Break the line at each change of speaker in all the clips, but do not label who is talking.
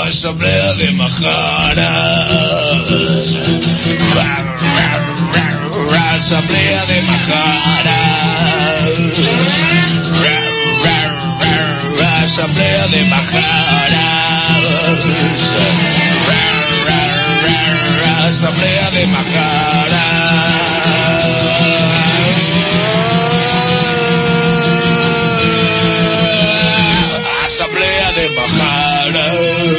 Asamblea de Majaras. Asamblea de Majaras. Asamblea de Majaras. Asamblea de Majaras. Asamblea de Majaras.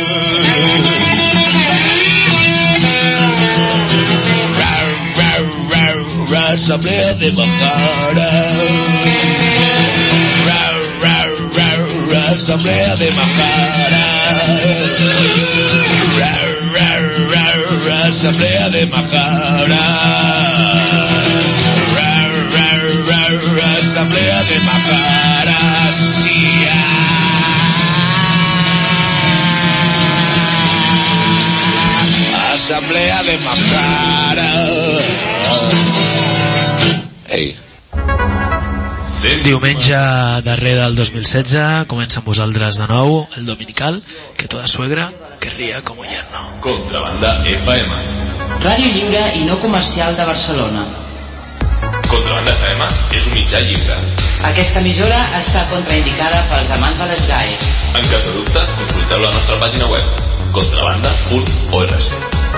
Asamblea de Majaras. Asamblea de Majaras. Asamblea de Majaras. Asamblea de Majaras. Asamblea de Majaras. Ei.
Diumenge darrer del 2016 comença amb vosaltres de nou el dominical que toda suegra querría como yerno.
Contrabanda FM,
Ràdio lliure i no comercial de Barcelona.
Contrabanda FM és un mitjà lliure.
Aquesta emissora està contraindicada pels amants de l'SGAE.
En cas de dubte, consulteu la nostra pàgina web contrabanda.org.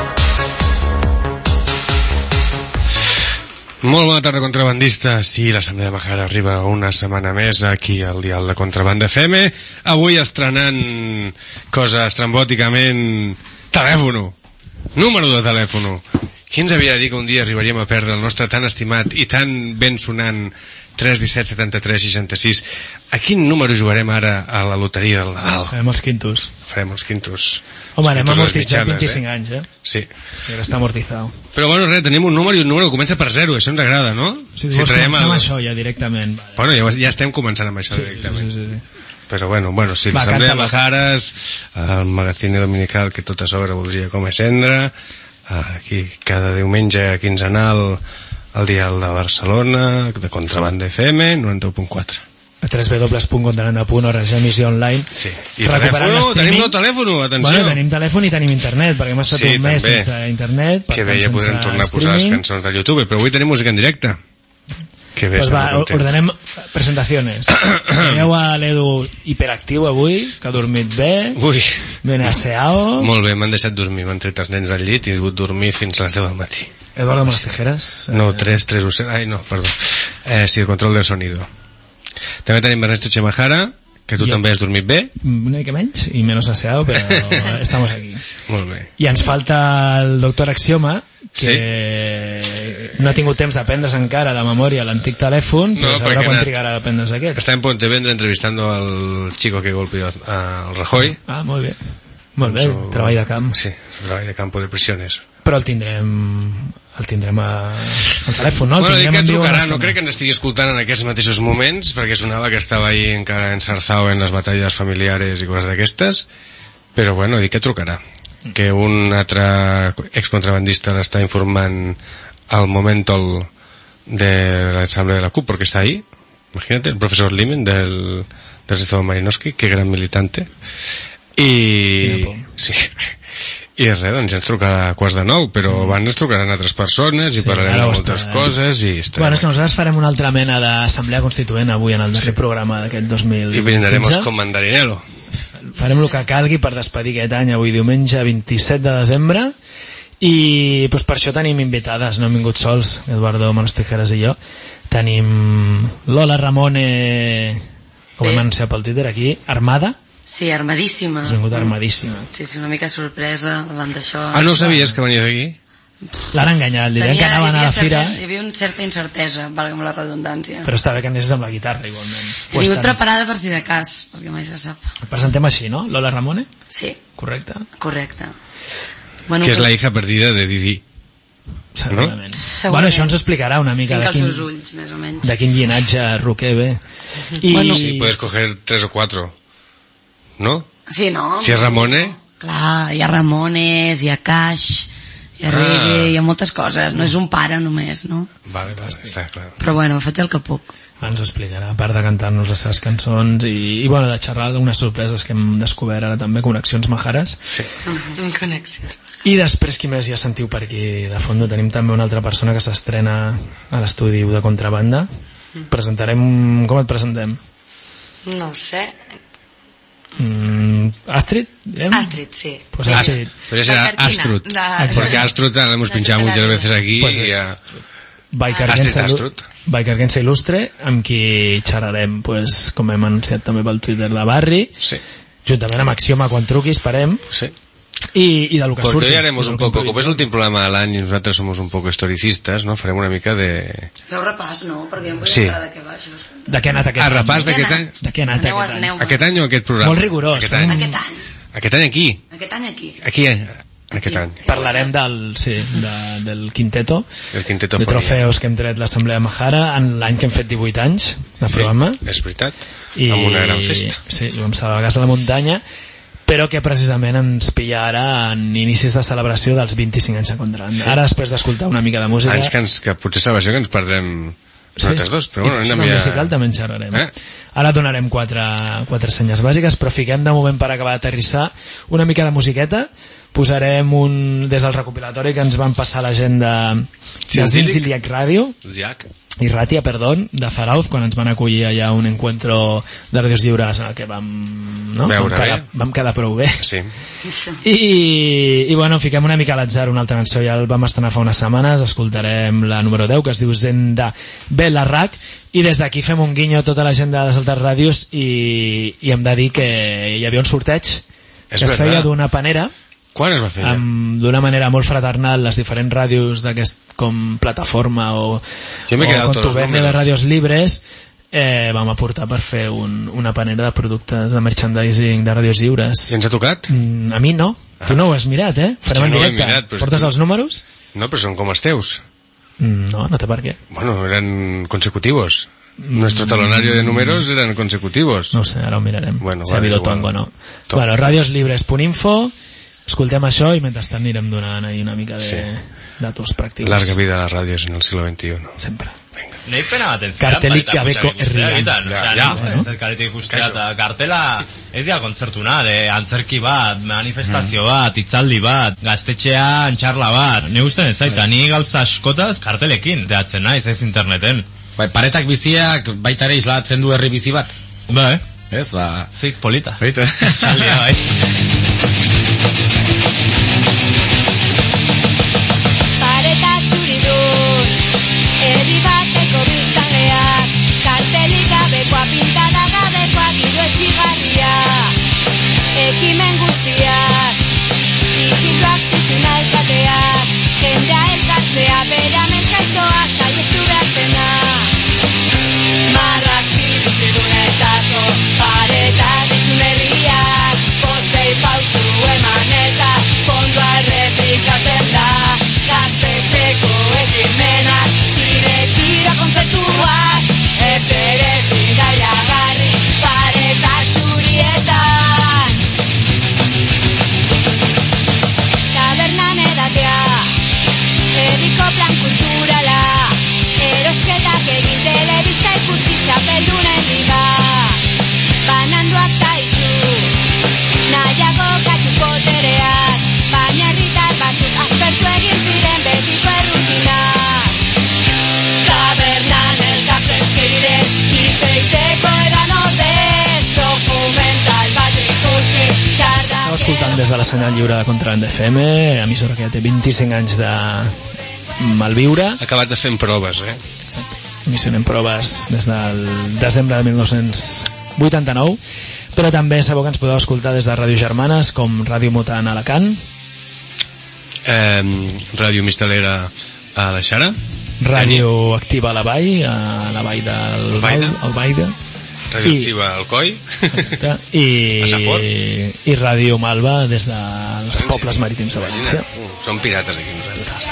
Molt bona tarda, contrabandistes. Sí, l'Assemblea de Majaras arriba una setmana més aquí al dial de Contrabanda FM. Avui estrenant cosa estrambòticament... telèfono. Número de telèfono. Qui ens havia de dir que un dia arribaríem a perdre el nostre tan estimat i tan ben sonant 317 73 66? A quin número jugarem ara a la loteria del Nadal?
Farem els quintos.
Farem els quintos.
Home, anem amortitzat 25 anys,
Sí.
I ara està amortitzat.
Però bueno, res, tenim un número i un número que comença per 0, això ens agrada, no?
Si vols començar amb això ja directament.
Bueno, ja estem començant amb això directament.
Sí.
Però bueno, si l'Assemblea de Majaras, el magazine dominical que tota sogra voldria com a cendra, aquí cada diumenge quinzenal al dial de Barcelona, de Contrabanda FM, 91.4.
A www.contrabanda.org, emissió online.
Sí. I telèfon, tenim no telèfon, atenció.
Bueno, tenim telèfon i tenim internet, perquè hem estat un mes sense internet.
Que bé, ja podrem tornar a posar les cançons de YouTube, però avui tenim música en directe. Que bé,
pues va, ordenem presentacions. Veieu a l'Edu hiperactiu avui, que ha dormit bé.
Ui.
Ben asseado.
Molt bé, m'han deixat dormir, m'han tret els nens al llit i he dut dormir fins a les 10 del matí.
Eduardo amb les tijeres.
No, 310. Ai, no, perdó. Sí, el control del sonido. També tenim Ernesto Chemajara, que tu també has dormit bé.
Una mica menys i menos aseado, però estamos aquí.
Molt bé.
I ens falta el doctor Axioma, que no ha tingut temps d'aprendre's encara de memòria l'antic telèfon, però sabrà quan trigarà d'aprendre's aquest.
Està en Pontevedra entrevistando al chico que golpeó al Rajoy.
Ah, molt bé. Molt bé, treball de camp.
Sí, treball de campo de prisiones.
Però el tindrem al telèfon, no?
Bueno, dic que trucarà, no crec que ens estigui escoltant en aquests mateixos moments, perquè sonava que estava ahí encara ensarzado en les batalles familiares i coses d'aquestes, però bueno, dic que trucarà. Que un altre excontrabandista l'està informant al momento de l'Assemblea de la CUP, porque está ahí. Imagínate, el profesor Limen del Rizzo Marinowski, que gran militante. I sí. I res, doncs ja ens trucarà a 8:45, però abans ens trucaran altres persones i parlarem de moltes coses i
bueno, és que nosaltres farem una altra mena d'assemblea constituent avui en el darrer programa d'aquest 2015
i brindaremos con mandarinero.
Farem el que calgui per despedir aquest any avui diumenge 27 de desembre i doncs per això tenim invitades, no hem vingut sols, Eduardo Manos Tijeras i jo. Tenim Lola Ramone, com hem anunciat pel Twitter aquí, armada.
Sí, armadíssima.
Has vingut armadíssima.
Sí, una mica sorpresa davant d'això.
Ah, no sabies que venies aquí?
L'han enganyat, li deien que anaven a la fira.
Hi havia una certa incertesa, valga'm la redundància.
Però està bé que anessis amb la guitarra, igualment.
He vingut preparada per si de cas, perquè mai se sap.
El presentem així, no? Lola Ramone?
Sí.
Correcte.
Bueno,
que és la hija perdida de Didi.
Segurament. No? Bueno, això ens explicarà una mica
de quin, ulls, més o menys.
De quin llinatge roquer ve.
I... Bueno, sí, puedes coger 3 o 4. ¿No?
Sí, no.
Si és Ramone...
Clar, hi ha Ramones, hi ha Cash, hi ha reggae, hi ha moltes coses. No és un pare només, no?
Vale, està clar.
Però bueno, he fet el que puc.
ens ho explicarà, a part de cantar-nos les seves cançons i bueno, de xerrar d'unes sorpreses que hem descobert ara també, Connexions Majares.
Sí.
Connexions.
I després, qui més ja sentiu per aquí de fondo? Tenim també una altra persona que s'estrena a l'estudi de Contrabanda. Presentarem... Com et presentem?
No ho sé.
Astrid, direm?
Astrid, sí.
Pues Astrid.
Pero ese era Astrud. Porque Astrud la hemos pinchado muchas veces aquí
Pues
y ya...
Biker Gensa Il·lustre, amb qui xerrarem, pues, com hem anunciat també pel Twitter de Barri,
sí.
Juntament amb Axioma quan truqui, esperem,
sí.
I de lo que
Porque
surti.
hoy haremos un poco, como es l'últim programa de l'any i nosaltres somos un poco historicistes, ¿no? Farem una mica de...
Feu repàs, no? Perquè em vull
sí.
entrar de què va això.
De què ha anat aquest any?
Repàs d'aquest any?
De què ha anat aquest any?
Aquest any o aquest programa?
Molt rigorós.
Aquest any aquí. Aquest any aquí. Aquest any.
Parlarem del quinteto, de trofeus que hem tret l'Assemblea Majara en l'any que hem fet 18 anys de programa.
Sí, és veritat. Amb una gran festa.
Sí, vam salvar el gas de la muntanya, però que precisament ens pilla ara en inicis de celebració dels 25 anys de Contrabanda. Sí. Ara, després d'escoltar una mica de música...
Anys que potser celebració que ens perdrem nosaltres dos, però bueno,
anem ja... musical també en xerrarem. Ara donarem quatre senyes bàsiques, però fiquem de moment per acabar d'aterrissar una mica de musiqueta. Posarem des del recopilatori que ens van passar la gent de Zinziliac Ràdio i Ratia, de Zarauz, quan ens van acollir allà un encuentro de ràdios lliures en el que vam quedar prou bé.
Sí.
I bueno, fiquem una mica a l'atzar una altra cançó, ja el vam estrenar fa unes setmanes, escoltarem la número 10 que es diu Zen de Belarrac, i des d'aquí fem un guinyo a tota la gent de les altres ràdios i hem de dir que hi havia un sorteig que es feia d'una panera.
Quan es va fer?
D'una manera molt fraternal, les diferents ràdios d'aquest com plataforma o contubende de ràdios libres vam aportar per fer una panera de productes de merchandising de ràdios lliures.
I ens ha tocat?
A mi no. Tu no ho has mirat, Farem en directe. Portes els números?
No, però són com els teus.
No té per què.
Bueno, eren consecutivos. Nuestro talonario de números eran consecutivos.
No sé, ara ho mirarem.
Bueno,
si ha habido tongo o no. Bueno, radioslibres.info. Escoltem això i mentrestant anirem donant ahí una mica de datos pràctics.
Larga vida a las radios en el siglo XXI.
Sempre.
Nahi pena bat entzera.
Kartelik gabeko herrian.
Kartelik ikusteat, kartela ez dira kontzertuna, antzerki bat, manifestazio bat, itzaldi bat, gaztetxean, txarla bat. Ne gusten ez zaita, ni gauza askotaz kartelekin teatzen naiz, ez interneten.
Paretak biziak baita ere islatzen du herri bizi bat.
Ba,
Ez,
Zeiz polita.
Txaldia, bai.
Paretak zuridun, herri bateko biztanleak, kartelik gabekoa, pintada gabekoa, giro etxigarria, ekimen guztiak, isilduak zituna izateak, jendea elkartzea, bera mentzaizoak, saiestu behar zena. Marrazki bizidunetako, paretak izun herriak, pozei pausu eman eta fondua errepikatzen da. Gaztetxeko ekimenak, zire txira kontzertuak, eperez indaiagarri, paretak zurietan. Tabernan edatea, herriko plan kulturala, erosketak egin telebizta ikusi txapeldunen liga, bananduak taitzu, nahiago katu potereak, baina herritar batzuk aspertu egin ziren betiko errutinak. Tabernan elkartzen ziren, hitzeiteko edan ordez, dokumental bat ikusi, txarra...
Estava escoltant des de la senyal lliure de Contrabanda FM, emissora que ja té 25 anys de malviure.
Ha acabat de fent proves,
Exacte. Emissionem proves des del desembre de 1989, però també sabeu que ens podeu escoltar des de Ràdio Germanes, com Ràdio Mutant a Alacant,
Ràdio Mistelera a la Xara,
Ràdio Activa a la Vall del Albaida,
Ràdio Activa al Coi,
exacte, i Ràdio Malva des dels pobles marítims de València.
Són pirates aquí nosaltres.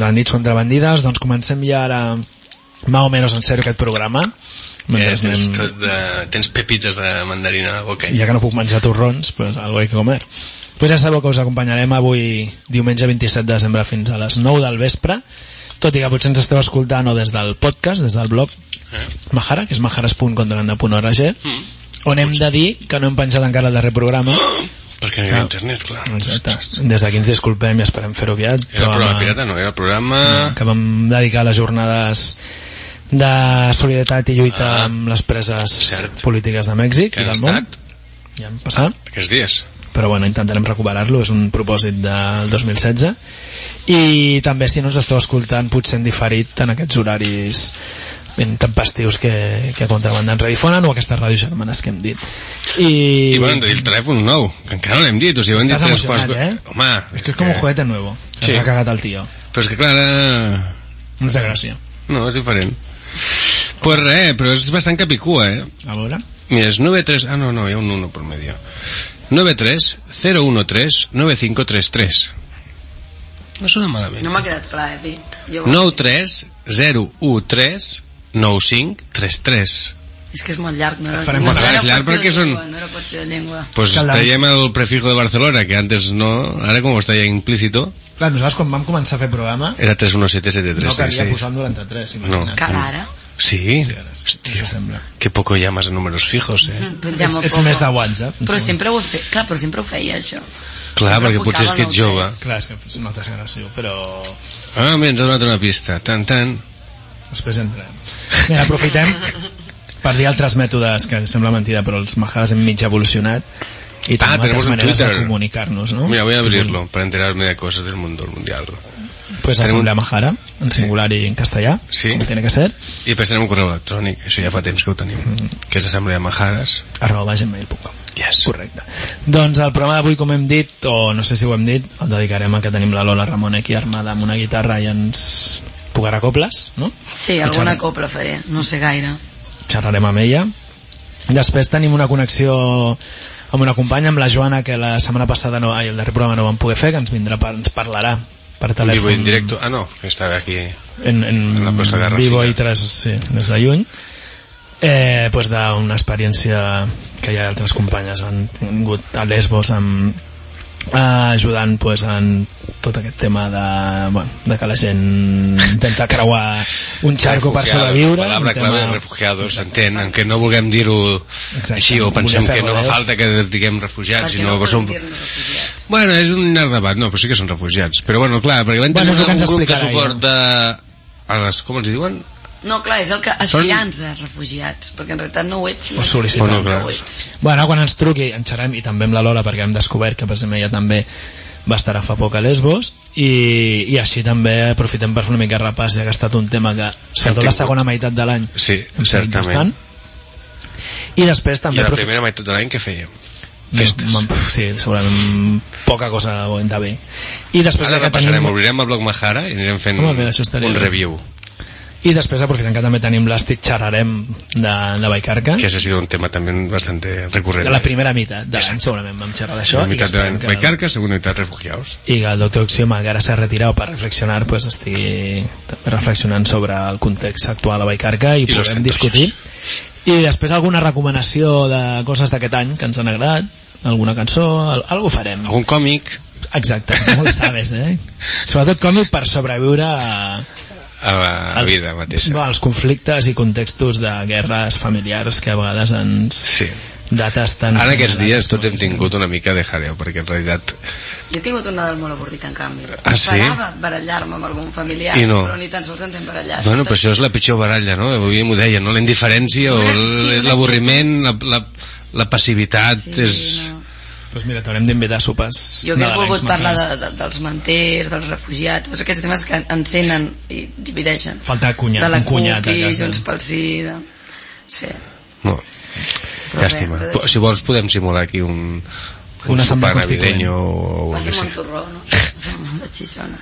Contrabandits, contrabandides, doncs comencem ja ara más o menos en sèrio aquest programa.
Tens pepites de mandarina a la boca.
Ja que no puc menjar torrons, pues algo hay que comer. Pues ja sabeu que us acompanyarem avui diumenge 27 de desembre fins a les 9 del vespre, tot i que potser ens esteu escoltant o des del podcast, des del blog Mahara, que és maharas.contrabanda.org, on hem de dir que no hem penjat encara el darrer programa.
Perquè no hi ha internet, clar.
Exacte. Des d'aquí ens disculpem i esperem fer-ho aviat.
Era el programa pirata, no? Era el programa...
que vam dedicar a les jornades de solidaritat i lluita amb les preses polítiques de Mèxic i del món. Ja han passat.
Aquests dies.
Però bueno, intentarem recuperar-lo, és un propòsit del 2016. I també, si no ens esteu escoltant, potser en diferit en aquests horaris ben tempestius que a Contrabanda ens redifonen, o aquestes ràdios germanes que hem dit.
I bueno, hem de dir el telèfon nou, que encara no l'hem dit, o sigui, hem dit
tres quarts...
Home,
és que és com un juguete nuevo, que ens ha cagat el tio.
Però és que clar,
no és de gràcia.
No, és diferent. Pues res, però és bastant capicua,
A veure?
Mira, és 93... Ah, no, hi ha un 1 por medio. 93 013 9533. No sona malament.
No m'ha quedat clar, Pi.
93 013 9533.
És que és molt llarg, no?
És llarg perquè són...
No era qüestió de llengua.
Pues traiem el prefijo de Barcelona, que antes no... Ara com està ja implícito...
Clar, nosaltres quan vam començar a fer programa...
Era 31773.
No calia posar un 93, imagina't.
Cal ara?
Sí?
Hòstia,
que poco llamas a números fijos,
Ets més de WhatsApp.
Però sempre ho feia, clar, però sempre ho feia, això.
Clar, perquè potser és que ets jove.
Clar, és que és una altra generació, però...
Ah, mira, ens ha donat una pista. Tant.
Després entrem. Mira, aprofitem per dir altres mètodes que sembla mentida, però els Maharas hem mig evolucionat y tenemos
un
maneras
Twitter
de comunicarnos, ¿no?
Mira, voy a abrirlo para enterarme de cosas del mundo mundial.
Pues Asamblea Mahara, en singular y en castellà, com tiene que ser.
I després tenim un correu electrònic, això ja fa temps que ho tenim, que és assembleamaharas@gmail.com.
Yes. Correcte. Doncs el programa d'avui, com hem dit, o no sé si ho hem dit, el dedicarem a que tenim la Lola Ramon aquí armada amb una guitarra i ens tocarà coples, no?
Sí, alguna copla faré, no sé gaire.
Xerrarem amb ella. Després tenim una connexió amb una companya, amb la Joana, que la setmana passada el darrer programa no vam poder fer, que ens vindrà ens parlarà per telèfon.
Vivo en directo. Ah, no, que estava aquí
en
la Costa Garrofina.
Vivo i sí, des de lluny. Pues d'una experiència que hi ha altres companyes han tingut a Lesbos ajudant pues, en tot aquest tema de que la gent intenta creuar un xarco per sobreviure.
La paraula clave és refugiados, s'entén, aunque no vulguem dir-ho així, o pensem que no fa falta que diguem refugiats, sinó que som... Bueno, és un llarg debat, no, però sí que són refugiats. Però bueno, clar, perquè van tenir un grup de suport a les... Com els diuen?
No, clar, és el que aspirants a refugiats, perquè en realitat no ho ets.
O sol·licitant. No ho ets. Bueno, quan ens truqui, en xerrem, i també amb la Lola, perquè hem descobert que per exemple ella també va estar fa poc a Lesbos, i així també aprofitem per fer una mica repàs, ja que ha estat un tema que, sobretot la segona meitat de l'any,
sí, certament.
I després també...
I la primera meitat de l'any què fèiem? Festes.
Sí, segurament poca cosa de bé. I després
ara passarem, obrirem el blog Mahara i anirem fent un review.
I després aprofitant que també tenim l'Àstic xerrarem de Vallcarca,
que ha sido un tema també bastante recurrent.
De la primera meitat de l'any segurament vam xerrar d'això.
La meitat de l'any Vallcarca, segunda meitat refugiados.
I que el doctor Oxioma, que ara s'ha retirat per reflexionar, pues estigui reflexionant sobre el context actual a Vallcarca i podem discutir. I després alguna recomanació de coses d'aquest any que ens han agradat, alguna cançó, algo farem.
Algun còmic.
Exacte, no ho sabes, Sobretot còmic per sobreviure a
la vida mateixa.
Els conflictes i contextos de guerres familiars que a vegades ens dates tan...
Ara aquests dies tots hem tingut una mica de jareo, perquè en realitat...
Jo he tingut un Nadal molt avorrit, en canvi.
Esperava
barallar-me amb algun familiar, però ni tan sols ens hem barallat.
Bueno, però això és la pitjor baralla, no? Avui m'ho deia, no? La indiferència o l'avorriment, la passivitat és...
Doncs mira, t'haurem d'invitar a sopars.
Jo hagués volgut parlar dels manters, dels refugiats, tots aquests temes que encenen i divideixen.
Falta un cunyat
a casa. De la CUP, Junts pel Sí... Sí.
No, llàstima. Si vols podem simular aquí un
sopar
navideño
o... Passa'm un torró, no? De xixona.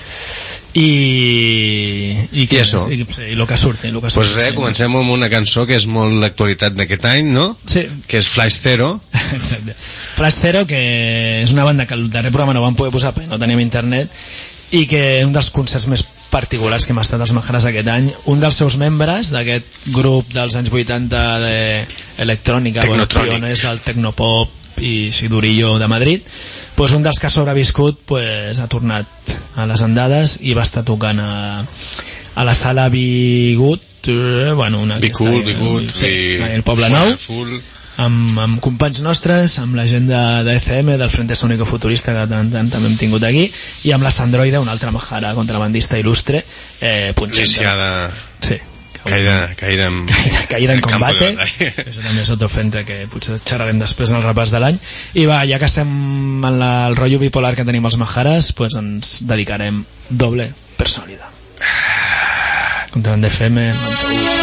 I
això?
I el que surti.
Pues res, comencem amb una cançó que és molt l'actualitat d'aquest any, no?
Sí.
Que és Flash Zero.
Exacte. Flash Zero, que és una banda que el darrer programa no vam poder posar perquè no teníem internet, i que un dels concerts més particulars que hem estat als Majares aquest any, un dels seus membres d'aquest grup dels anys 80 d'electrònica, pioners del tecnopop i Sidurillo de Madrid, pues un dels que ha sobreviscut pues, ha tornat a les andades i va estar tocant a la sala Bigut, bueno, una
Bigut,
sí, el Poble Nou, amb companys nostres, amb la gent de ECM, del Frente Sónico Futurista, que tant també hem tingut aquí, i amb la Sandroide, una altra majara contrabandista il·lustre,
punxenta. Sí. Caída
en combate. Això també és otro frente que potser xerrarem després en el repàs de l'any. I va, ja que estem en el rotllo bipolar que tenim els Majares, pues ens dedicarem doble personalitat. Contraband FM 91.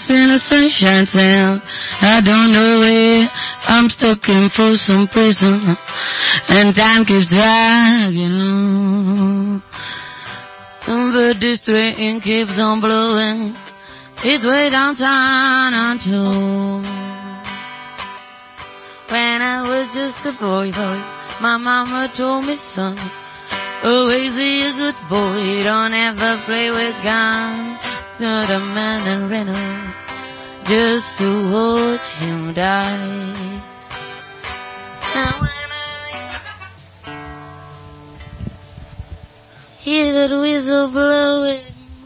dance in the sunshine town. I don't know where, I'm stuck in Folsom Prison, and time keeps dragging on. But this train keeps on blowing its way downtown until when I was just a boy, my mama told me, son, always be a good boy, don't ever play with guns. Not a man in Reno, just to watch him die. And when I hear that whistle blowing,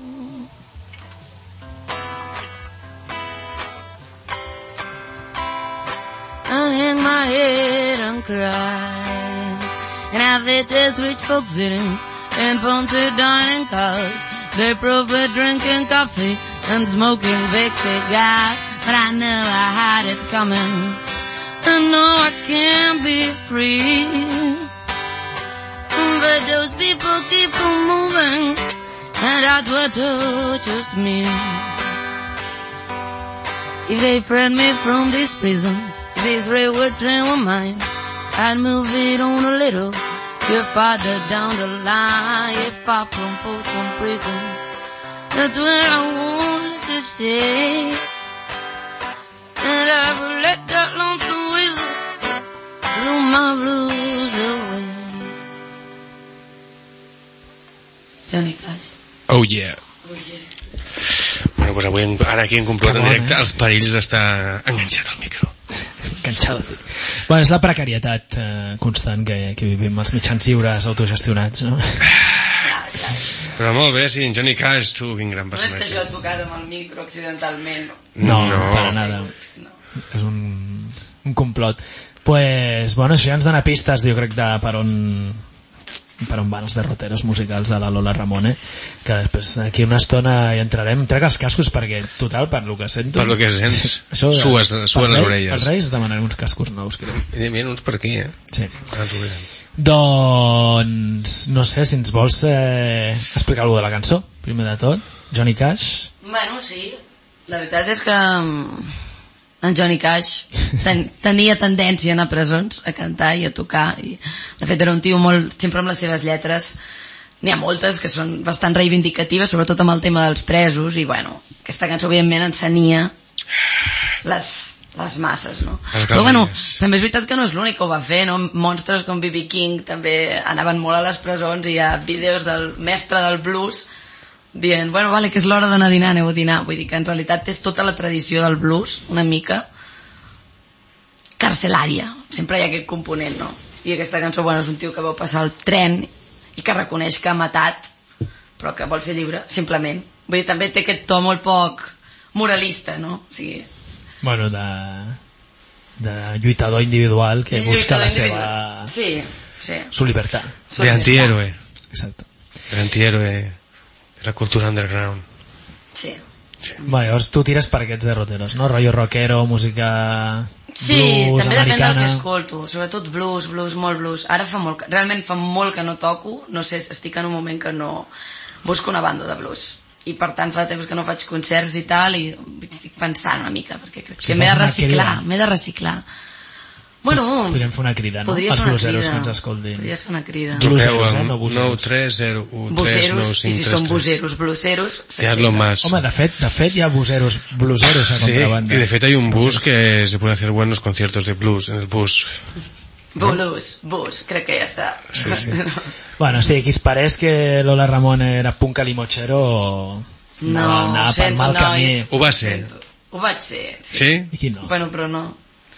I hang my head and cry. And I bet there's rich folks sitting in fancy dining cars. They probably drinking coffee and smoking big cigars. But I know I had it coming. I know I can't be free. But those people keep on moving, and that's what touches me. If they freed me from this prison, if this railway train were mine, I'd move it on a little bit farther down the line, far from Folsom Prison. That's where I want to stay. And I will let that lonesome whistle blow my blues away. Johnny Cash.
Oh yeah.
Oh yeah.
Bueno, pues avui, ara aquí hem comprovat en directe els perills d'estar enganxat al micro.
Enganxat. Bueno, és la precarietat constant que vivim els mitjans lliures autogestionats, no?
Però molt bé, sí, en Johnny Cash, tu, quin gran
No és
personatge.
que jo he tocat amb el micro accidentalment.
No, para nada. És un complot. Pues, bueno, això ja ens dona pistes, jo crec, de per on van els derroteros musicals de la Lola Ramone, que després aquí una estona hi entrarem. Trec els cascos perquè, total, per lo que sento...
Per lo que sents,
això,
suen les orelles.
Els Reis demanarem uns cascos nous, crec.
Mira, uns per aquí,
Sí.
Ara t'ho veurem.
Doncs, no sé, si ens vols explicar alguna de la cançó, primer de tot. Johnny Cash.
Bueno, sí. La veritat és que en Johnny Cash tenia tendència a anar a presons, a cantar i a tocar. I, de fet, era un tio molt... Sempre amb les seves lletres n'hi ha moltes que són bastant reivindicatives, sobretot amb el tema dels presos, i bueno, aquesta cançó evidentment encenia les masses, no? Però bueno, també és veritat que no és l'únic que ho va fer, no? Monstres com B.B. King també anaven molt a les presons, i hi ha vídeos del mestre del blues dient, bueno, vale, que és l'hora d'anar a dinar, aneu a dinar. Vull dir que en realitat és tota la tradició del blues, una mica carcelària, sempre hi ha aquest component, no? I aquesta cançó, bueno, és un tio que veu passar el tren i que reconeix que ha matat, però que vol ser lliure, simplement. Vull dir, també té aquest to molt poc moralista, no? O sigui...
Bueno, de lluitador individual que busca la seva...
Sí, sí.
Su libertad.
De antihéroe.
Exacto.
De antihéroe de la cultura underground.
Sí.
Bueno, llavors tu tires per aquests derroteros, no? Rollo rockero, música...
Sí,
blues,
també
americana.
depèn del que escolto, sobretot blues, molt blues. Ara realment fa molt que no toco, no sé, estic en un moment que no busco una banda de blues. I per tant fa temps que no faig concerts i tal, i estic pensant una mica, perquè crec que m'he de reciclar. Bueno,
podríem fer una crida, no? Els bluseros que ens escoltin.
Podria ser una crida.
Bluseros, no buseros.
930139533.
I si són bluseros,
Home, de fet hi ha bluseros a contrabanda.
Y de fet hay un bus que se puede hacer buenos conciertos de blues en el bus.
Blues, crec que ja està.
Sí. Bueno, sí, qui es pareix que Lola Ramón era punk calimochero
no,
anava per mal camí.
Ho va ser.
Ho vaig ser,
sí.
I qui no?
Bueno, però no.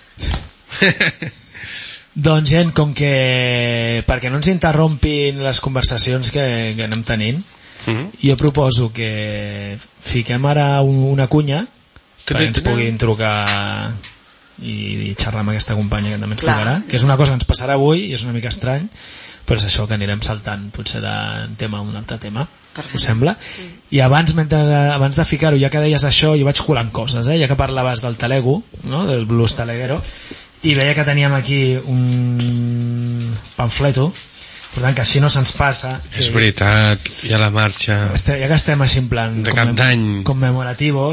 Doncs gent, com que perquè no ens interrompin les conversacions que anem tenint, jo proposo que fiquem ara una cunya perquè ens puguin trucar i xerrar amb aquesta companya que també ens trucarà, que és una cosa que ens passarà avui i és una mica estrany, però és això que anirem saltant potser d'un tema a un altre tema. Us sembla? I abans de ficar-ho, ja que deies això, jo vaig colant coses, ja que parlaves del talego, no? Del blues taleguero, i veia que teníem aquí un pamfleto, per tant que així no se'ns passa.
És veritat, hi ha la marxa
ja que estem així en plan
de cap d'any
commemorativos,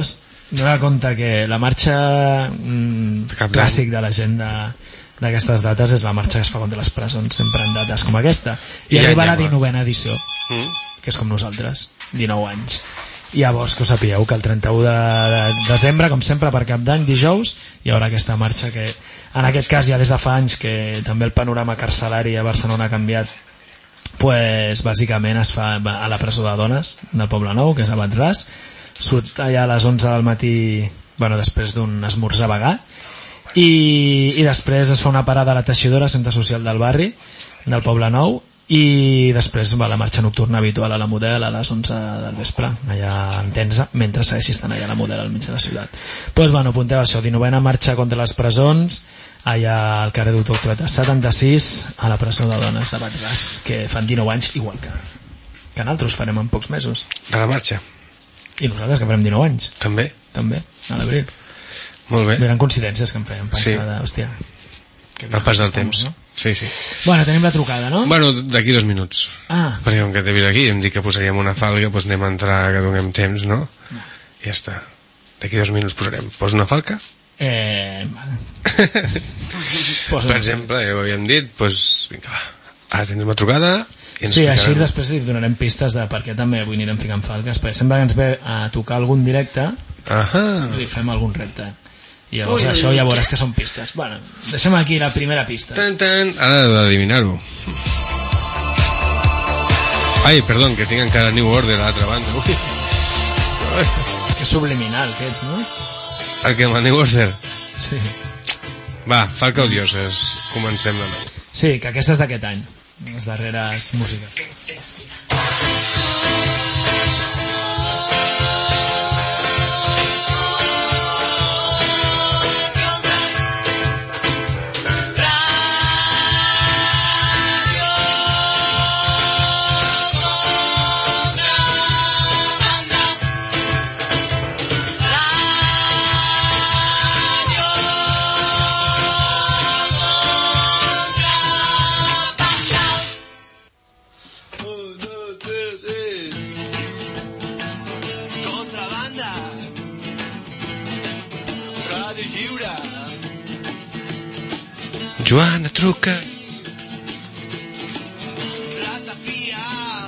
donar compte que la marxa clàssic de la gent d'aquestes dates és la marxa que es fa contra les presons, sempre en dates com aquesta, i arriba a la 19a edició, que és com nosaltres, 19 anys. I llavors que ho sapigueu, que el 31 de desembre, com sempre, per Cap d'Any, dijous, hi haurà aquesta marxa que, en aquest cas, ja des de fa anys que també el panorama carcelari a Barcelona ha canviat, pues, bàsicament es fa a la presó de dones del Poblenou, que és a Batràs, surt allà a les 11 del matí, bueno, després d'un esmorzar vegà, i després es fa una parada a la Teixidora, centre social del barri del Poblenou, i després va la marxa nocturna habitual a la Model a les 11 del vespre, allà en Tensa, mentre segueixi estant allà a la Model al mig de la ciutat. Doncs bueno, apunteu això, 19a marxa contra les presons, allà al carrer Doctor Trueta 76, a la presó de dones de Batràs, que fan 19 anys, igual que nosaltres farem en pocs mesos.
A la marxa.
I nosaltres que farem 19 anys.
També,
a l'abril.
Molt bé.
Eren coincidències que em feien pensar de, hòstia,
el pas del temps, no? Sí.
Bueno, tenim la trucada, no?
Bueno, d'aquí 2 minuts. Perquè com que t'he vist aquí, em dic que posaríem una falca, doncs anem a entrar, que donem temps, no? Ja està. D'aquí 2 minuts posarem. Posa una falca?
Vale.
Per exemple, ja ho havíem dit, doncs vinga, va. Ara tenim la trucada i ens
sí, així després li donarem pistes de per què també avui anirem ficant falques, perquè sempre que ens ve a tocar algun directe li fem algun repte. I llavors això ja veuràs que són pistes. Bueno, deixem aquí la primera pista.
Ara d'adivinar-ho. Ai, perdó, que tinc encara New Order a l'altra banda.
Que subliminal que ets, no?
El que amb el New Order?
Sí.
Va, Falca Odioses. Comencem de nou.
Sí, que aquesta és d'aquest any, les darreres músiques.
Joana, truca.
Ratafia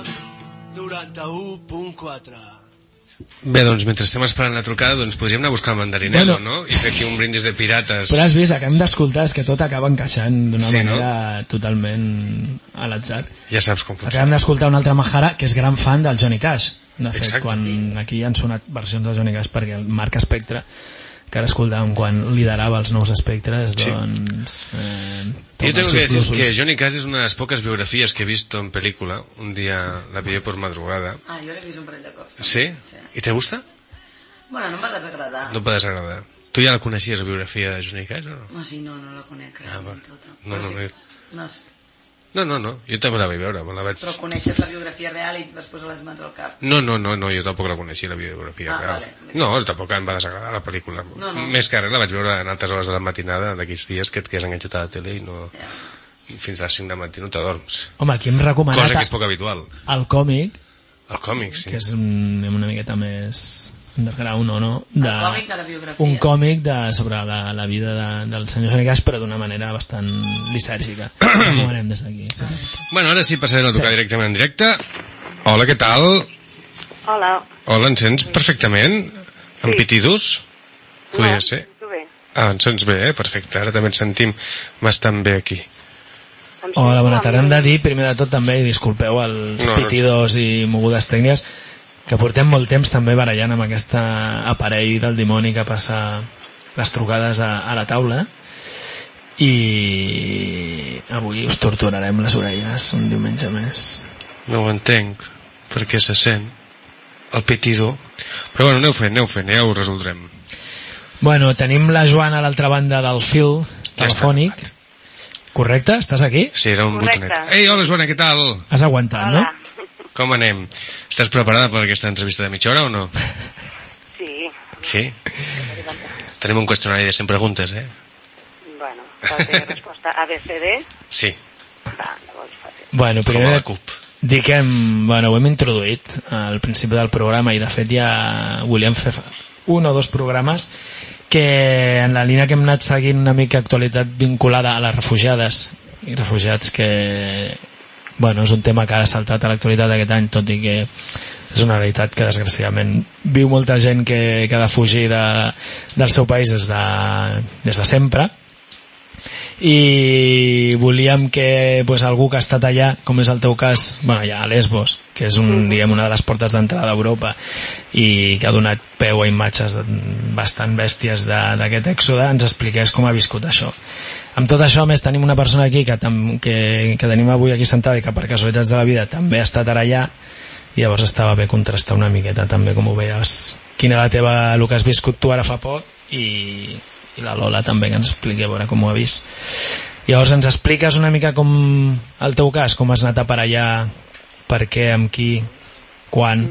91.4.
Bé, doncs, mentre estem esperant la trucada, doncs podríem anar a buscar el mandarinelo, no? I fer aquí un brindis de pirates.
Però has vist, acabem d'escoltar, és que tot acaba encaixant d'una manera totalment a l'atzar.
Ja saps com funciona.
Acabem d'escoltar un altre Mahara, que és gran fan del Johnny Cash. De fet, quan aquí han sonat versions del Johnny Cash, perquè el Marc Spectre, que ara escoltàvem quan liderava els nous espectres, doncs...
Jo tengo que decir que Johnny Cash és una de les poques biografies que he vist en pel·lícula. Un dia la vi por madrugada.
Jo l'he vist un parell de cops.
¿Sí? ¿Y te gusta?
Bueno, no em va desagradar.
No em va desagradar. Tu ja la coneixies, la biografia de Johnny Cash, o no?
No, sí, no la conec realment tota. No sé.
No, jo també la vaig veure, me la vaig...
Però coneixes la biografia real i vas posar les mans al cap?
No, jo tampoc la coneixia, la biografia real. Vale. No, tampoc em va desagradar la pel·lícula. No. Més que res la vaig veure en altres hores de la matinada, d'aquells dies que et quedes enganxat a la tele i no... Fins a les 5 de matí no t'adorms.
Home, aquí hem recomanat...
Cosa que és poc habitual.
El còmic...
El còmic, sí.
Que és una miqueta més... underground o no,
el còmic de la biografia,
un còmic sobre la vida del senyor Johnny Cash, però d'una manera bastant lisèrgica. Com anem des d'aquí? Sí.
Bueno, ara sí passarem a tocar directament en directe. Hola, què tal?
Hola,
ens sents perfectament? Amb pitidos? Podria ser?
Bé.
Ens sents bé, perfecte, ara també ens sentim bastant bé aquí.
Hola, bona tarda. Hem de dir, primer de tot també, i disculpeu els pitidos i mogudes tècniques, que portem molt temps també barallant amb aquest aparell del dimoni que passa les trucades a la taula, i avui us torturarem les orelles un diumenge més.
No ho entenc, perquè se sent el pitido, però bueno, aneu fent, ja ho resoldrem.
Bueno, tenim la Joana a l'altra banda del fil telefònic. Correcte? Estàs aquí?
Sí, era un botonet. Ei, hola Joana, què tal?
Has aguantat, no?
Com anem? Estàs preparada per aquesta entrevista de mitja hora o no?
Sí.
Sí? Tenim un qüestionari de 100 preguntes,
Bueno, fàcil resposta ABCD?
Sí.
Va, llavors fàcil.
Bueno, primer ho hem introduït al principi del programa i de fet ja volíem fer un o dos programes que en la línia que hem anat seguint una mica actualitat vinculada a les refugiades i refugiats, que bueno, és un tema que ha saltat a l'actualitat aquest any, tot i que és una realitat que desgraciadament viu molta gent que ha de fugir del seu país des de sempre. I volíem que algú que ha estat allà, com és el teu cas, ja a Lesbos, que és una de les portes d'entrada a Europa i que ha donat peu a imatges bastant bèsties d'aquest èxode, ens expliqués com ha viscut això. Amb tot això, a més, tenim una persona aquí que tenim avui aquí sentada i que per casualitats de la vida també ha estat ara allà, i llavors estava bé contrastar una miqueta també com ho veies, quina era el que has viscut tu ara fa poc, i la Lola també, que ens expliqui a veure com ho ha vist. Llavors ens expliques una mica com el teu cas, com has anat a per allà, per què, amb qui, quan.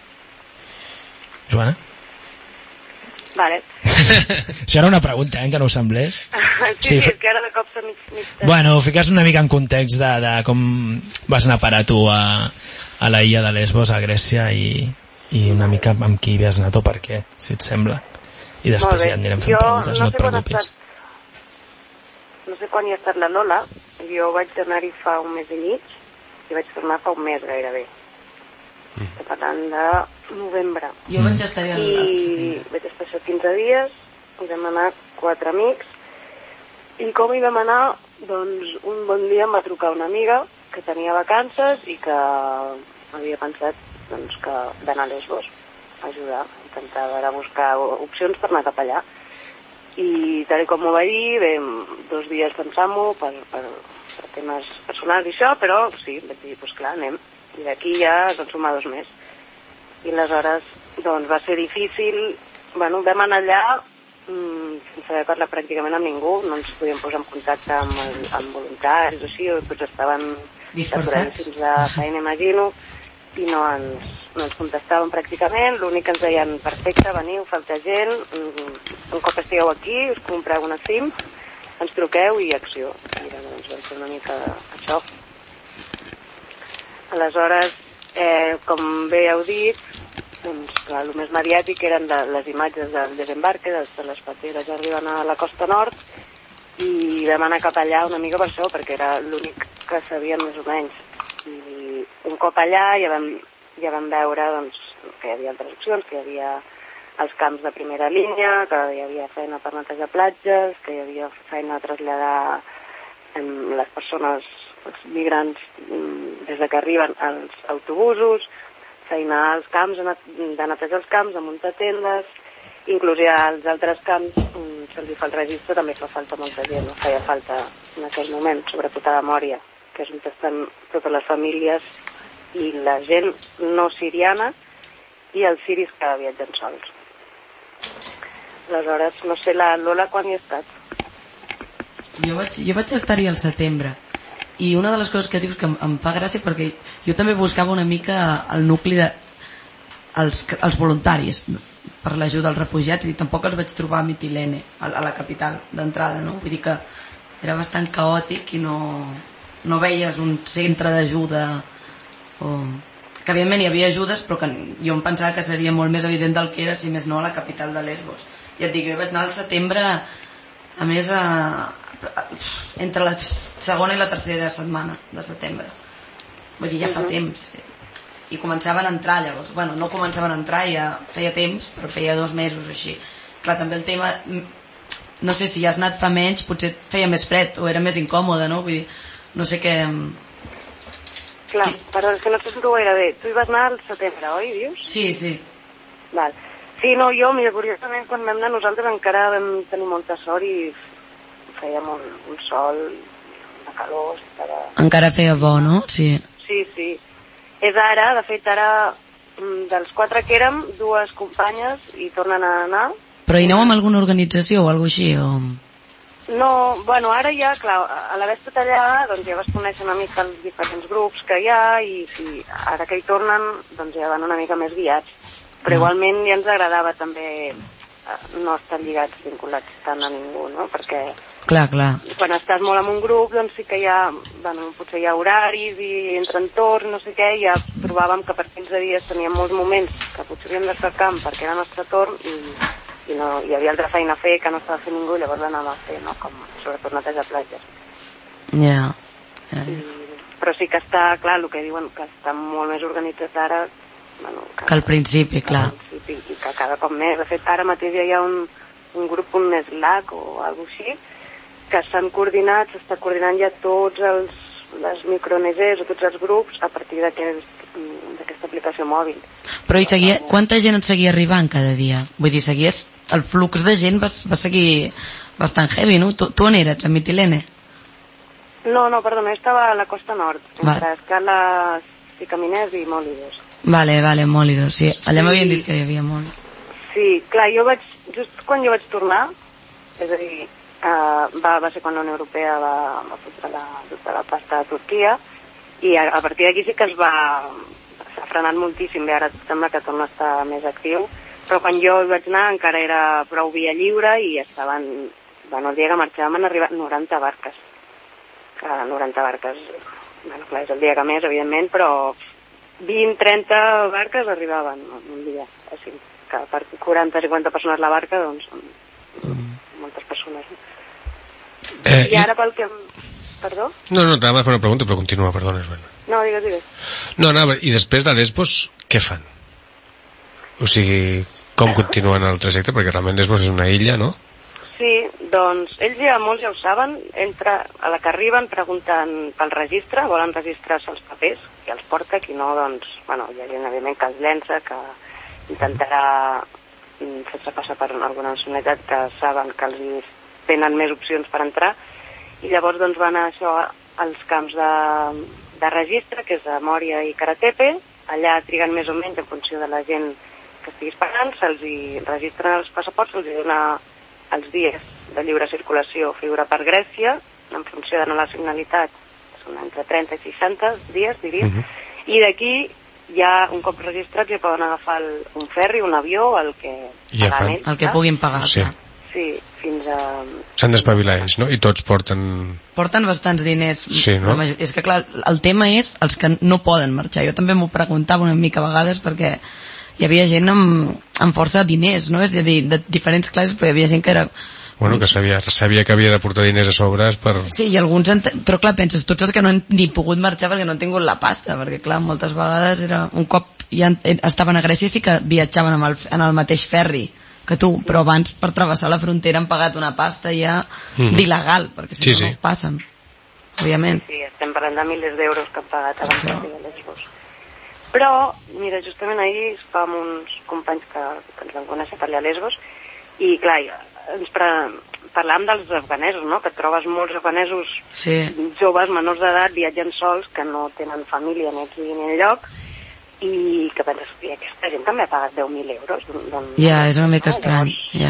Joana?
Vale.
Això era una pregunta, que no us semblés.
Sí, és que ara de cop s'ha mig...
Bueno, fiques una mica en context de com vas anar a parar tu a la illa de Lesbos, a Grècia, i una mica amb qui havies anat o per què, si et sembla. I després ja anirem fent preguntes, no et preocupis.
No sé quan hi ha estat la Lola, jo vaig anar-hi fa un mes i mig i vaig tornar fa un mes gairebé. Per tant, de novembre.
Jo vaig estar al
I vaig estar això 15 dies, i vam anar 4 amics, i com hi vam anar, doncs un bon dia em va trucar una amiga que tenia vacances i que havia pensat que d'anar a Lesbos a ajudar, intentar buscar opcions per anar cap allà. I tal com m'ho va dir, vam 2 dies pensant-m'ho per temes personals i això, però sí, vaig dir, doncs clar, anem. I d'aquí ja vam sumar 2 més. I aleshores doncs va ser difícil, vam anar allà sense haver parlat pràcticament amb ningú, no ens podíem posar en contacte amb voluntaris o així, tots estaven
dispersats
fins a feina, imagino, i no ens contestaven pràcticament. L'únic que ens deien, perfecte, veniu, falta gent, un cop estigueu aquí us compreu una SIM, ens truqueu i acció. I doncs vam fer una mica això. Aleshores, com bé heu dit, doncs clar, el més mediàtic eren les imatges del desembarque, de les pateres arribant a la costa nord, i vam anar cap allà una mica per això, perquè era l'únic que sabíem més o menys. I un cop allà ja vam veure doncs, que hi havia altres opcions, que hi havia els camps de primera línia, que hi havia feina per netejar platges, que hi havia feina a traslladar les persones, els migrants, des de que arriben als autobusos, feina als camps, de netejar els camps, de muntar tendes, inclús als altres camps, se'ls fa el registre, també fa falta molta gent, no feia falta en aquell moment, sobretot a la Mòria, que és on estan totes les famílies i la gent no siriana i els siris que viatgen sols. Aleshores, no sé, la Lola quan hi ha estat?
Jo vaig estar-hi al setembre, i una de les coses que dius que em fa gràcia, perquè jo també buscava una mica el nucli de els voluntaris per l'ajuda als refugiats, i tampoc els vaig trobar a Mitilene, a la capital d'entrada, no? Vull dir que era bastant caòtic i no veies un centre d'ajuda, que evidentment hi havia ajudes, però que jo em pensava que seria molt més evident del que era, si més no, a la capital de Lesbos. Ja et dic, jo vaig anar al setembre, a més, entre la segona i la tercera setmana de setembre. Vull dir, ja fa temps. I començaven a entrar, llavors. Bueno, no començaven a entrar, ja feia temps, però feia 2 mesos o així. Clar, també el tema... No sé, si has anat fa menys, potser feia més fred, o era més incòmode, no? Vull dir, no sé què...
Clar, però és que no te sento gaire bé. Tu hi vas anar al setembre, oi, dius?
Sí, sí.
Val. Sí, no, jo, mira, curiosament, quan vam anar nosaltres encara vam tenir molta sort i fèiem un sol, una calor...
Encara feia bo, no? Sí.
Sí, sí. És ara, de fet, ara, dels 4 que érem, 2 companyes i tornen a anar.
Però hi aneu amb alguna organització o alguna així, o...?
No, bueno, ara ja, clar, a l'haver estat allà, doncs ja vas conèixer una mica els diferents grups que hi ha i ara que hi tornen, doncs ja van una mica més guiats. Però igualment ja ens agradava també no estar lligats, vinculats tant a ningú, no? Perquè
clar.
Quan estàs molt en un grup, doncs sí que hi ha, bueno, potser hi ha horaris i entre entorns, no sé què, i ja trobàvem que per 15 dies teníem molts moments que potser havíem d'estar al camp perquè era el nostre torn i no, hi havia altra feina a fer que no estava fent ningú i llavors l'anàvem a fer, no? Com sobretot netejar platges.
Ja.
Però sí que està, clar, el que diuen que està molt més organitzat ara, bueno,
que al principi, clar.
I que cada cop més. De fet, ara mateix ja hi ha un grup, un Slack o alguna cosa així, que s'han coordinat, s'està coordinant ja tots les micronesers o tots els grups a partir d'aquesta aplicació mòbil.
Però quanta gent et seguia arribant cada dia? Vull dir, el flux de gent va seguir bastant heavy, no? Tu on eres, a Mitilene?
No, perdona, estava a la costa nord, entre Escales i Caminers i Mòlidos.
Vale, Mòlidos, sí. Allà m'havien dit que hi havia molt.
Sí, clar, just quan jo vaig tornar, és a dir, va ser quan la Unió Europea va fotre la pasta a Turquia, i a partir d'aquí sí que s'ha frenat moltíssim, bé, ara sembla que torna a estar més actiu, però quan jo hi vaig anar encara era prou via lliure i estaven, bueno, el dia que marxàvem han arribat 90 barques. 90 barques, bueno, clar, és el dia que més, evidentment, però 20-30 barques arribaven un dia, així que per 40-50 persones la barca, doncs són moltes persones. I ara pel que... Perdó?
No, t'anava a fer una pregunta, però continua, perdona, Joana.
No, digues.
No, i després de Lesbos, què fan? O sigui, com continuen el trajecte? Perquè realment Lesbos és una illa, no?
Sí, doncs ells molts ja ho saben, a la que arriben pregunten pel registre, volen registrar-se els papers, qui els porta, qui no, doncs, bueno, hi ha gent, evidentment, que els llença, que intentarà fer-se passar per alguna nacionalitat que saben que els tenen més opcions per entrar, i llavors doncs van a això, als camps de registre, que és a Mòria i Karatepe, allà triguen més o menys en funció de la gent que estigui esperant, se'ls hi registren els passaports, se'ls hi dona els dies de lliure circulació figura per Grècia, en funció de la nacionalitat, són entre 30 i 60 dies, diria, i d'aquí ja un cop registrats ja poden agafar un ferri, un avió, el que
puguin pagar.
Sí, fins a...
S'han d'espavilar ells, no? I tots porten
bastants diners.
Sí, no?
És que clar, el tema és els que no poden marxar. Jo també m'ho preguntava una mica a vegades perquè hi havia gent amb força diners, no? És a dir, de diferents classes, però hi havia gent que era...
Bueno, que sabia que havia de portar diners a sobres per...
Sí, i alguns... Però clar, penses, tots els que no han ni pogut marxar perquè no han tingut la pasta, perquè clar, moltes vegades era un cop ja estaven a Grècia sí que viatjaven en el mateix ferri que tu, però abans per travessar la frontera han pagat una pasta ja d'il·legal, perquè si no ho passen, òbviament.
Sí, estem parlant de milers d'euros que han pagat abans de Lesbos. Però, mira, justament ahir estàvem uns companys que ens vam conèixer per allà a Lesbos, i clar, ens parlàvem dels afganesos, no? Que trobes molts afganesos joves, menors d'edat, viatjant sols, que no tenen família ni aquí ni enlloc, i que penses, aquesta gent també ha pagat 10.000 euros.
Ja, és una mica estrany, ja.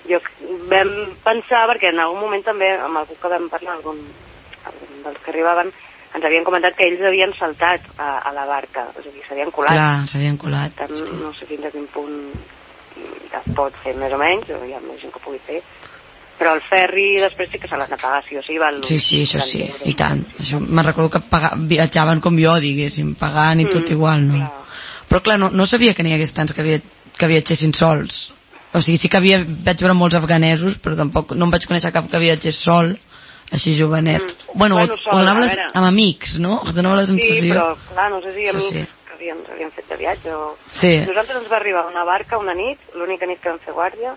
Vam pensar, perquè en algun moment també, amb algú que vam parlar, algun dels que arribaven, ens havien comentat que ells havien saltat a la barca, és a dir, s'havien colat.
Clar, s'havien colat.
No sé fins a quin punt es pot fer més o menys, o hi ha més gent que pugui fer, però el ferri després sí que se l'han de pagar, sí o sí.
Sí, això sí, i tant. Me'n recordo que viatjaven com jo, diguéssim, pagant i tot igual, no? Clar. Però clar, no sabia que n'hi hagués tants que viatgessin sols. O sigui, sí que vaig veure molts afganesos, però tampoc no em vaig conèixer cap que viatgés sol, així jovenet. Bueno, o anaves amb amics, no? Donava la sensació.
Sí, però clar, no sé si amics que havien fet de viatge o...
Sí.
Nosaltres ens va arribar una barca una nit, l'única nit que vam fer guàrdia,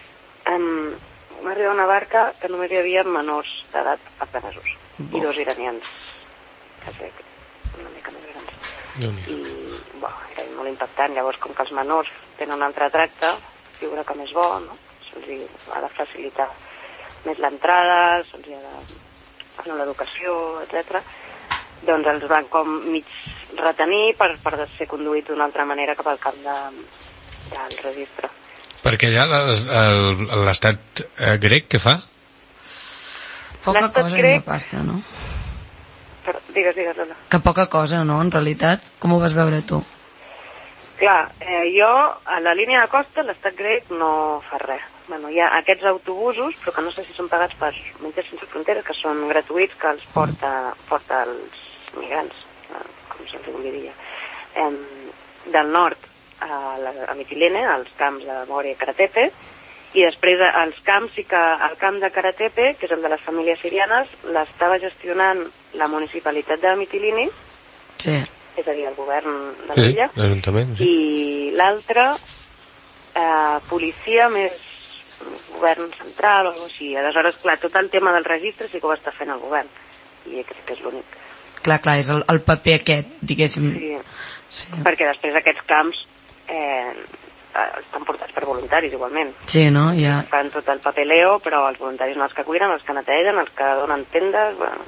va arribar una barca que només hi havia menors d'edat afganesos i 2 iranians, que crec una mica més grans. I era molt impactant. Llavors, com que els menors tenen un altre tracte, figura que més bo, no? Se'ls ha de facilitar més l'entrada, se'ls ha de fer l'educació, etc. Doncs els van com mig retenir per ser conduïts d'una altra manera cap al camp del registre.
Perquè allà l'estat grec què fa?
Poca cosa amb la pasta, no?
Digues, Lola.
Que poca cosa, no, en realitat? Com ho vas veure tu?
Clar, jo, a la línia de costa, l'estat grec no fa res. Bueno, hi ha aquests autobusos, però que no sé si són pagats per Metges Sense Fronteres, que són gratuïts, que els porta els migrants, com se'ls diria, del nord a Mitilene, als camps de Mòria i Karatepe, I després els camps, sí que el camp de Karatepe, que és el de les famílies sirianes, l'estava gestionant la municipalitat de Mitilini,
sí.
És a dir, el govern de l'illa,
l'Ajuntament, sí.
I l'altre, policia més govern central o alguna cosa així. Aleshores, clar, tot el tema del registre sí que ho està fent el govern, i crec que és l'únic.
Clar, és el paper aquest, diguéssim.
Sí. Perquè després aquests camps estan portats per voluntaris igualment.
Sí, no? Ja.
Fan tot el papeleo, però els voluntaris són els que cuiden, els que netegen, els que donen tendes, bueno.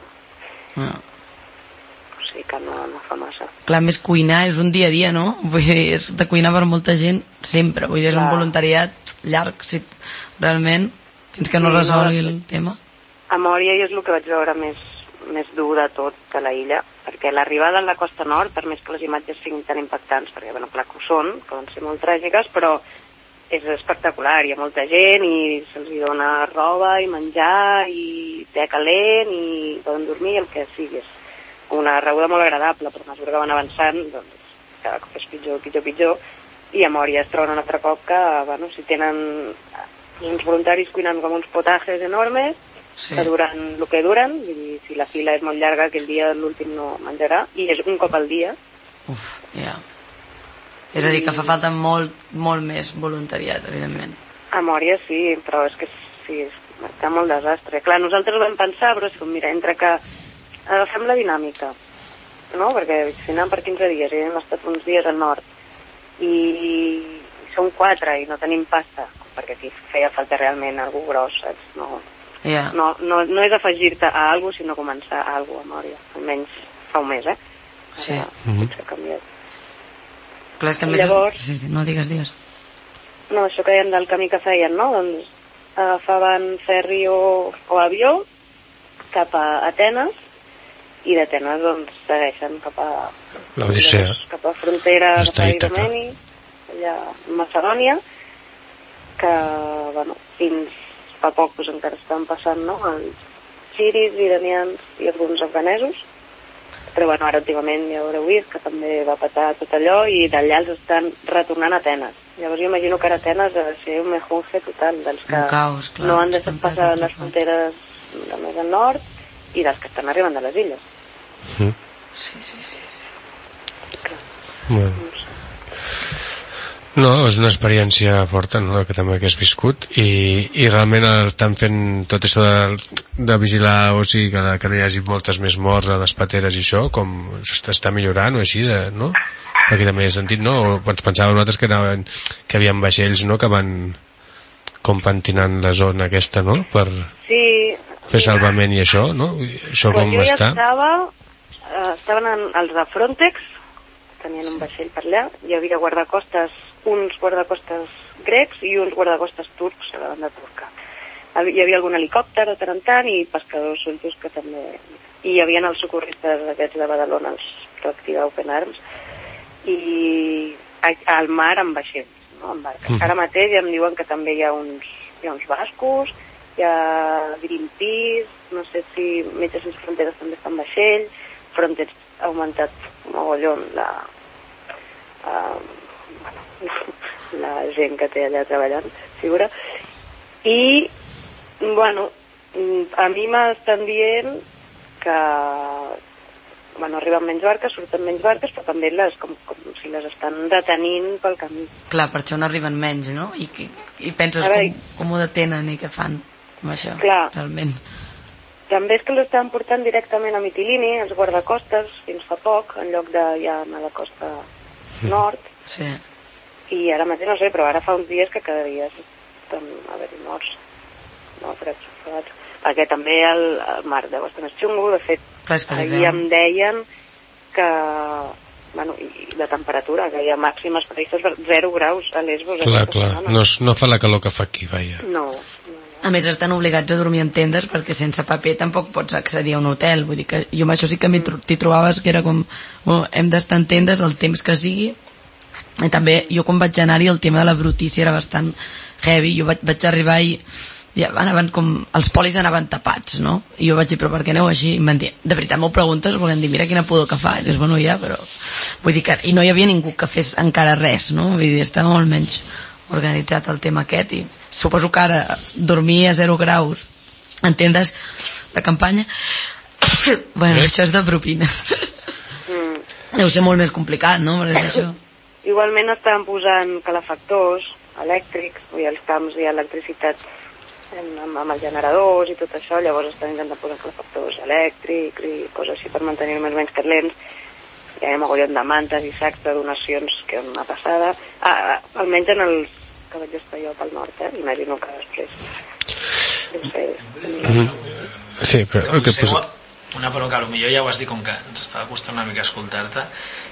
O sigui que no fa massa.
Clar, més cuinar és un dia a dia, no? Vull dir, és de cuinar per molta gent sempre, vull dir, és un voluntariat llarg, sí, realment, fins que no resolgui el tema.
A Mòria és el que vaig veure més dur de tot de la illa, perquè l'arribada a la costa nord, per més que les imatges siguin tan impactants, perquè, bueno, clar que ho són, poden ser molt tràgiques, però és espectacular, hi ha molta gent i se'ls dona roba i menjar i te calent i poden dormir, el que sigui. És una rebuda molt agradable, però a mesura que van avançant, doncs, cada cop és pitjor, i a Mòria es troben un altre cop que, bueno, si tenen uns voluntaris cuinant com uns potajes enormes, que duren el que duren, i si la fila és molt llarga, aquell dia l'últim no menjarà, i és un cop al dia.
És a dir, que fa falta molt més voluntariat, evidentment.
A Mòria sí, però és que sí, està molt desastre. Clar, nosaltres ho vam pensar, però és com, mira, entre que agafem la dinàmica, no? Perquè si anem per 15 dies i hem estat uns dies al nord, i som 4 i no tenim pasta, perquè aquí feia falta realment algú gros, saps? No és afegir-te a alguna cosa, sinó començar a alguna cosa a Mòria. Almenys fa un mes,
Sí.
Potser ha canviat.
Clar, és que més...
Llavors...
Sí, no, digues.
No, això que dèiem del camí que feien, no? Doncs agafaven ferri o avió cap a Atenes, i d'Atenes doncs segueixen cap a
l'Odissea,
cap a frontera de Idomeni, allà a Macedònia, que, bueno, fins fa poc doncs, encara estan passant, no?, els siris, iranians i alguns afganesos, però bueno, ara últimament ja haureu vist que també va patar tot allò i d'allà els estan retornant a Atenes. Llavors jo imagino que ara Atenes ha de ser un mejunje total, dels que
caos, clar,
no han deixat passar les fronteres de més al nord i dels que estan arribant de les illes.
Sí.
Bueno. No, és una experiència forta, no?, que també que has viscut, i realment estan fent tot això de vigilar, o sigui, que no hi hagi moltes més morts a les pateres i això, com s'està millorant o així, no? Perquè també he sentit, no? O ens pensàvem nosaltres que hi havia vaixells, no?, que van com pentinant la zona aquesta, no?, per fer salvament i això, no? Això com està?
Estaven els de Frontex, tenien un vaixell per allà, hi havia uns guardacostes grecs i uns guardacostes turcs a la banda turca. Hi havia algun helicòpter de tant en tant i pescadors sueltos que també... I hi havia els socorristes aquests de Badalona, els reactiva Open Arms, i al mar amb vaixells, no?, amb barques. Ara mateix ja em diuen que també hi ha uns bascos, hi ha Greenpeace, no sé si Metges Sense Fronteres també està en vaixell, Frontex ha augmentat mogollon la gent que té allà treballant, figura. I, bueno, a mi m'estan dient que, bueno, arriben menys barques, surten menys barques, però també com si les estan detenint pel camí.
Clar, per això n'arriben menys, no? I penses com ho detenen i què fan amb això, realment.
També és que l'estaven portant directament a Mitilini, els guardacostes, fins fa poc, en lloc de ja anar a la costa nord.
Sí.
I ara mateix no sé, però ara fa uns dies que cada dia estan haver-hi morts. No, perquè també el mar deu estar més xungo. De fet, ahir em deien que, bueno, i la temperatura, que hi ha màximes previstes per 0 graus a Lesbos.
Clar, no fa la calor que fa aquí, vaja.
No.
A més, estan obligats a dormir en tendes perquè sense paper tampoc pots accedir a un hotel. Vull dir que jo amb això sí que t'hi trobaves que era com, bueno, hem d'estar en tendes el temps que sigui. I també jo quan vaig anar-hi el tema de la brutícia era bastant heavy. Jo vaig arribar i ja anaven com, els polis anaven tapats, no? I jo vaig dir, però per què aneu així? I em van dir, de veritat m'ho preguntes? Volem dir, mira quina pudor que fa. I dius, bueno, ja, però... Vull dir que... I no hi havia ningú que fes encara res, no? Vull dir, estava molt menys
organitzat el tema aquest, i suposo que ara dormir a 0 graus, entiendes la campanya? Bueno, això és de propina. Deu ser molt més complicat, no? Per això.
Igualment estaven posant calefactors elèctrics, i als camps hi ha electricitat amb els generadors i tot això, llavors estan intentant posar calefactors elèctrics i coses així per mantenir més o menys calents. Hi ha mogollon de mantes i sacs de donacions, que és una passada. Almenys en els que vaig estar jo pel nord, imagino que després deu ser...
Sí, però...
Una però que potser ja ho has dit, com que ens estava costant una mica escoltar-te,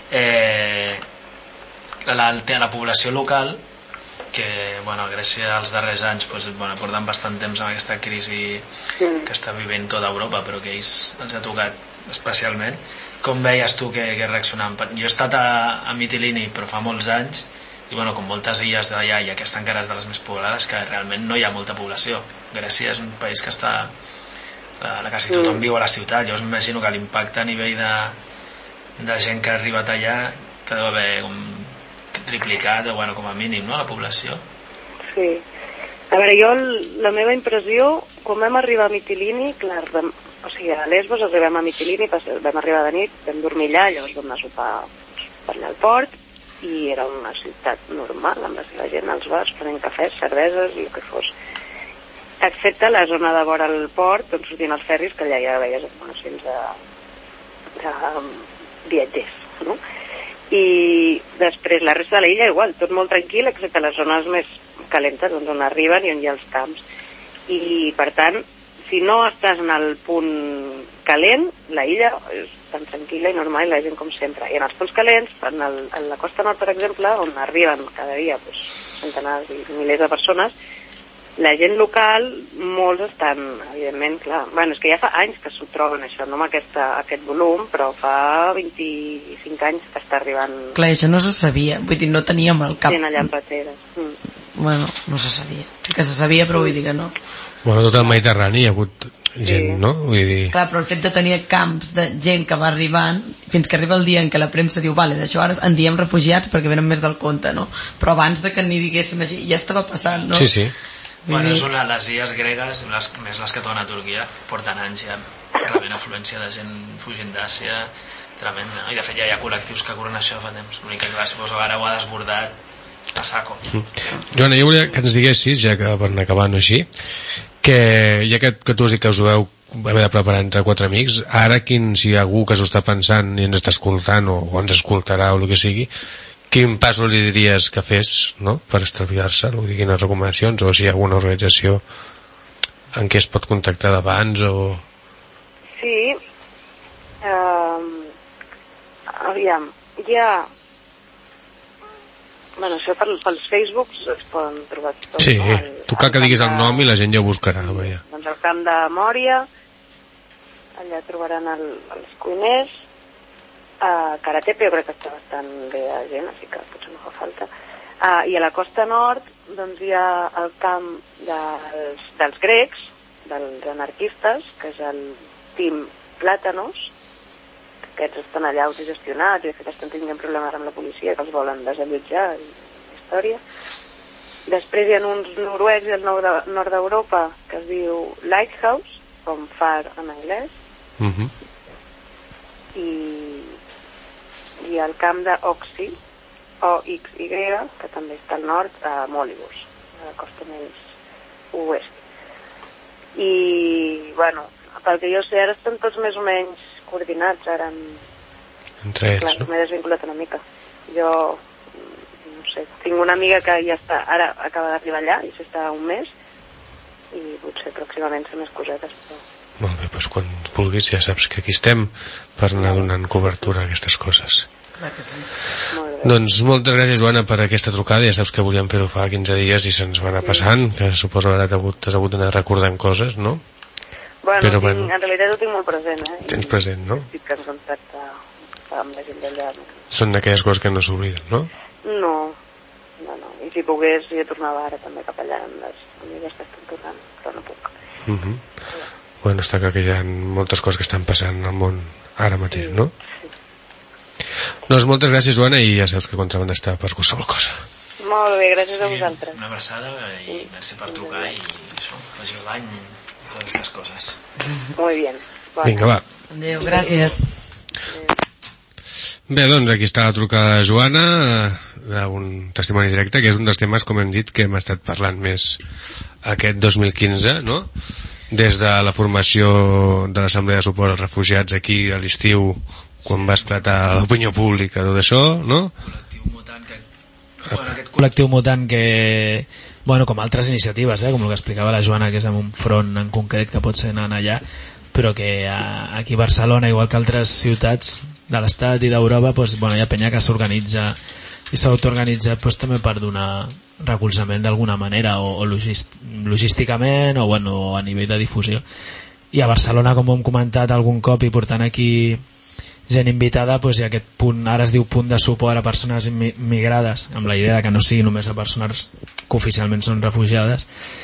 la població local, que bueno, a Grècia els darrers anys pues, bueno, porten bastant temps amb aquesta crisi que està vivint tota Europa, però que ells ens ha tocat especialment. Com veies tu que reaccionaven? Jo he estat a Mitilini, però fa molts anys, i bueno, com moltes illes d'allà, i aquesta encara és de les més poblades, que realment no hi ha molta població. Grècia és un país que està... quasi tothom viu a la ciutat. Jo m'imagino que l'impacte a nivell de gent que ha arribat allà que deu haver com triplicat, o bueno, com a mínim, no?, la població.
Sí. A veure, jo, la meva impressió, quan vam arribar a Mitilini, clar, o sigui, a Lesbos arribem a Mitilini, vam arribar de nit, vam dormir allà, llavors vam anar a sopar per allà al port, i era una ciutat normal, amb la seva gent als bars, prenent cafès, cerveses i el que fos. Excepte la zona de vora al port, on sortien els ferris, que allà ja veies acumulacions de viatgers, no? I després la resta de l'illa igual, tot molt tranquil, excepte les zones més calentes, on arriben i on hi ha els camps. I per tant, si no estàs en el punt calent, la illa és tan tranquil·la i normal, i la gent com sempre. I en els punts calents, en la costa nord, per exemple, on arriben cada dia centenars i milers de persones, la gent local, molts estan, evidentment, clar, bueno, és que ja fa anys que s'ho troben això, no amb aquest volum, però fa 25 anys que està arribant...
Clar, això no se sabia, vull dir, no teníem el cap...
Gent allà en pateres.
Bueno, no se sabia. Sí que se sabia, però vull dir que no.
Bueno, tot el Mediterrani hi ha hagut gent, no? Vull dir...
Clar, però el fet de tenir camps de gent que va arribant, fins que arriba el dia en què la premsa diu, vale, d'això ara en diem refugiats perquè venen més del compte, no? Però abans de que ni diguéssim així, ja estava passant, no?
Sí, sí.
Bueno, és una de les illes gregues, més les que toquen a Turquia, porten anys ja rebent afluència de gent fugint d'Àsia tremenda, no? I de fet ja hi ha col·lectius que curen això fa temps, l'únic que suposo ara ho ha desbordat a saco.
Joana, jo volia que ens diguessis, ja que per anar acabant així, que ja que tu has dit que us ho veu haver de preparar entre 4 amics, ara si hi ha algú que s'ho està pensant i ens està escoltant o ens escoltarà o el que sigui, quin pas li diries que fes, no?, per estalviar-se, o quines recomanacions, o si hi ha alguna organització en què es pot contactar d'abans o...
Sí, aviam, hi ha... Bueno, això pels Facebooks es poden trobar tot.
Sí, tu cal que diguis el nom i la gent ja ho buscarà. Veia.
Doncs el camp de Mòria, allà trobaran els cuiners, a Karatepe jo crec que està bastant bé de gent, així que potser no fa falta. I a la costa nord doncs hi ha el camp dels grecs, dels anarquistes, que és el Team Plátanos, que aquests estan allà autogestionats i de fet estan tenint problemes amb la policia que els volen desallotjar i història. Després hi ha uns noruecs del nord d'Europa que es diu Lighthouse, com far en anglès, i el camp d'Oxy, OXY, que també està al nord, a Mòlibus, a la costa més oest. I, bueno, pel que jo sé, ara estan tots més o menys coordinats, ara
entre ells,
clar,
no?
M'he desvinculat una mica. Jo, no sé, tinc una amiga que ja està, ara acaba d'arribar allà, i s'està un mes, i potser pròximament ser més cosetes, però...
Molt bé, doncs quan vulguis ja saps que aquí estem per anar donant cobertura a aquestes coses.
Clar que sí.
Doncs moltes gràcies, Joana, per aquesta trucada. Ja saps que volíem fer-ho fa 15 dies i se'ns va anar passant, que suposo que t'has hagut d'anar recordant coses, no?
Bueno, però, en realitat ho tinc molt present,
Tens present, no?
Estic en contacte amb la gent d'allà.
Són d'aquelles coses que no s'obliden, no?
No. I si pogués, jo tornava ara també cap allà amb les amigues que estan tornant, però no puc.
Bueno, està clar que hi ha moltes coses que estan passant al món ara mateix, no? Sí. Doncs moltes gràcies, Joana, i ja saps que Contrabanda està per qualsevol cosa.
Molt bé, gràcies a vosaltres.
Una abraçada i merci per trucar i això, faci l'any i totes aquestes coses.
Muy bien.
Vinga, va.
Adéu, gràcies.
Bé, doncs aquí està la trucada de Joana, d'un testimoni directe, que és un dels temes, com hem dit, que hem estat parlant més aquest 2015, no? Des de la formació de l'Assemblea de Suport als Refugiats aquí a l'estiu, quan va esclatar l'opinió pública, tot això, no?
Aquest col·lectiu mutant que, bueno, com altres iniciatives, com el que explicava la Joana, que és en un front en concret que pot ser anant allà, però que aquí a Barcelona, igual que altres ciutats de l'Estat i d'Europa, doncs, bueno, hi ha penya que s'organitza i s'ha autoorganitzat doncs, també per donar recolzament d'alguna manera o logísticament o, bueno, a nivell de difusió. I a Barcelona, com ho hem comentat algun cop i portant aquí gent invitada, doncs hi ha aquest punt, ara es diu punt de suport a persones migrades, amb la idea que no sigui només a persones que oficialment són refugiades,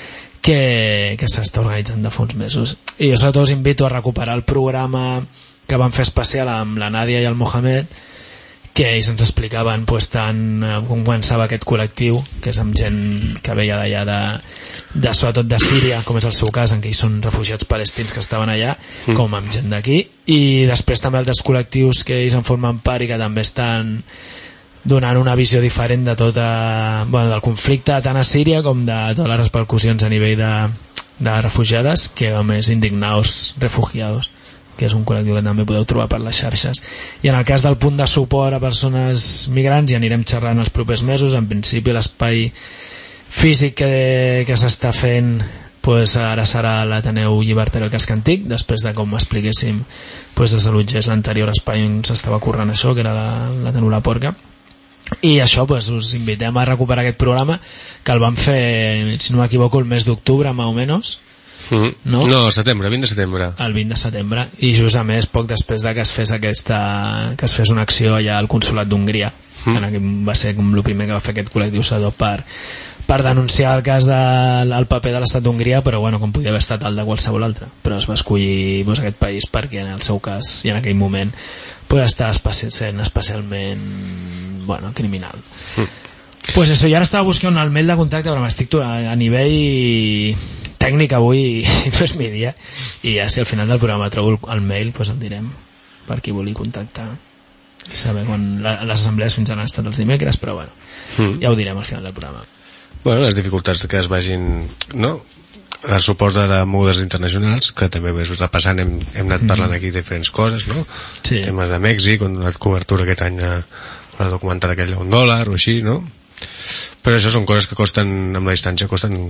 que s'està organitzant de fa uns mesos. I jo sobretot us invito a recuperar el programa que van fer especial amb la Nàdia i el Mohamed, que ells ens explicaven doncs, tant com començava aquest col·lectiu, que és amb gent que veia d'allà sobretot de Síria, com és el seu cas, en què hi són refugiats palestins que estaven allà, com amb gent d'aquí, i després també altres col·lectius que ells en formen part i que també estan donant una visió diferent de del conflicte tant a Síria com de totes les repercussions a nivell de refugiades, que a més Indignaos Refugiados, que és un col·lectiu que també podeu trobar per les xarxes. I en el cas del punt de suport a persones migrants ja anirem xerrant els propers mesos. En principi l'espai físic que s'està fent pues, ara serà l'Ateneu Llibertari del Casc Antic, després de com expliquéssim pues, des de l'Utgés l'anterior espai on s'estava currant això, que era l'Ateneu La Porca. I això, pues, us invitem a recuperar aquest programa que el vam fer, si no m'equivoco, el mes d'octubre, més o menys.
No, setembre, 20 de setembre.
El 20 de setembre, i just a més poc després de que es fes una acció allà al Consolat d'Hongria, que va ser com el primer que va fer aquest col·lectiu Sador per denunciar el cas del paper de l'estat d'Hongria, però bueno, com podia haver estat el de qualsevol altre, però es va escollir pues, aquest país perquè en el seu cas i en aquell moment pues, estava sent especialment criminal. Pues això, jo ara estava buscant el mail de contacte, però m'estic a nivell tècnic avui no és mi dia, i ja si al final del programa trobo el mail, pues el direm per qui vulgui contactar i saber quan les assemblees fins ara han estat els dimecres, però bueno, ja ho direm al final del programa.
Bueno, les dificultats que es vagin, no? El suport de mogudes internacionals, que també ho repassant, hem anat parlant aquí de diferents coses, no?
Sí.
Temes de Mèxic, on ha donat cobertura aquest any a la documental aquella $1 o així, no? Però això són coses que costen, amb la distància, costen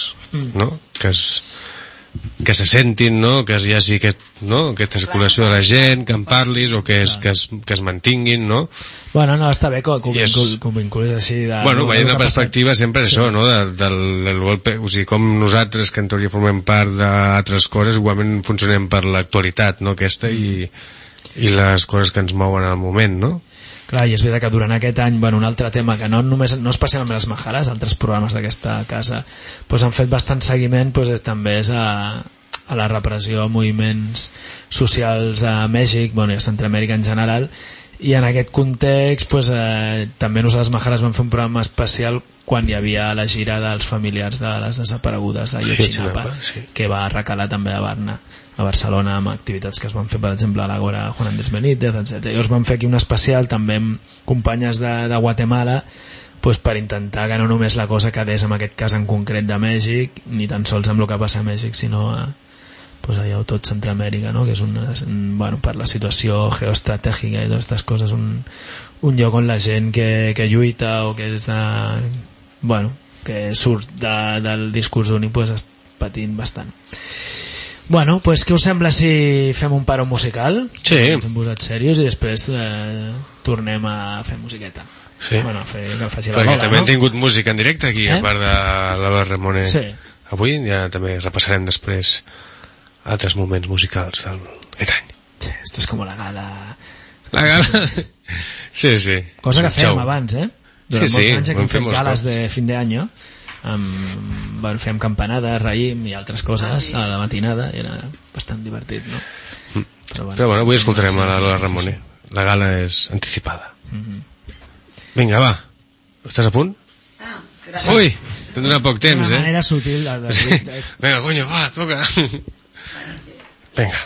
que se sentin, no? Que hi hagi aquesta circulació de la gent, que en parlis o que es mantinguin, no?
Bueno, no, està bé que ho vinculis així
bueno, veient la perspectiva sempre és això, no? Del golpe, o sigui, com nosaltres que en teoria formem part d'altres coses igualment funcionem per l'actualitat, no? Aquesta i les coses que ens mouen al moment, no?
Clar, i és veritat que durant aquest any, un altre tema que no especialment les Majares, altres programes d'aquesta casa han fet bastant seguiment, també és a la repressió a moviments socials a Mèxic, i a Centroamèrica en general, i en aquest context també nosaltres Majares vam fer un programa especial quan hi havia la gira dels familiars de les desaparegudes de Ayotzinapa, que va recalar també a Barna, a Barcelona, amb activitats que es van fer, per exemple, a l'Àgora Juan Andrés Benítez, etc. Llavors vam fer aquí un especial també amb companyes de Guatemala per intentar que no només la cosa quedés en aquest cas en concret de Mèxic, ni tan sols amb el que passa a Mèxic, sinó a allà tot Centroamèrica, no? Que és per la situació geoestratègica i totes aquestes coses, un lloc on la gent que lluita o que és que surt del discurs únic està patint bastant. Bueno, pues què us sembla si fem un paro musical?
Sí.
Ens hem posat serios i després tornem a fer musiqueta.
Sí.
Bueno, que faci la
perquè
Lola,
també
no?
hem tingut música en directe aquí, a part de Lola Ramone.
Sí.
Avui ja també repassarem després altres moments musicals d'aquest any.
Sí, esto es como la gala.
La gala? Sí, sí.
Cosa que fèiem abans, Durant molts anys hem fet gales de fin de any, fèiem campanades, raïm i altres coses a la matinada, i era bastant divertit, no?
Però bueno, avui escoltarem a la Lola Ramone. La gala és anticipada. Vinga, va. Estàs a punt? Ui, t'hem donat poc temps,
Una manera sutil de dir.
Vinga, coño, va, toca. Vinga.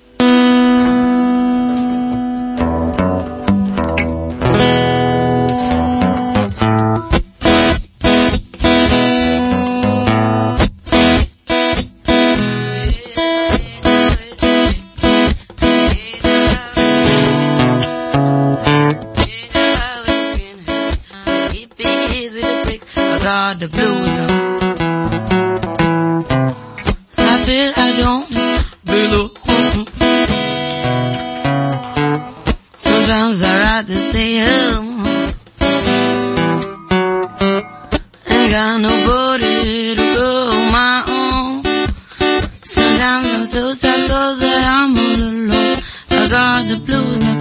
The blues now. I feel I don't belong. Sometimes I rather stay home. Ain't got nobody to go my own. Sometimes I'm so sad 'cause I'm all alone. I got the blues now.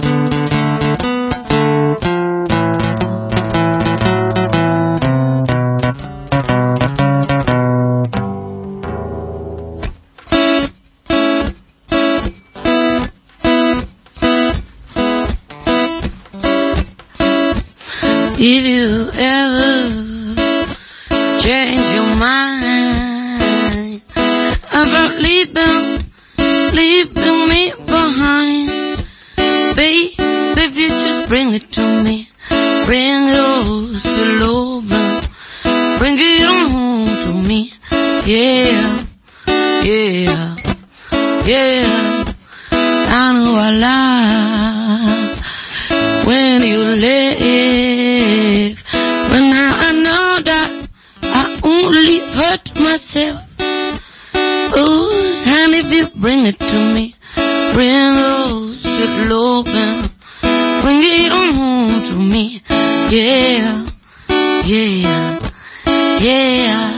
If you ever change your mind about leaving me behind, babe, if you just bring it to me, bring your silver, bring it on home to me, yeah, yeah, yeah, I know I lie when you leave, but now I know that I only hurt myself. Oh, and if you bring it to me, bring those good loving, bring it on home to me, yeah, yeah, yeah.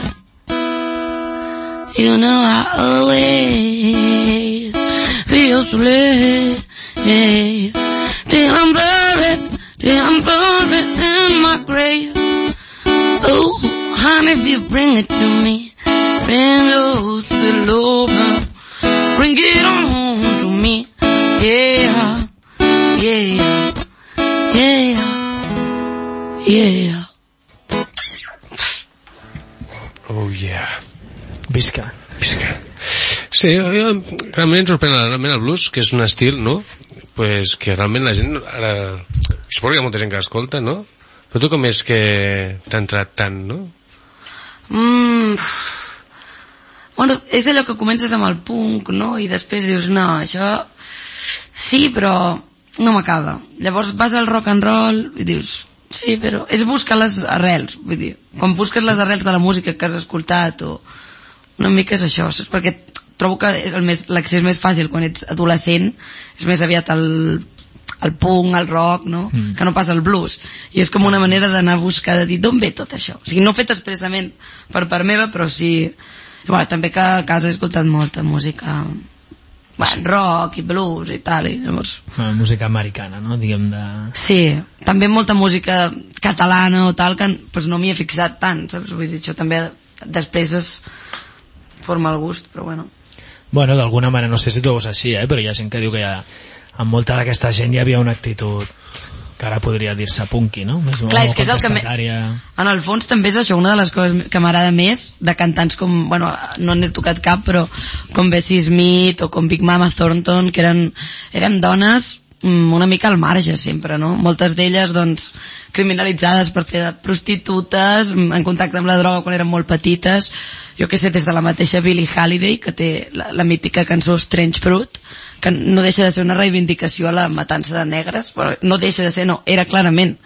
You know I always feel so late, yeah. Till I'm buried in my grave. Oh, honey, if you bring it to me, bring those still over, bring it on home to me, yeah, yeah, yeah, yeah.
Oh yeah.
Visca.
Sí, realment ens sorprèn realment el blues, que és un estil, no? Pues que realment la gent ara... Suposo que hi ha molta gent que l'escolta, no? Però tu com és que t'ha entrat tant, no?
Bueno, és allò que comences amb el punk, no? I després dius, no, això sí, però no m'acaba. Llavors vas al rock and roll i dius, sí, però és buscar les arrels, vull dir, quan busques les arrels de la música que has escoltat, o una mica és això, saps? Perquè trobo que l'accés més fàcil quan ets adolescent és més aviat el punk, el rock, no? Que no pas el blues, i és com una manera d'anar a buscar, de dir d'on ve tot això, o sigui, no fet expressament per part meva, però sí, i bueno, també que a casa he escoltat molta música, bueno, rock i blues i tal, i llavors...
Música americana, no? Diguem de...
Sí, també molta música catalana o tal, que pues, no m'hi he fixat tant, saps? Vull dir, això també després es forma el gust, però bueno.
Bueno, d'alguna manera, no sé si tu ho veus així, però hi ha gent que diu que amb molta d'aquesta gent hi havia una actitud que ara podria dir-se punky, no?
Clar, és que és el que... En el fons també és això, una de les coses que m'agrada més de cantants com, bueno, no n'he tocat cap, però com Bessie Smith o com Big Mama Thornton, que eren dones una mica al marge sempre, no? Moltes d'elles, doncs, criminalitzades per fer de prostitutes, en contacte amb la droga quan eren molt petites, jo què sé, des de la mateixa Billie Holiday, que té la mítica cançó Strange Fruit, que no deixa de ser una reivindicació a la matança de negres, però no deixa de ser, no, era clarament.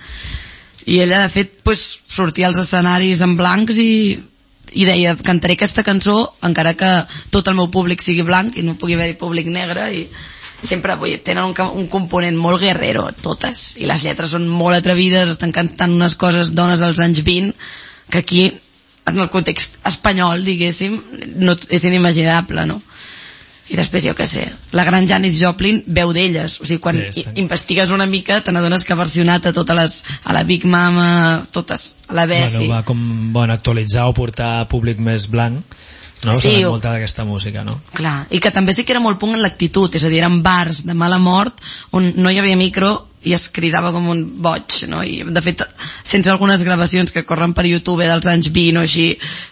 I ella, de fet, pues, sortia als escenaris en blancs i deia, cantaré aquesta cançó encara que tot el meu públic sigui blanc i no pugui haver-hi públic negre, i sempre tenen un component molt guerrero totes, i les lletres són molt atrevides, estan cantant unes coses dones als anys 20 que aquí en el context espanyol, diguéssim, no, és inimaginable, no? I després, jo què sé, la gran Janis Joplin veu d'elles, o sigui, quan investigues una mica te n'adones que ha versionat a totes a la Big Mama, totes, a la Bessie.
Bueno, va com actualitzar o portar públic més blanc, no? Sí, molta d'aquesta música, no?
Clar, i que també sí que era molt punk en l'actitud, és a dir, eren bars de mala mort on no hi havia micro i es cridava com un boig, no? I de fet, sense algunes gravacions que corren per YouTube dels anys 20 o així,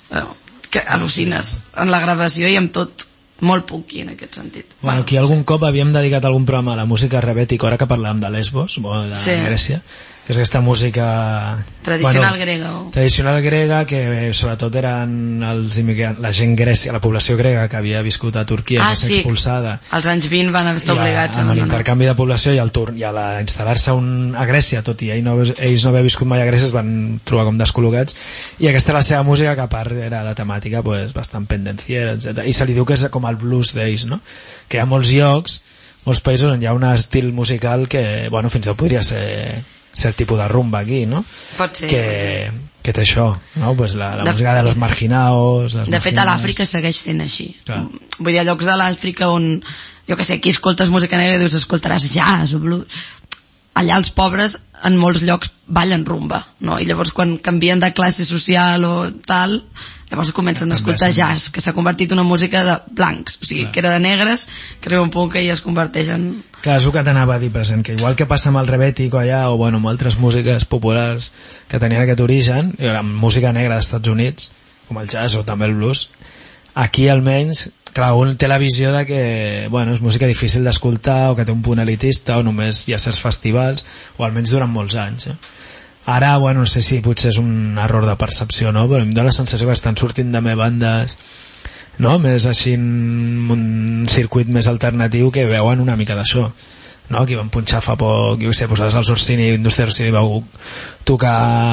que al·lucines en la gravació i amb tot molt punky en aquest sentit.
Bueno, aquí algun cop havíem dedicat algun programa a la música rebètica, ara que parlàvem de Lesbos, de Grècia, que és aquesta música
tradicional grega
tradicional grega, que sobretot eren els immigrants, la gent grècia, la població grega que havia viscut a Turquia i va ser expulsada
als anys 20 van estar obligats
amb l'intercanvi de població i a instal·lar-se a Grècia, tot i ells no haver viscut mai a Grècia, es van trobar com descol·locats, i aquesta és la seva música, que a part era de temàtica bastant pendenciera, etc. I se li diu que és com el blues d'ells, no? Que hi ha molts llocs, molts països on hi ha un estil musical que, bueno, fins i tot podria ser cert tipus de rumba aquí, no?
Pot ser.
Que té això, no? Pues la música de los marginaos...
De fet, a l'Àfrica segueix sent així. Clar. Vull dir, a llocs de l'Àfrica on, jo que sé, aquí escoltes música negra i dius, escoltaràs jazz o blues. Allà els pobres, en molts llocs, ballen rumba, no? I llavors, quan canvien de classe social o tal, llavors comencen a escoltar jazz, que s'ha convertit en una música de blancs, o sigui, que era de negres, que arriba un punt que ja es converteix en...
Clar, és el que t'anava a dir present, que igual que passa amb el rebètico allà, o bueno, amb altres músiques populars que tenien aquest origen, i la música negra dels Estats Units, com el jazz o també el blues, aquí almenys, clar, un té la visió de que, bueno, és música difícil d'escoltar, o que té un punt elitista, o només hi ha certs festivals, o almenys durant molts anys, Ara, bueno, no sé si potser és un error de percepció, no? Però em dóna la sensació que estan sortint també bandes, no? Més així en un circuit més alternatiu que veuen una mica d'això, no? Aquí van punxar fa poc, jo sé, posades als Orsini, Indústria Orsini, vau tocar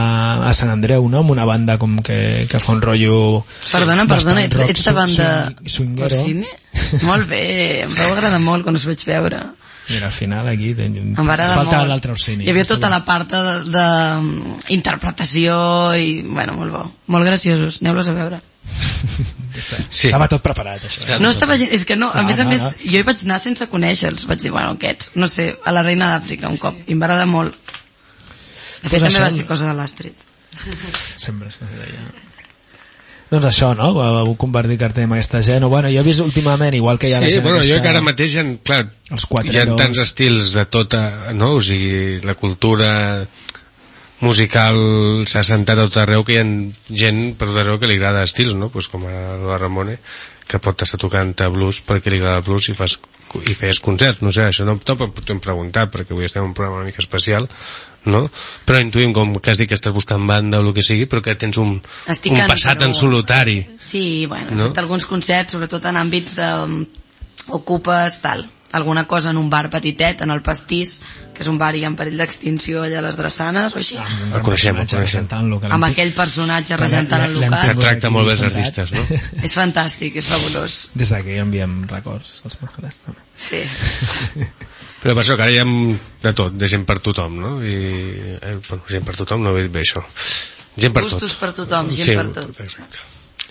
a Sant Andreu, no? Amb una banda com que fa un rotllo...
Perdona, ets de banda Orsini? Molt bé, em va agradar molt quan us vaig veure.
Mira, al final aquí
em va agradar molt.
L'altre Orsini.
Hi havia tota la part d'interpretació i, bueno, molt bo. Molt graciosos, aneu-los a veure.
Sí. Estava tot preparat, això.
No estava gent, és que no, a més, jo hi vaig anar sense conèixer-los, vaig dir, bueno, aquests, no sé, a la Reina d'Àfrica un cop, i em va agradar molt. De fet, també va ser cosa de l'Astrid.
Sempre és que se deia. Doncs això, no? Vau compartir cartell amb aquesta gent. Bueno, jo he vist últimament, igual que hi ha...
Sí, bueno, jo que ara mateix clar, hi ha tants estils de tota, no? O sigui, la cultura musical s'ha assentat a tot arreu, que hi ha gent per tot arreu que li agrada estils, no? Pues com a la Ramone, que pot estar tocant a blues perquè li agrada el blues i fes concerts, no sé, això no podem preguntar perquè avui estem en un programa una mica especial, no? Però intuïm, com que has dit que estàs buscant banda o el que sigui, però que tens un passat en solitari.
Sí, bueno, he fet alguns concerts, sobretot en àmbits d'ocupes, tal. Alguna cosa en un bar petitet, en el Pastís, que és un bar i en perill d'extinció allà a les Drassanes o així.
El coneixem.
Amb aquell personatge regentant el local.
Que tracta molt bé els artistes, no?
És fantàstic, és fabulós.
Des d'aquí enviem records als Majares, també.
Sí.
Però per això que ara hi ha de tot, de gent per tothom, no? I, bueno, gent per tothom no ho he dit bé, això. Gent per tot.
Gustos per tothom, gent per tot.
Exacte.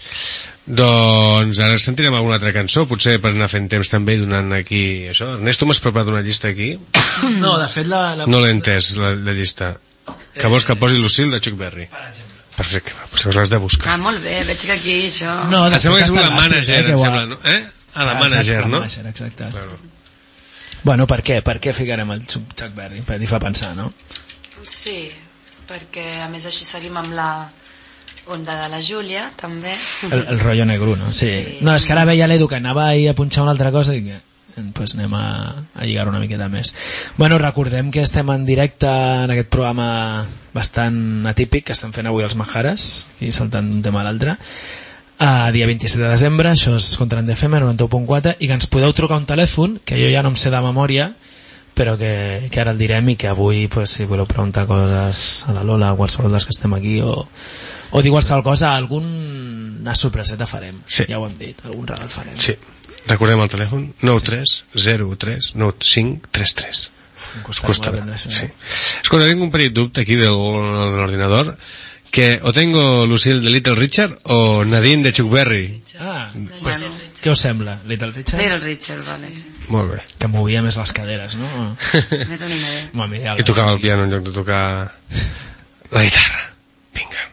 Doncs ara sentirem alguna altra cançó, potser per anar fent temps també, donant aquí això. Ernest, tu m'has preparat una llista aquí?
No, de fet
no l'he entès, la llista. Que vols que posi Lucille de Chuck Berry? Perfecte, potser l'has de buscar.
Molt bé, veig que aquí això...
No,
em sembla que és una manager, em sembla, no? La manager, no?
Exacte. Bueno, per què ficarem el Chuck Berry? Per dir, fa pensar, no?
Sí, perquè a més així seguim amb la onda de la Júlia, també.
El rotllo negru, no? Sí. No, és que ara veia l'Edu que anava ahir a punxar una altra cosa i pues anem a lligar una miqueta més. Bueno, recordem que estem en directe en aquest programa bastant atípic que estem fent avui els Majares, aquí saltant d'un tema a l'altre, dia 27 de desembre, això és Contra FM 91.4, i que ens podeu trucar un telèfon que jo ja no em sé de memòria, però que ara el direm, i que avui, pues, si voleu preguntar coses a la Lola, a qualsevol dels que estem aquí, o dir qualsevol cosa, alguna sorpreseta farem, sí. Ja ho hem dit, algun regal farem.
Sí, recordem el telèfon 9303 9533. Sí. Escolta, tinc un petit dubte aquí de l'ordinador, que o tengo Lucille de Little Richard o Nadine de Chuck Berry.
Pues, què us sembla? Little Richard?
Little Richard, vale, sí.
Molt bé.
Que movia més les caderes, no?
Més animadet.
I tocava el piano en lloc de tocar la guitarra. Vinga.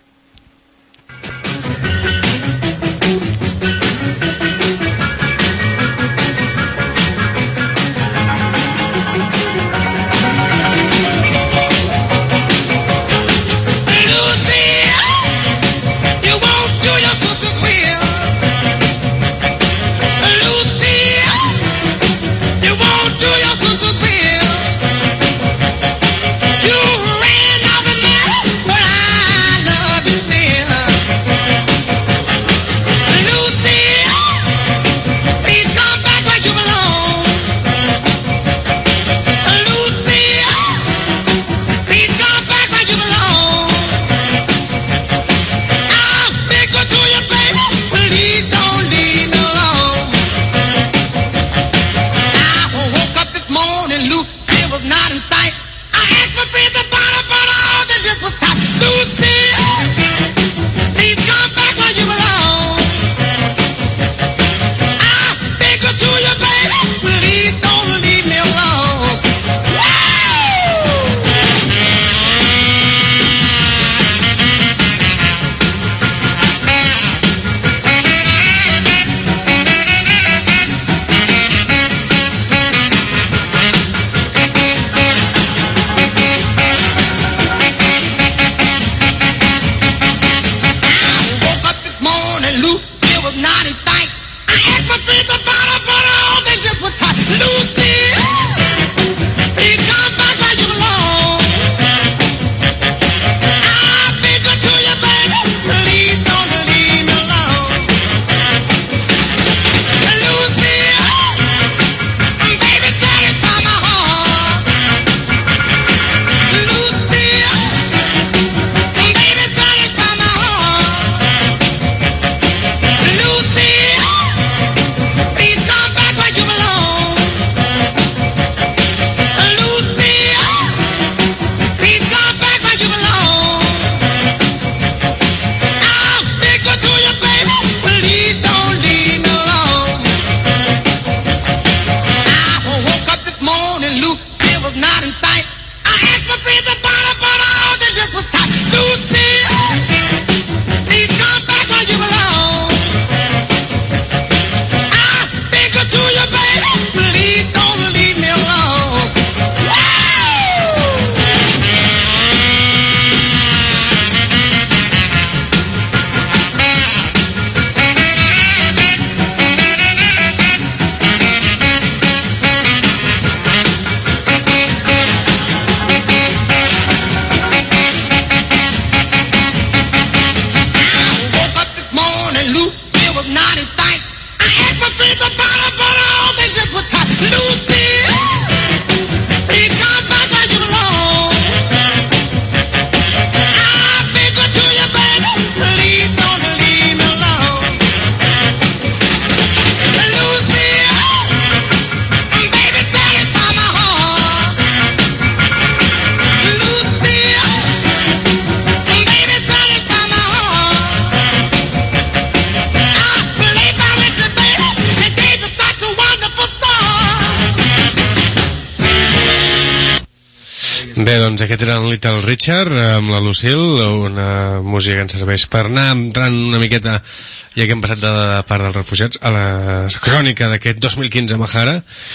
morning, Lucy was naughty tight. I asked my friends about her, but all they just was tight. Lucy, please come back where you belong. I'll be good to you, baby. Please don't leave me alone. Lucy, baby, satisfy my heart. Lucy, baby, satisfy my heart. Lucy, please come back where you belong. Lucy, please come back where you belong. I'll be good to you, baby. Please don't leave me alone. I woke up this morning, Lucy was not in sight. I asked my friends about her, but all they just was tight. Lucy, please come back where you belong. I'll be good to you, baby. Please don't leave me alone. Woke up this morning, Lucy was not in sight. I asked my friends about her, but all they just was tight. Lucy, please come back where you belong. I'll be good to you, baby. Please don't leave me alone. Lucy, baby, satisfy my heart. Lucy, baby, satisfy my heart. I play my record, baby, and gave us such a wonderful song.
Bé, doncs aquest era el Little Richard amb la Lucille, una música que ens serveix per anar entrant una miqueta, ja que hem passat de la part dels refugiats, a la crònica d'aquest 2015 a Mahara.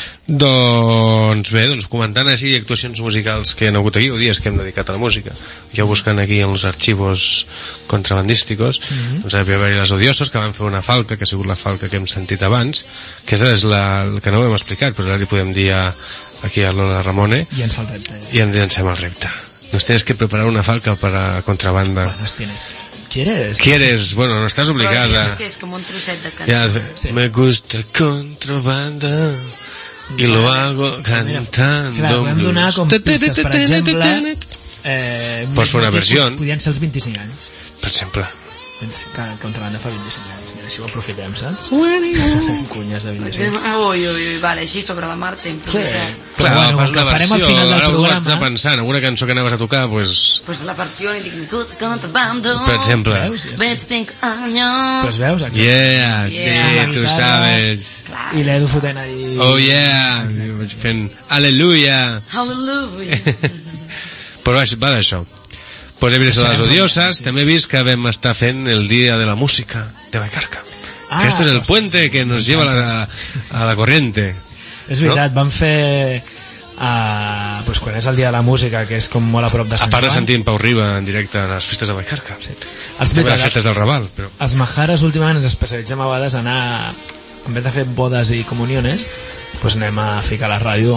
Doncs bé, doncs comentant així actuacions musicals que han hagut aquí, o dies que hem dedicat a la música. Jo buscant aquí en els arxivos contrabandísticos, doncs hi va haver les Odiosos, que van fer una falca, que ha sigut la falca que hem sentit abans, que és la que no ho hem explicat, però ara li podem dir aquí a Lola Ramone,
I ens el repte.
y ens llancem al repte. Nos tienes que preparar una falca para contrabanda.
Nos tienes. ¿Quieres?
¿Quieres? Bueno, no estás obligada.
Que és com un trosset de
Ya,
cançó.
me gusta contrabanda y lo hago cantando.
Clar, podem donar com pistes, per exemple...
Pots fer una versió.
Podien ser els 25 anys.
Per exemple.
Que contrabanda fa 25 anys. Mira, així ho aprofitem, saps? Cunyes de 25.
Ui, vale, així sobre la marxa improvisar.
Clar,
bueno,
fas
com
una
que farem al
versió,
final del
ara ho
programa-
vaig pensant, alguna cançó que anaves a tocar, pues,
Pues la versió i dic, me gusta contrabando.
per exemple.
Veus? 25 años.
Pues veus, exacte.
Yeah, sí,
Yeah.
tu sabes.
I l'Edu fotent allí...
Oh yeah, vaig fent aleluia.
Hallelujah.
Però va d'això. Pues he vist les Odioses, també he vist que vam estar fent el Día de la Música de Vallcarca. Que este es el puente que nos lleva a la corriente.
És veritat, vam fer... pues quan és el dia de la música, que és com molt a prop de Sant
A part de
Joan.
sentir en Pau Riba en directe a les festes de Vallcarca. Sí.
Els
Les festes del Raval. Però...
Els Maharas últimament ens especialitzem a vegades a anar, en vez de fer bodes i comuniones, pues anem a ficar la ràdio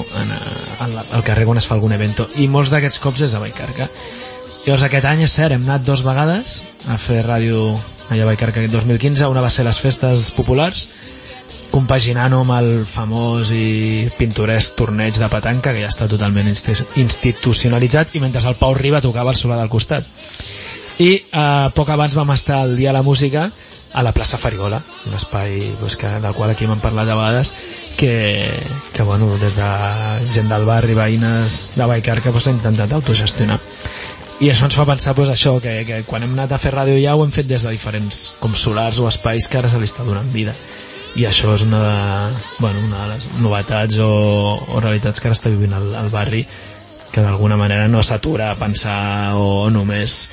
al carrer quan es fa algun evento, i molts d'aquests cops és a Vallcarca. Llavors aquest any, és cert, hem anat 2 vegades a fer ràdio allà a Vallcarca aquest 2015. Una va ser les festes populars, compaginant-ho amb el famós i pintoresc torneig de petanca, que ja està totalment institucionalitzat, i mentre el Pau Riba tocava el solar del costat. I poc abans vam estar al Dia de la Música a la plaça Farigola, un espai pues, del qual aquí m'han parlat de vegades, que bueno, des de gent del barri, veïnes de Vallcarca, pues, s'ha intentat autogestionar. I això ens fa pensar pues, això, que quan hem anat a fer ràdio ja ho hem fet des de diferents com solars o espais que ara se li està donant vida, i això és una de les novetats o realitats que ara està vivint el barri, que d'alguna manera no s'atura a pensar o només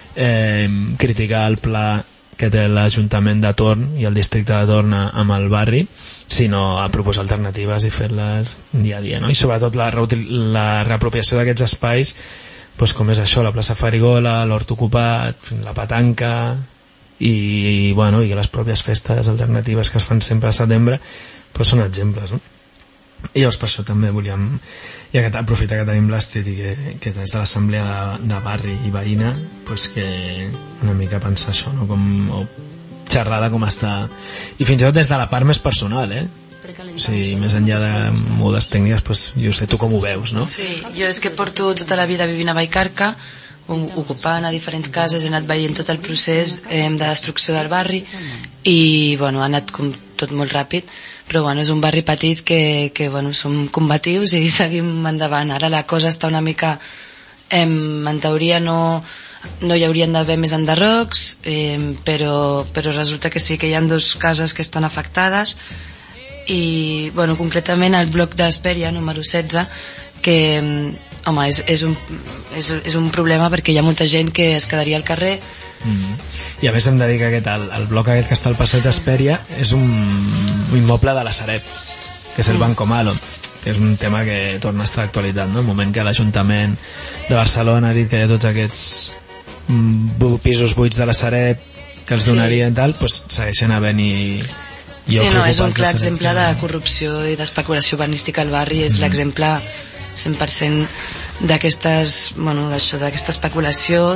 criticar el pla que té l'Ajuntament de Torn i el districte de Torn amb el barri, sinó a proposar alternatives i fer-les dia a dia, no? I sobretot la reapropiació d'aquests espais, pues, com és això, la plaça Farigola, l'Hort Ocupat, la petanca, i les pròpies festes alternatives que es fan sempre a setembre pues són exemples, no? I llavors per això també volíem aprofitar que tenim l'Astrid i que des de l'assemblea de barri i veïna pues que una mica pensar això, no? O xerrar de com està, i fins i tot des de la part més personal, o sigui, més enllà de modes tècniques, pues, jo sé, tu com ho veus, no?
Sí, jo és que porto tota la vida vivint a Vallcarca, ocupant a diferents cases, he anat veient tot el procés de destrucció del barri i bueno, ha anat com tot molt ràpid, però bueno, és un barri petit que bueno, som combatius i seguim endavant. Ara la cosa està una mica en teoria no hi haurien d'haver més enderrocs, però resulta que sí que hi ha 2 cases que estan afectades i bueno, concretament el bloc d'Hesperia número 16 que home, és un problema perquè hi ha molta gent que es quedaria al carrer.
I a més hem de dir que el bloc aquest que està al passeig d'Hesperia és un immoble de la Sareb, que és el Banco Malo, que és un tema que torna a estar d'actualitat, no? El moment que l'Ajuntament de Barcelona ha dit que hi ha tots aquests pisos buits de la Sareb que els donarien tal, doncs segueixen havent-hi llocs ocupats.
És un clar exemple de corrupció i d'especulació urbanística al barri, és l'exemple 100% d'aquesta especulació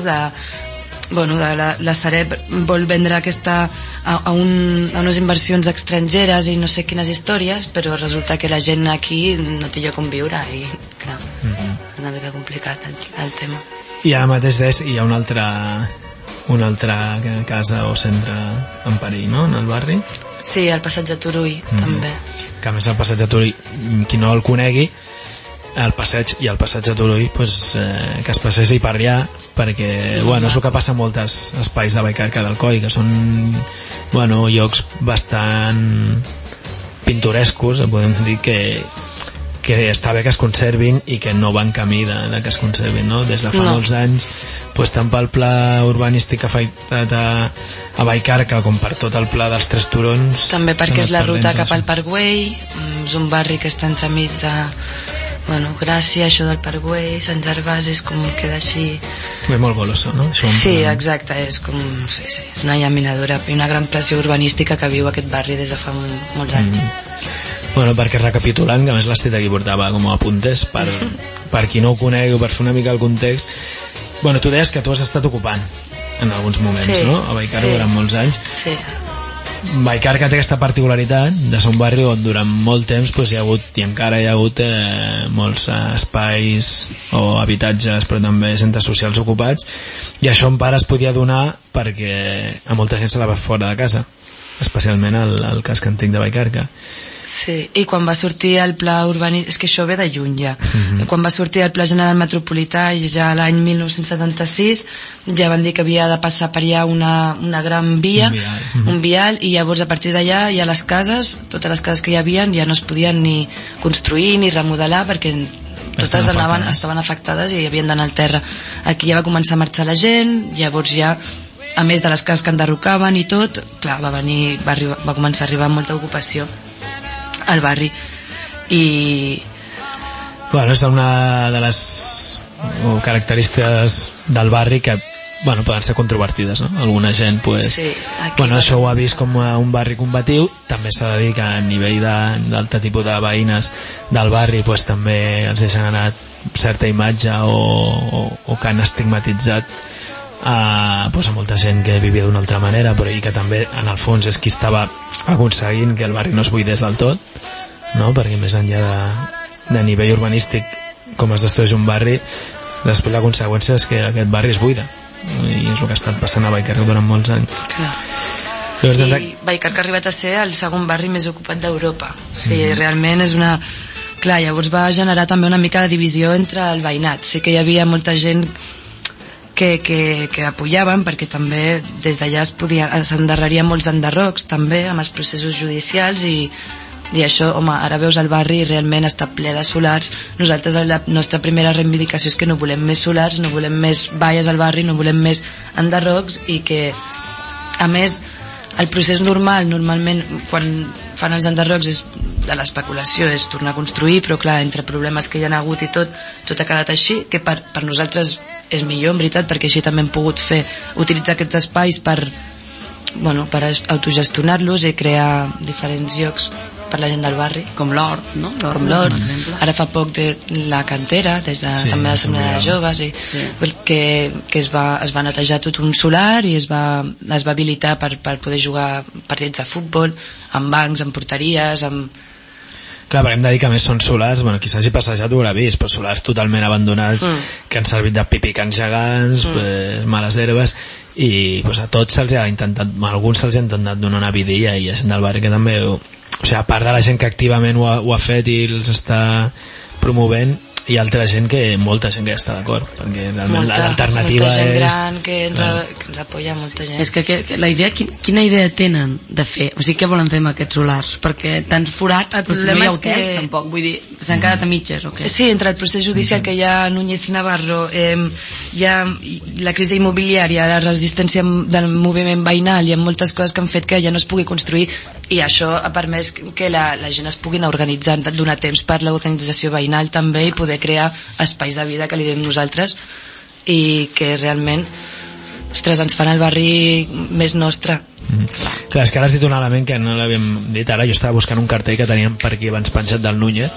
la Sareb vol vendre a unes inversions estrangeres i no sé quines històries, però resulta que la gent aquí no té lloc on viure i clar, és una mica complicat el tema.
I ara mateix hi ha una altra casa o centre en perill, no?, en el barri?
Sí, al passeig de Turull també.
Que a més el passeig de Turull, qui no el conegui, el passeig i el passeig de Turull pues, que es passegi per allà perquè és el que passa a molts espais de Vallcarca d'Alcoi, que són llocs bastant pintorescos, podem dir que està bé que es conservin i que no van camí de que es conservin, no? Des de fa molts anys pues, tant pel pla urbanístic afectat a Vallcarca com per tot el pla dels Tres Turons
també perquè és la ruta cap al Parkway, és un barri que està entremig de Gràcia, això del Parkway, Sant Gervasi, és com queda així...
És molt goloso, no?
Sí, exacte, és com... Sí, és una llaminadura i una gran pressió urbanística que viu aquest barri des de fa molts anys.
Perquè recapitulant, que a més l'Astrid aquí portava com a apuntes, per qui no ho conegui o per fer una mica el context, tu deies que tu has estat ocupant en alguns moments, no? A Vallcarca durant molts anys.
Sí.
Vallcarca té aquesta particularitat de ser un barri on durant molt temps hi ha hagut i encara hi ha hagut molts espais o habitatges però també centres socials ocupats i això en part es podia donar perquè a molta gent se la va fora de casa, especialment al casc antic de Vallcarca.
Sí, i quan va sortir el pla urbanístic, és que això ve de lluny ja, quan va sortir el pla general metropolità ja l'any 1976 ja van dir que havia de passar per allà una gran via, un vial, i llavors a partir d'allà ja les cases, totes les cases que hi havia ja no es podien ni construir ni remodelar perquè totes estaven afectades i havien d'anar al terra. Aquí ja va començar a marxar la gent, llavors ja a més de les cases que enderrocaven i tot, clar, va començar a arribar molta ocupació al barri i...
és una de les característiques del barri que poden ser controvertides, no? Alguna gent això ho ha vist com un barri combatiu, també s'ha de dir que a nivell d'altre tipus de veïnes del barri també els deixen anar certa imatge o que han estigmatitzat a molta gent que vivia d'una altra manera però i que també en el fons és qui estava aconseguint que el barri no es buidés del tot, no? Perquè més enllà de nivell urbanístic com es destrueix un barri, després la conseqüència és que aquest barri es buida i és el que ha estat passant a Vallcarca durant molts anys.
I Vallcarca ha arribat a ser el segon barri més ocupat d'Europa, o sigui, realment és una... Clar, llavors va generar també una mica de divisió entre el veïnat, sí que hi havia molta gent que apoyaven perquè també des d'allà s'endarrerien molts enderrocs també amb els processos judicials i això, ara veus el barri i realment està ple de solars. Nosaltres la nostra primera reivindicació és que no volem més solars, no volem més valles al barri, no volem més enderrocs i que a més el procés normalment quan fan els enderrocs de l'especulació és tornar a construir, però clar, entre problemes que hi ha hagut i tot ha quedat així, que per nosaltres és millor en veritat perquè així també hem pogut utilitzar aquests espais per per autogestionar-los i crear diferents llocs per la gent del barri,
com l'Hort, no?
Com l'Hort. Ara fa poc de la cantera, des de també l'Assemblea de Joves, que es va netejar tot un solar i es va habilitar per poder jugar partits de futbol, amb bancs, amb porteries, amb...
Clar, perquè hem de dir que a més són solars, bueno, qui s'hagi passejat ho haurà vist, però solars totalment abandonats, que han servit de pipicans gegants, males herbes, i pues, a tots se'ls ha intentat, a alguns se'ls ha intentat donar una vidilla, i hi ha gent del barri que també... O sigui, a part de la gent que activament ho ha fet i els està promovent, hi ha altra gent molta gent que ja està d'acord, perquè realment l'alternativa és...
Molta gent gran que ens apoya, molta gent.
És que la idea, quina idea tenen de fer? O sigui, què volen fer amb aquests solars? Perquè tants forats, no hi ha hotels, tampoc, vull dir, s'han quedat a mitges, o què?
Sí, entre el procés judicial que hi ha a Núñez i Navarro, hi ha la crisi immobiliària, la resistència del moviment veïnal, hi ha moltes coses que han fet que ja no es pugui construir, i això ha permès que la gent es pugui anar organitzant, donar temps per l'organització veïnal també, i poder crear espais de vida que li diem nosaltres, i que realment, ostres, ens fan el barri més nostre.
Clar, és que ara has dit un element que no l'havíem dit ara. Jo estava buscant un cartell que teníem per aquí abans penjat del Núñez.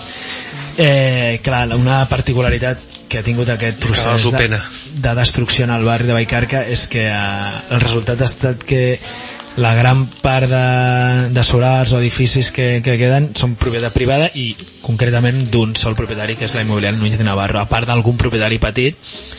Clar, una particularitat que ha tingut aquest procés de destrucció en el barri de Vallcarca és que el resultat ha estat que la gran part de solars o edificis que queden són propietat privada, i concretament d'un sol propietari, que és la immobiliària Núñez i Navarro, a part d'algun propietari petit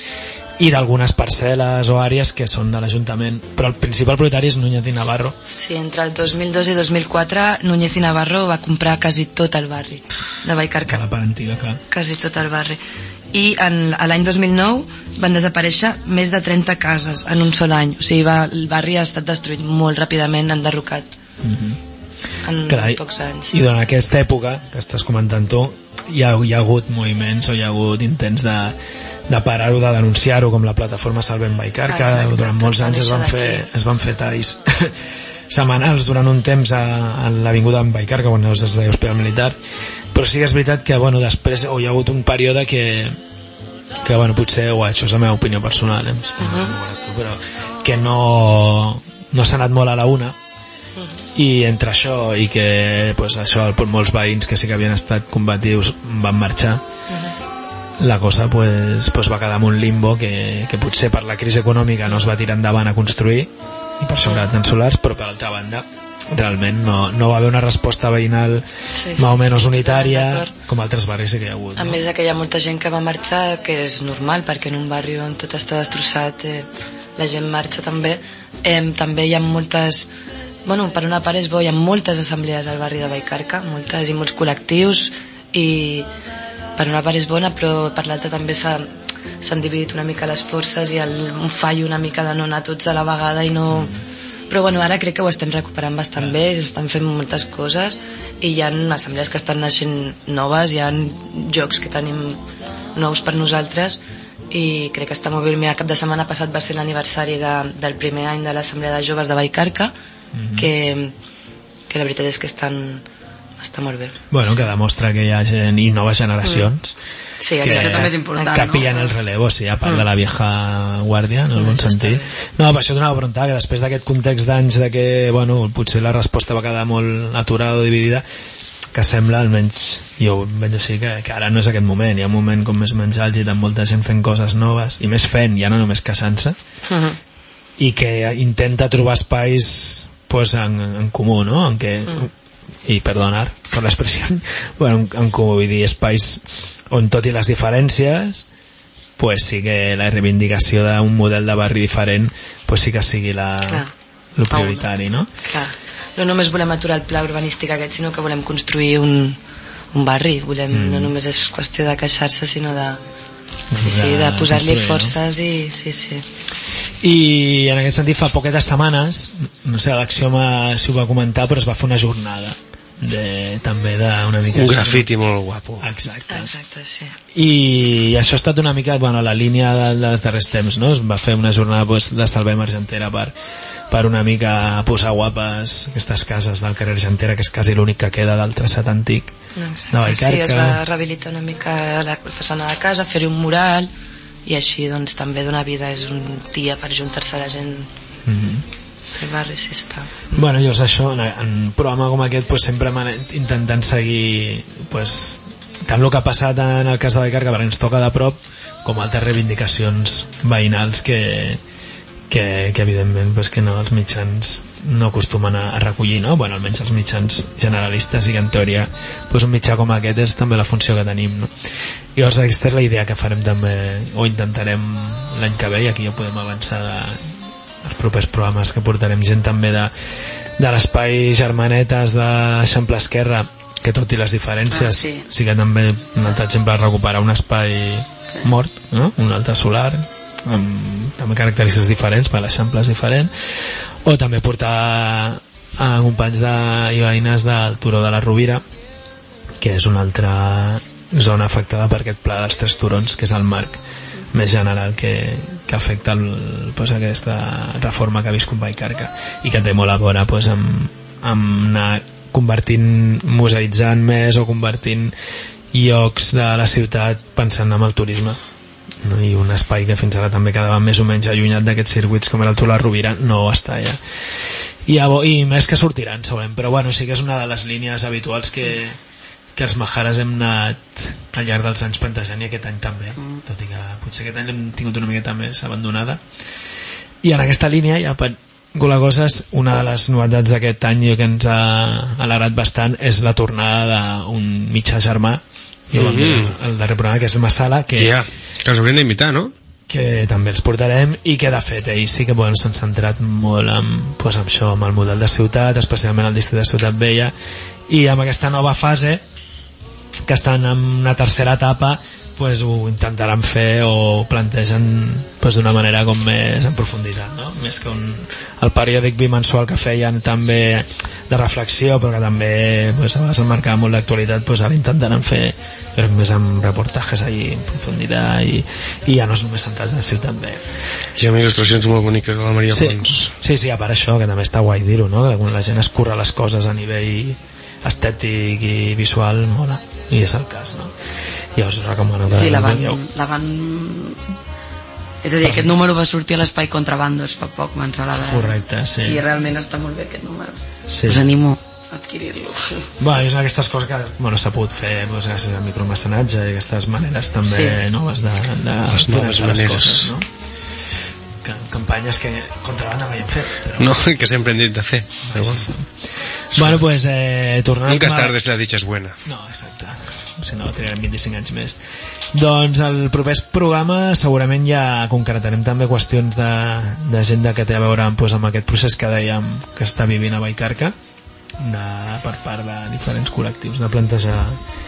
i d'algunes parcel·les o àrees que són de l'Ajuntament, però el principal propietari és Núñez i Navarro.
Sí, entre el 2002 i 2004 Núñez i Navarro va comprar quasi tot el barri de Vallcarca,
la part antiga, clar.
Quasi tot el barri, i a l'any 2009 van desaparèixer més de 30 cases en un sol any. O sigui, el barri ha estat destruït molt ràpidament, enderrocat en pocs anys.
I durant aquesta època que estàs comentant tu, hi ha hagut moviments o hi ha hagut intents de parar-ho, de denunciar-ho, com la plataforma Salvem Vallcarca. Durant molts anys es van fer talls setmanals durant un temps a l'avinguda en Vallcarca, quan es deia Hospital Militar. Però sí que és veritat que després hi ha hagut un període que potser, això és la meva opinió personal, però que no s'ha anat molt a la una, i entre això i que molts veïns que sí que havien estat combatius van marxar, la cosa va quedar en un limbo que potser per la crisi econòmica no es va tirar endavant a construir, i per això han quedat tan solars, però per altra banda realment no va haver una resposta veïnal més o menys unitària com altres barris que hi ha hagut.
A més que hi ha molta gent que va marxar, que és normal, perquè en un barri on tot està destrossat la gent marxa també. També hi ha moltes, per una part és bo, hi ha moltes assemblees al barri de Vallcarca, moltes i molts col·lectius, i per una part és bona, però per l'altra també s'han dividit una mica les forces i un fallo una mica de no anar tots a la vegada i no... Però ara crec que ho estem recuperant bastant bé, s'estan fent moltes coses, i hi ha assemblees que estan naixent noves, hi ha jocs que tenim nous per nosaltres, i crec que està molt bé. El cap de setmana passat va ser l'aniversari del primer any de l'Assemblea de Joves de Vallcarca, que la veritat és que està molt bé.
Que demostra que hi ha gent i noves generacions
sí, això també és important,
que pillen el relevo, sí, a part de la vieja guàrdia, en el bon sentit. No, per això t'anava a preguntar, que després d'aquest context d'anys de que, potser la resposta va quedar molt aturada o dividida, que sembla, almenys jo ho veig així, que ara no és aquest moment, hi ha un moment com més o menys àlgid, amb molta gent fent coses noves, i més fent, ja no només queixant-se, i que intenta trobar espais en comú, no? En què, i perdonar per l'expressió, en comú, vull dir, espais on tot i les diferències sí que la reivindicació d'un model de barri diferent sí que sigui el prioritari, no?
Clar. No només volem aturar el pla urbanístic aquest, sinó que volem construir un barri, no només és qüestió de queixar-se, sinó de posar-li forces i sí.
I en aquest sentit, fa poquetes setmanes, no sé, l'Axioma si ho va comentar, però es va fer una jornada també d'una mica...
Un grafiti molt guapo.
Exacte, sí.
I això ha estat una mica la línia dels darrers temps, no? Es va fer una jornada de Salvem Argentera per una mica posar guapes aquestes cases del carrer Argentera, que és quasi l'únic que queda del traçat antic de Vallcarca.
Sí, es va rehabilitar una mica la façana de casa, fer-hi un mural, i així també donar vida, és un dia per juntar-se la gent el barri s'està.
Bueno, jo és això, en un programa com aquest pues, sempre intentant seguir pues, tant el que ha passat en el cas de Vallcarca, perquè ens toca de prop, com altres reivindicacions veïnals que evidentment pues, que no, els mitjans no acostumen a recollir, no? Bueno, almenys els mitjans generalistes, i que en teoria pues, un mitjà com aquest és també la funció que tenim, no? Llavors aquesta és la idea que farem també, o intentarem l'any que ve, i aquí ja podem avançar els propers programes, que portarem gent també de l'espai Germanetes de l'Eixample Esquerra, que tot i les diferències sí que també un altre exemple recuperar un espai mort, no? Un altre solar amb també característiques diferents, per l'Eixample és diferent, o també portar a companys i veïnes del Turó de la Rovira, que és una altra zona afectada per aquest pla dels 3 turons, que és el marc més general que afecta pues, aquesta reforma que ha viscut Vallcarca, i que té molt a veure pues, amb anar convertint, museïtzant més, o convertint llocs de la ciutat pensant en el turisme, no? I un espai que fins ara també quedava més o menys allunyat d'aquests circuits com era el Turó de la Rovira no està ja, i més que sortiran segurament, però bueno, sí que és una de les línies habituals que els Majares hem anat al llarg dels anys plantejant, i aquest any també, tot i que potser aquest any l'hem tingut una miqueta més abandonada, i en aquesta línia ja per Golagoses, una de les novetats d'aquest any que ens ha alegrat bastant és la tornada d'un mitjà germà, el darrer programa, que és Massala, que
els haurem d'invitar, no?
Que també els portarem, i que de fet ells sí que s'han centrat molt pues, amb això, amb el model de ciutat, especialment el districte de Ciutat Vella, i amb aquesta nova fase que estan en una tercera etapa pues, ho intentaran fer o plantegen pues, d'una manera com més en profunditat, no? Més que el periòdic bimensual que feien també de reflexió, però que també pues, a vegades marcava molt l'actualitat, pues, ara intentaran fer però més amb reportatges ahí en profunditat, i ja no és només centrat en la ciutat bé.
I amb il·lustracions molt boniques de la Maria Pons.
Sí, a part això, que també està guai dir-ho, no? Que quan la gent escurra les coses a nivell estètic i visual mola, i és el cas, no? I us recomano que
la van és a dir, aquest número va sortir a l'espai Contrabandos fa poc, m'ensalada.
Correcte, sí.
I realment està molt bé aquest número, us animo a adquirir-lo.
Bueno, és aquestes coses que s'ha pogut fer doncs, gràcies al micromecenatge i aquestes maneres també noves de
les noves maneres,
coses, no? Campanyes que Contrabanda mai hem fet, però...
no, que sempre hem dit de fer, però
bueno, pues tornant
nunca es tarde si la dicha es buena.
No, exacte, si no triarem 25 anys més. Doncs el proper programa segurament ja concretarem també qüestions de gent que té a veure pues, amb aquest procés que dèiem que està vivint a Vallcarca, per part de diferents col·lectius, de plantejar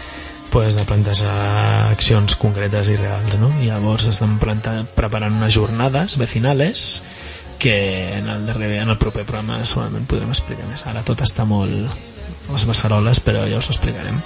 accions concretes i reals, no? I llavors estan preparant unes jornades vecinales que en el proper programa segurament podrem explicar més. Ara tot està molt a les beceroles, però ja us ho explicarem.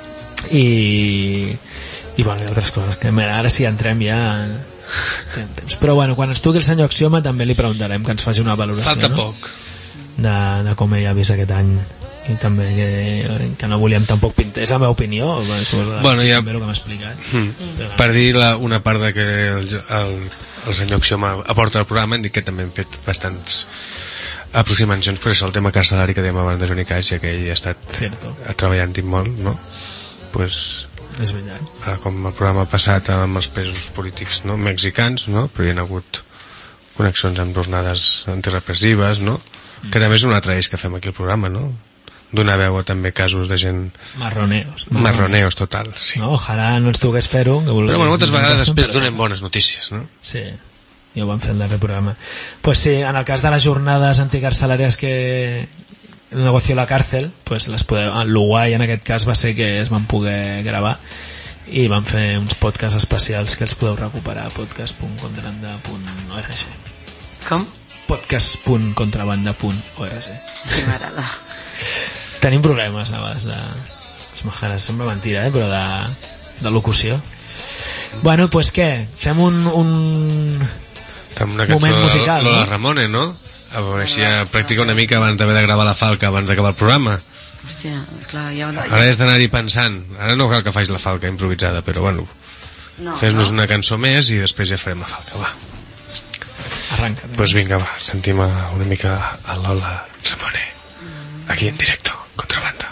I bueno, hi ha altres coses que ara si entrem ja tenim temps. Però bueno, quan ens truqui el senyor Axioma també li preguntarem que ens faci una valoració,
falta
no?
poc
de com ell ha vist aquest any, i també que no volíem tampoc pintar, és la meva opinió,
bueno, ja,
també el que m'ha explicat
per dir una part de que el senyor Axioma aporta al programa, hem dit que també hem fet bastants aproximacions, però és el tema carcelari que dèiem abans de Johnny Cash, que ell ha estat treballant-hi molt, no? Pues,
és veritat,
com el programa passat amb els presos polítics, no? Mexicans, no? Però hi ha hagut connexions amb jornades antirepressives, no? Que també és un altre eix que fem aquí al programa, no? Donar veu a també casos de gent marroneos total, sí.
No, ojalà no ens toqués fer-ho,
però bueno, moltes vegades després donem bones notícies, no?
Sí, ja ho vam fer el darrer programa. Pues sí, en el cas de les jornades anticarcelàries que el negocio de la càrcel, pues el guai en aquest cas va ser que es van poder gravar i van fer uns podcasts especials que els podeu recuperar a podcast.contrabanda.org.
Com?
podcast.contrabanda.org.
Sí, m'agrada.
Tenim problemes a vegades els Majares, sembla mentira, però de locució. Bueno, pues què? Fem un
una
moment musical,
no? La Ramone, no? Així practica una mica abans d'haver de gravar la falca abans d'acabar el programa.
Hòstia, clar, ja...
Ara has d'anar-hi pensant. Ara no cal que facis la falca improvisada, però bueno, fes-nos una cançó més i després ja farem la falca, va.
Arranca.
Pues vinga, va, sentim una mica a Lola Ramone, aquí en directo, Contrabanda.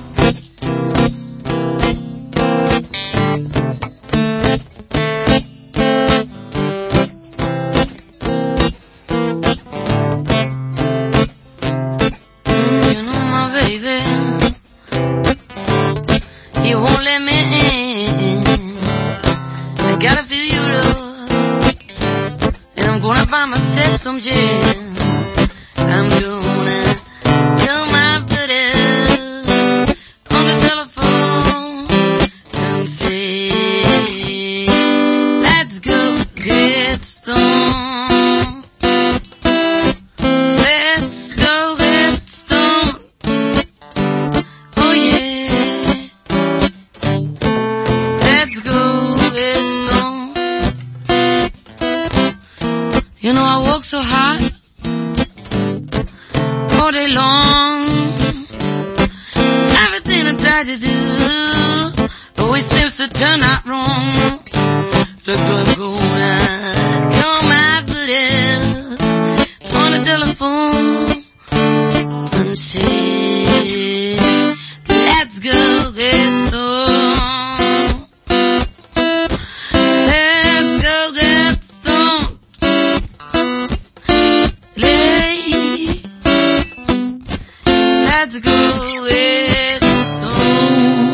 You know my baby, he won't let me in. I gotta feel you love, and I'm gonna buy myself some gin. I'm gonna tell my buddy on the telephone and say, let's go get stoned. Let's go get stoned. Oh yeah. Let's go get stoned. You know I work so hard all day long. Everything I try to do always seems to turn out wrong. That's why I'm gonna call my buddy on the telephone and say, let's go get stoned. Let's go get stoned. Let's go get stoned.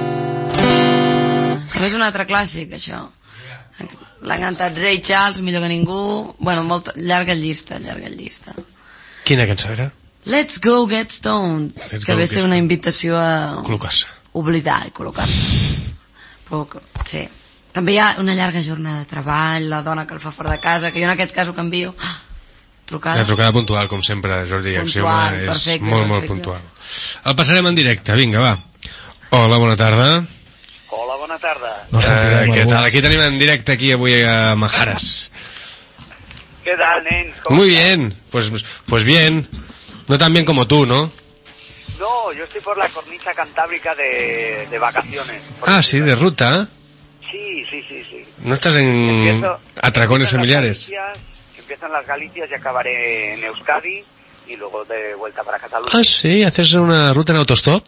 És un altre clàssic, això. L'ha cantat Ray Charles, millor que ningú. Bueno, molta, llarga llista.
Quina cançó era?
Let's go get stoned. Que ve ser una invitació a
col·locar-se.
Oblidar i col·locar-se. Però, sí. També hi ha una llarga jornada de treball, la dona que el fa fora de casa, que jo en aquest cas ho canvio. Trucada.
La trucada puntual, com sempre, Jordi Axioma, és
perfecte,
molt puntual. El passarem en directe, vinga, va. Hola, bona tarda.
Hola, bona tarda.
¿Qué tal? Aquí tenim en directe aquí avui a Majares.
¿Qué tal, nens?
Muy bien, pues bien. No tan bien como tú, ¿no?
No, yo estoy por la cornisa cantábrica de vacaciones.
Ah, sí, de ruta.
Sí.
¿No estás en atracones familiares?
Empiezan las Galicias y acabaré en Euskadi y luego de vuelta para Cataluña.
Ah, sí, ¿haces una ruta en autostop?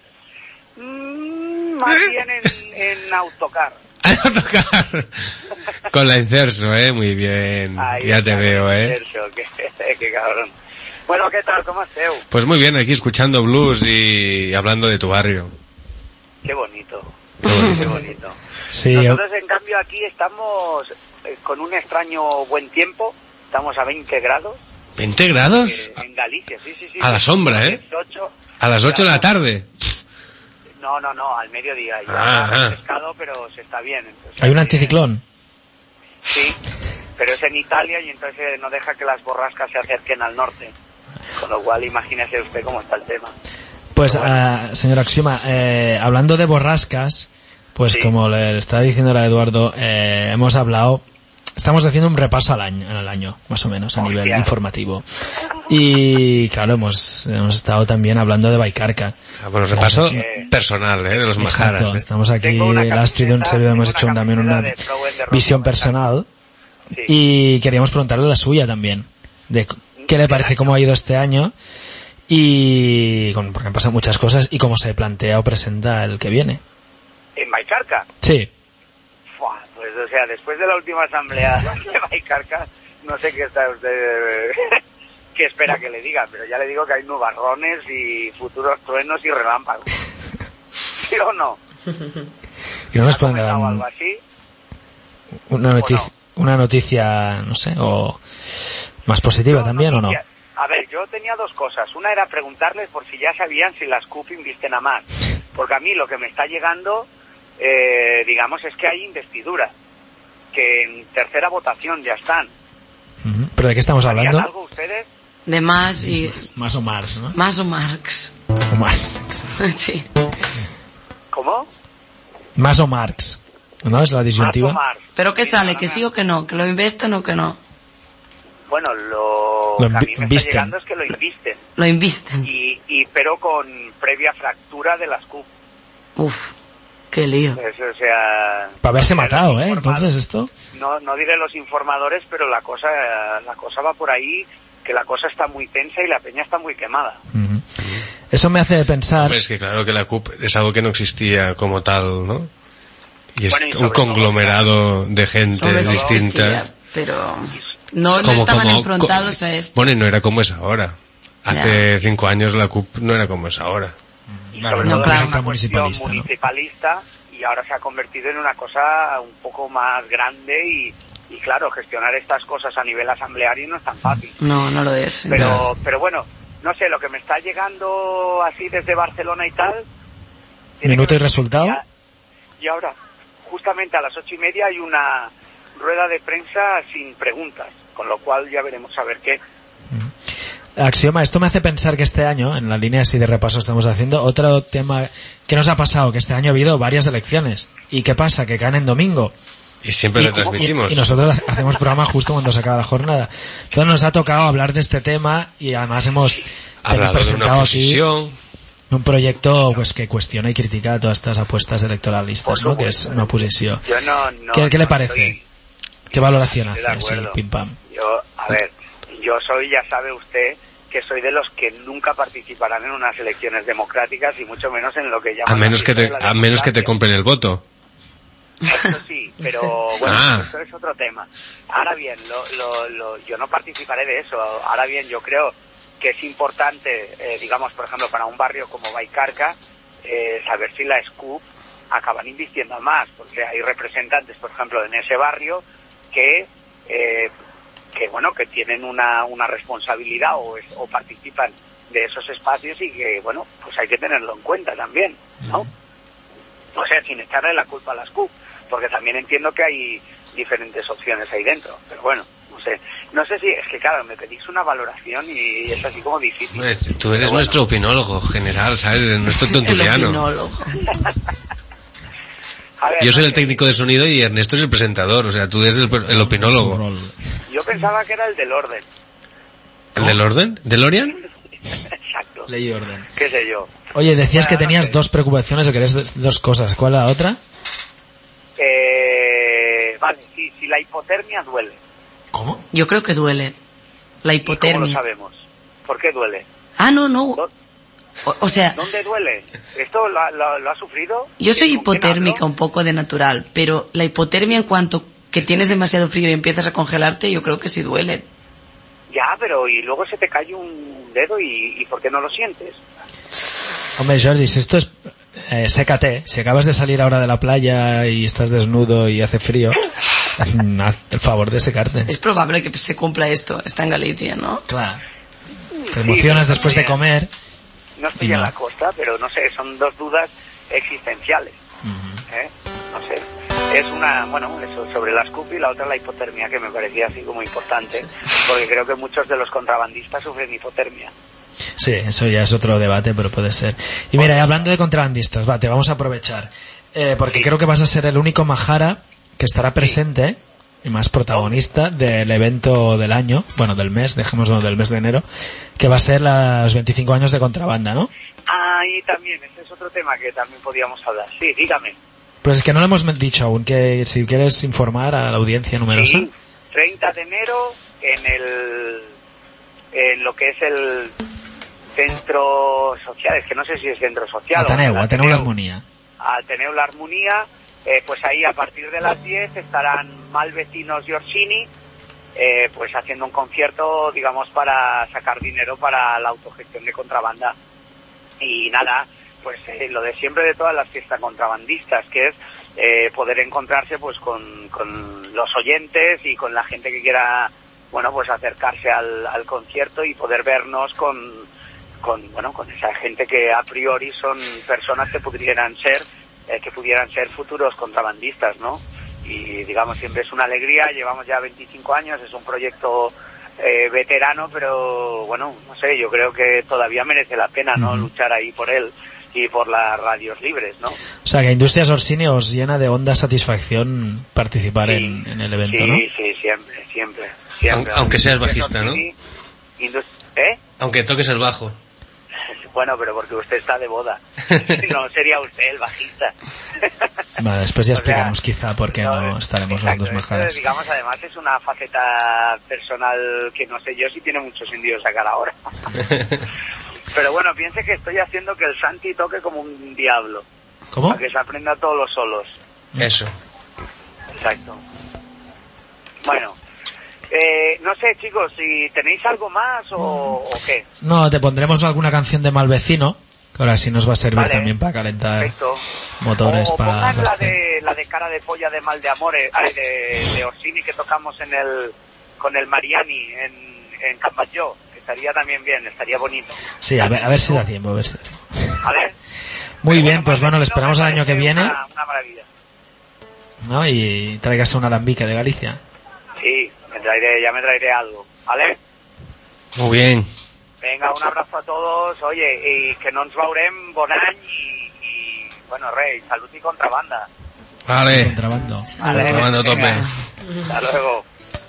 Más bien en autocar.
Autocar. Con la Incerso, muy bien.
Ahí
ya te veo,
Incerso, qué cabrón. Bueno, ¿qué tal? ¿Cómo estás?
Pues muy bien, aquí escuchando blues y hablando de tu barrio.
Qué bonito. Qué bonito.
Sí,
nosotros, en cambio, aquí estamos con un extraño buen tiempo. Estamos a 20 grados.
¿20 grados?
En Galicia, sí.
A la sombra, ¿eh?
18,
a las 8 de la tarde.
No, al mediodía. Ya pescado, pero se está bien. Entonces,
¿hay un anticiclón?
Sí, pero es en Italia y entonces no deja que las borrascas se acerquen al norte. Con lo cual, imagínese usted cómo está el tema.
Pues, señor Axioma, hablando de borrascas, pues sí, como le estaba diciendo a Eduardo, estamos haciendo un repaso en el año, más o menos, a nivel informativo. Y claro, hemos estado también hablando de Baicarca.
Bueno, repaso personal, de los Majaras.
Exacto, estamos aquí, el Astrid y un servidor hemos hecho también una visión personal. Sí. Y queríamos preguntarle la suya también, de qué le parece, cómo ha ido este año, y porque han pasado muchas cosas, y cómo se plantea o presenta el que viene.
¿En Baicarca?
Sí.
Pues, o sea, después de la última asamblea de Baicarca, no sé qué está usted... qué espera que le diga, pero ya le digo que hay nubarrones y futuros truenos y relámpagos. ¿Sí o no?
¿Y no nos pueden dar
algo así?
Una noticia, no sé, o más positiva también, ¿o no?
A ver, yo tenía dos cosas. Una era preguntarles por si ya sabían si las CUP invisten a más. Porque a mí lo que me está llegando, digamos, es que hay investidura. Que en tercera votación ya están.
¿Pero de qué estamos hablando?
¿Algo ustedes?
De más y...
Más o Marx, ¿no?
Más o Marx.
O Marx,
sí.
¿Cómo?
Más o Marx, ¿no? Es la disyuntiva.
¿Pero qué sale? ¿Que sí o que no? ¿Que lo invisten o que no?
Bueno, lo que a mí me está llegando es que lo invisten.
Lo invisten.
Pero con previa fractura de las CUP.
Uf. Qué lío.
Pues, o sea...
Para haberse matado, entonces esto...
No diré los informadores, pero la cosa va por ahí, que la cosa está muy tensa y la peña está muy quemada.
Eso me hace pensar...
Hombre, es que claro que la CUP es algo que no existía como tal, ¿no? Y es
Bueno, y
un conglomerado de gente distintas.
Pero no estaban enfrentados a esto.
Bueno, y no era como es ahora. Hace 5 años la CUP no era como es ahora.
Y sobre todo era una cuestión municipalista, y ahora se ha convertido en una cosa un poco más grande y claro, gestionar estas cosas a nivel asambleario no es tan fácil.
No lo es.
Pero bueno, no sé, lo que me está llegando así desde Barcelona y tal...
¿Minuto y resultado?
Y ahora, justamente a las 8:30 hay una rueda de prensa sin preguntas, con lo cual ya veremos a ver qué.
Axioma, esto me hace pensar que este año, en la línea así de repaso estamos haciendo, otro tema que nos ha pasado, que este año ha habido varias elecciones. ¿Y qué pasa? Que caen en domingo.
Y siempre lo transmitimos.
Y nosotros hacemos programa justo cuando se acaba la jornada. Entonces nos ha tocado hablar de este tema y además hemos presentado aquí un proyecto pues que cuestiona y critica todas estas apuestas electoralistas, ¿no? Que es una oposición. ¿Qué le parece? ¿Qué valoración hace? Así, pim pam.
Yo soy, ya sabe usted, que soy de los que nunca participarán en unas elecciones democráticas y mucho menos en lo que llaman...
A menos que te compren el voto.
Eso sí, pero bueno, eso es otro tema. Ahora bien, yo no participaré de eso. Ahora bien, yo creo que es importante, digamos, por ejemplo, para un barrio como Vallcarca, saber si la SCUP acaban invirtiendo más, porque hay representantes, por ejemplo, en ese barrio que bueno, que tienen una responsabilidad o participan de esos espacios y que, bueno, pues hay que tenerlo en cuenta también, ¿no? O sea, sin echarle la culpa a las CUP, porque también entiendo que hay diferentes opciones ahí dentro, pero bueno, no sé si, es que claro, me pedís una valoración y es así como difícil.
Pues, tú eres nuestro opinólogo general, ¿sabes? Nuestro tontuliano.
El opinólogo.
Yo soy el técnico de sonido y Ernesto es el presentador, o sea, tú eres el opinólogo.
Yo pensaba que era el del orden.
¿El del orden? ¿DeLorean?
Exacto.
Ley y orden.
¿Qué sé yo?
Oye, decías que tenías dos preocupaciones o querías dos cosas. ¿Cuál es la otra?
Vale, si la hipotermia duele.
¿Cómo?
Yo creo que duele. La hipotermia.
¿Cómo lo sabemos? ¿Por qué duele?
No. O sea...
¿Dónde duele? ¿Esto lo ha sufrido?
Yo soy hipotérmica un poco de natural, pero la hipotermia en cuanto que tienes demasiado frío y empiezas a congelarte, yo creo que sí duele.
Ya, pero y luego se te cae un dedo y ¿por qué no lo sientes?
Hombre, Jordi, si esto es... sécate. Si acabas de salir ahora de la playa y estás desnudo y hace frío, haz el favor de secarte.
Es probable que se cumpla esto. Está en Galicia, ¿no?
Claro. Te emocionas después de comer.
No estoy en la costa, pero no sé, son dos dudas existenciales. No sé. Es una, bueno, eso sobre la SCUP y la otra la hipotermia, que me parecía así como importante, porque creo que muchos de los contrabandistas sufren hipotermia.
Sí, eso ya es otro debate, pero puede ser. Y mira, y hablando de contrabandistas, te vamos a aprovechar, porque creo que vas a ser el único majara que estará presente y más protagonista del evento del año, bueno, del mes, dejémoslo del mes de enero, que va a ser los 25 años de contrabanda, ¿no?
Ah, y también, ese es otro tema que también podíamos hablar. Sí, dígame.
Pues es que no lo hemos dicho aún, que si quieres informar a la audiencia numerosa.
Sí, 30 de enero en lo que es el centro social, es que no sé si es centro social
Ateneu La Armonía.
Ateneu La Armonía, pues ahí a partir de las 10 estarán Malvecinos y Orsini, pues haciendo un concierto, digamos, para sacar dinero para la autogestión de contrabanda. Y nada, pues lo de siempre de todas las fiestas contrabandistas, que es poder encontrarse pues con los oyentes y con la gente que quiera, bueno, pues acercarse al concierto y poder vernos con esa gente que a priori son personas que pudieran ser futuros contrabandistas, ¿no? Y digamos, siempre es una alegría. Llevamos ya 25 años, es un proyecto veterano, pero bueno, no sé, yo creo que todavía merece la pena, ¿no? Luchar ahí por él y por las radios libres, ¿no?
O sea, que Industrias Orsini os llena de honda satisfacción participar en el evento, ¿no?
Sí, siempre.
Aunque seas bajista, ¿no?
¿Eh?
Aunque toques el bajo.
Bueno, pero porque usted está de boda. No sería usted el bajista.
Vale, después ya explicamos quizá por qué no estaremos los dos mejadas.
Digamos, además es una faceta personal que no sé yo si tiene mucho sentido sacar ahora. Pero bueno, piense que estoy haciendo que el Santi toque como un diablo.
¿Cómo?
Para que se aprenda todos los solos.
Eso.
Exacto. Bueno, no sé, chicos, si tenéis algo más o qué.
No, te pondremos alguna canción de Malvecino, que ahora sí nos va a servir también para calentar motores.
O
para
pongan la de cara de polla de mal de amores, de Orsini que tocamos con el Mariani en Campaggio, que estaría también bien, estaría bonito.
Sí, a ver si da tiempo,
A ver.
Muy bien, pues bueno, le esperamos el año que viene.
Una maravilla.
¿No? Y tráigase un alambique de Galicia.
Sí, ya me traeré algo, ¿vale?
Muy bien.
Venga, un abrazo a todos, oye, y que no ens veurem bon any y bueno, rey, salud y contrabanda.
Vale.
Contrabando.
Contrabando tope.
Hasta luego.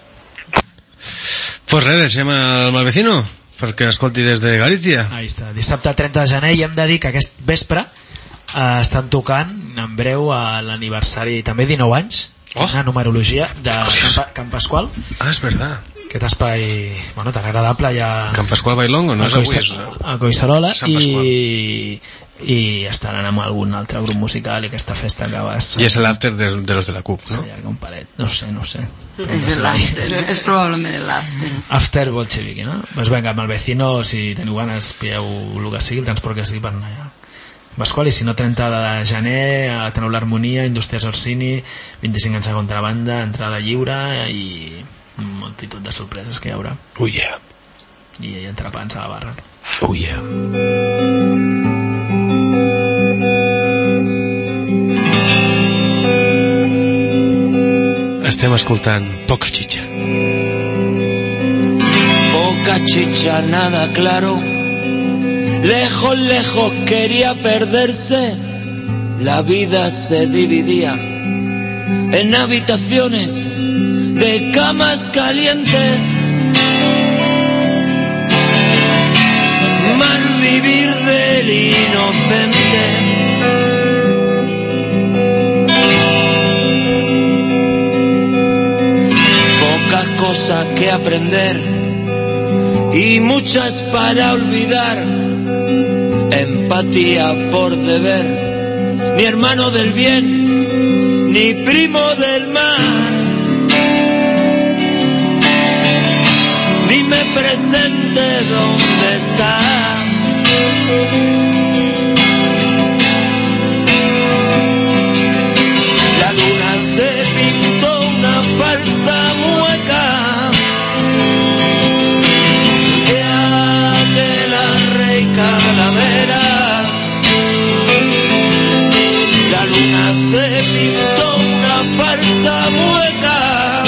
Pues res, deixem el Malvecino perquè escolti des de Galícia.
Ahí està, dissabte 30 de gener, i hem de dir que aquest vespre estan tocant en breu a l'aniversari, també 19 anys, una numerologia de Can Pasqual.
Ah, és verdad.
Aquest espai, bueno, tan agradable ja...
Can Pasqual Bailongo, no és avui això?
A Collserola, i estaran amb algun altre grup musical, i aquesta festa acaba...
I és l'after de los de la CUP, no?
S'allarga un palet, no sé.
És l'after, és probablement l'after.
After bolxeviqui, no? Pues venga, Malvecino, si teniu ganes, pilleu el que sigui, el transport que sigui per anar allà. Pasqual, i si no 30 de gener teniu l'Harmonia, Indústries Orsini, 25 anys de contrabanda, entrada lliure i multitud de sorpreses que hi haurà.
Oh yeah.
I entrepans a la barra.
Oh yeah. Estem escoltant Poca Chicha.
Poca chicha, nada claro. Lejos, lejos quería perderse. La vida se dividía en habitaciones de camas calientes. Mal vivir del inocente. Pocas cosas que aprender y muchas para olvidar. Empatía por deber, ni hermano del bien, ni primo del mal. Dime presente dónde está. La luna se pintó una falsa mueca de aquella rey calavera. La luna se pintó una falsa mueca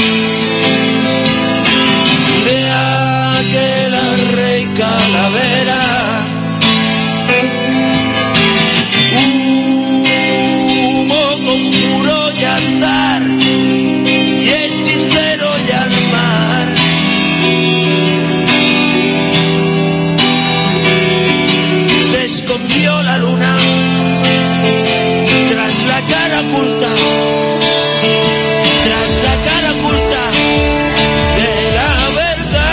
de aquella rey calaveras. Humo, conjuro y azar y hechicero y al mar. Se escondió la luna tras la cara oculta, tras la cara oculta de la verdad.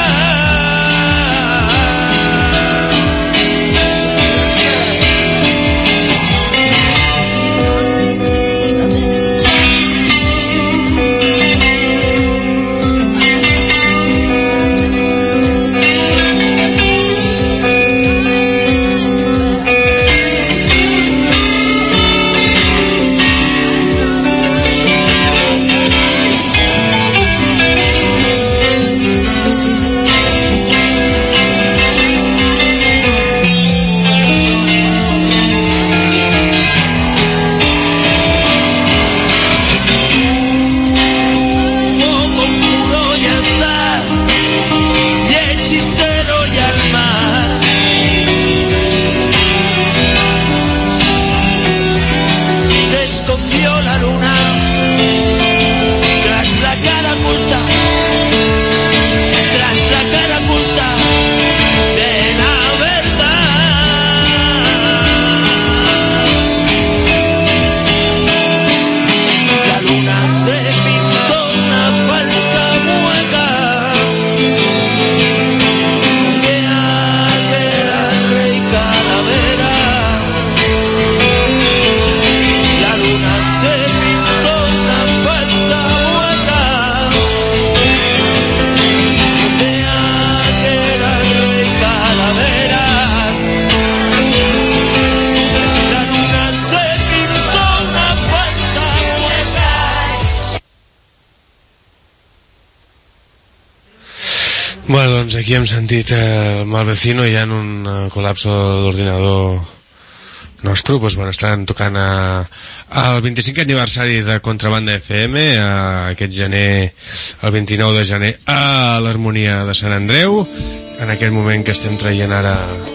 Bueno, doncs aquí hem sentit el Malvecino i hi ha un col·lapso d'ordinador nostre, doncs bueno, estaran tocant al 25è aniversari de Contrabanda FM aquest gener, el 29 de gener a l'Harmonia de Sant Andreu, en aquest moment que estem traient ara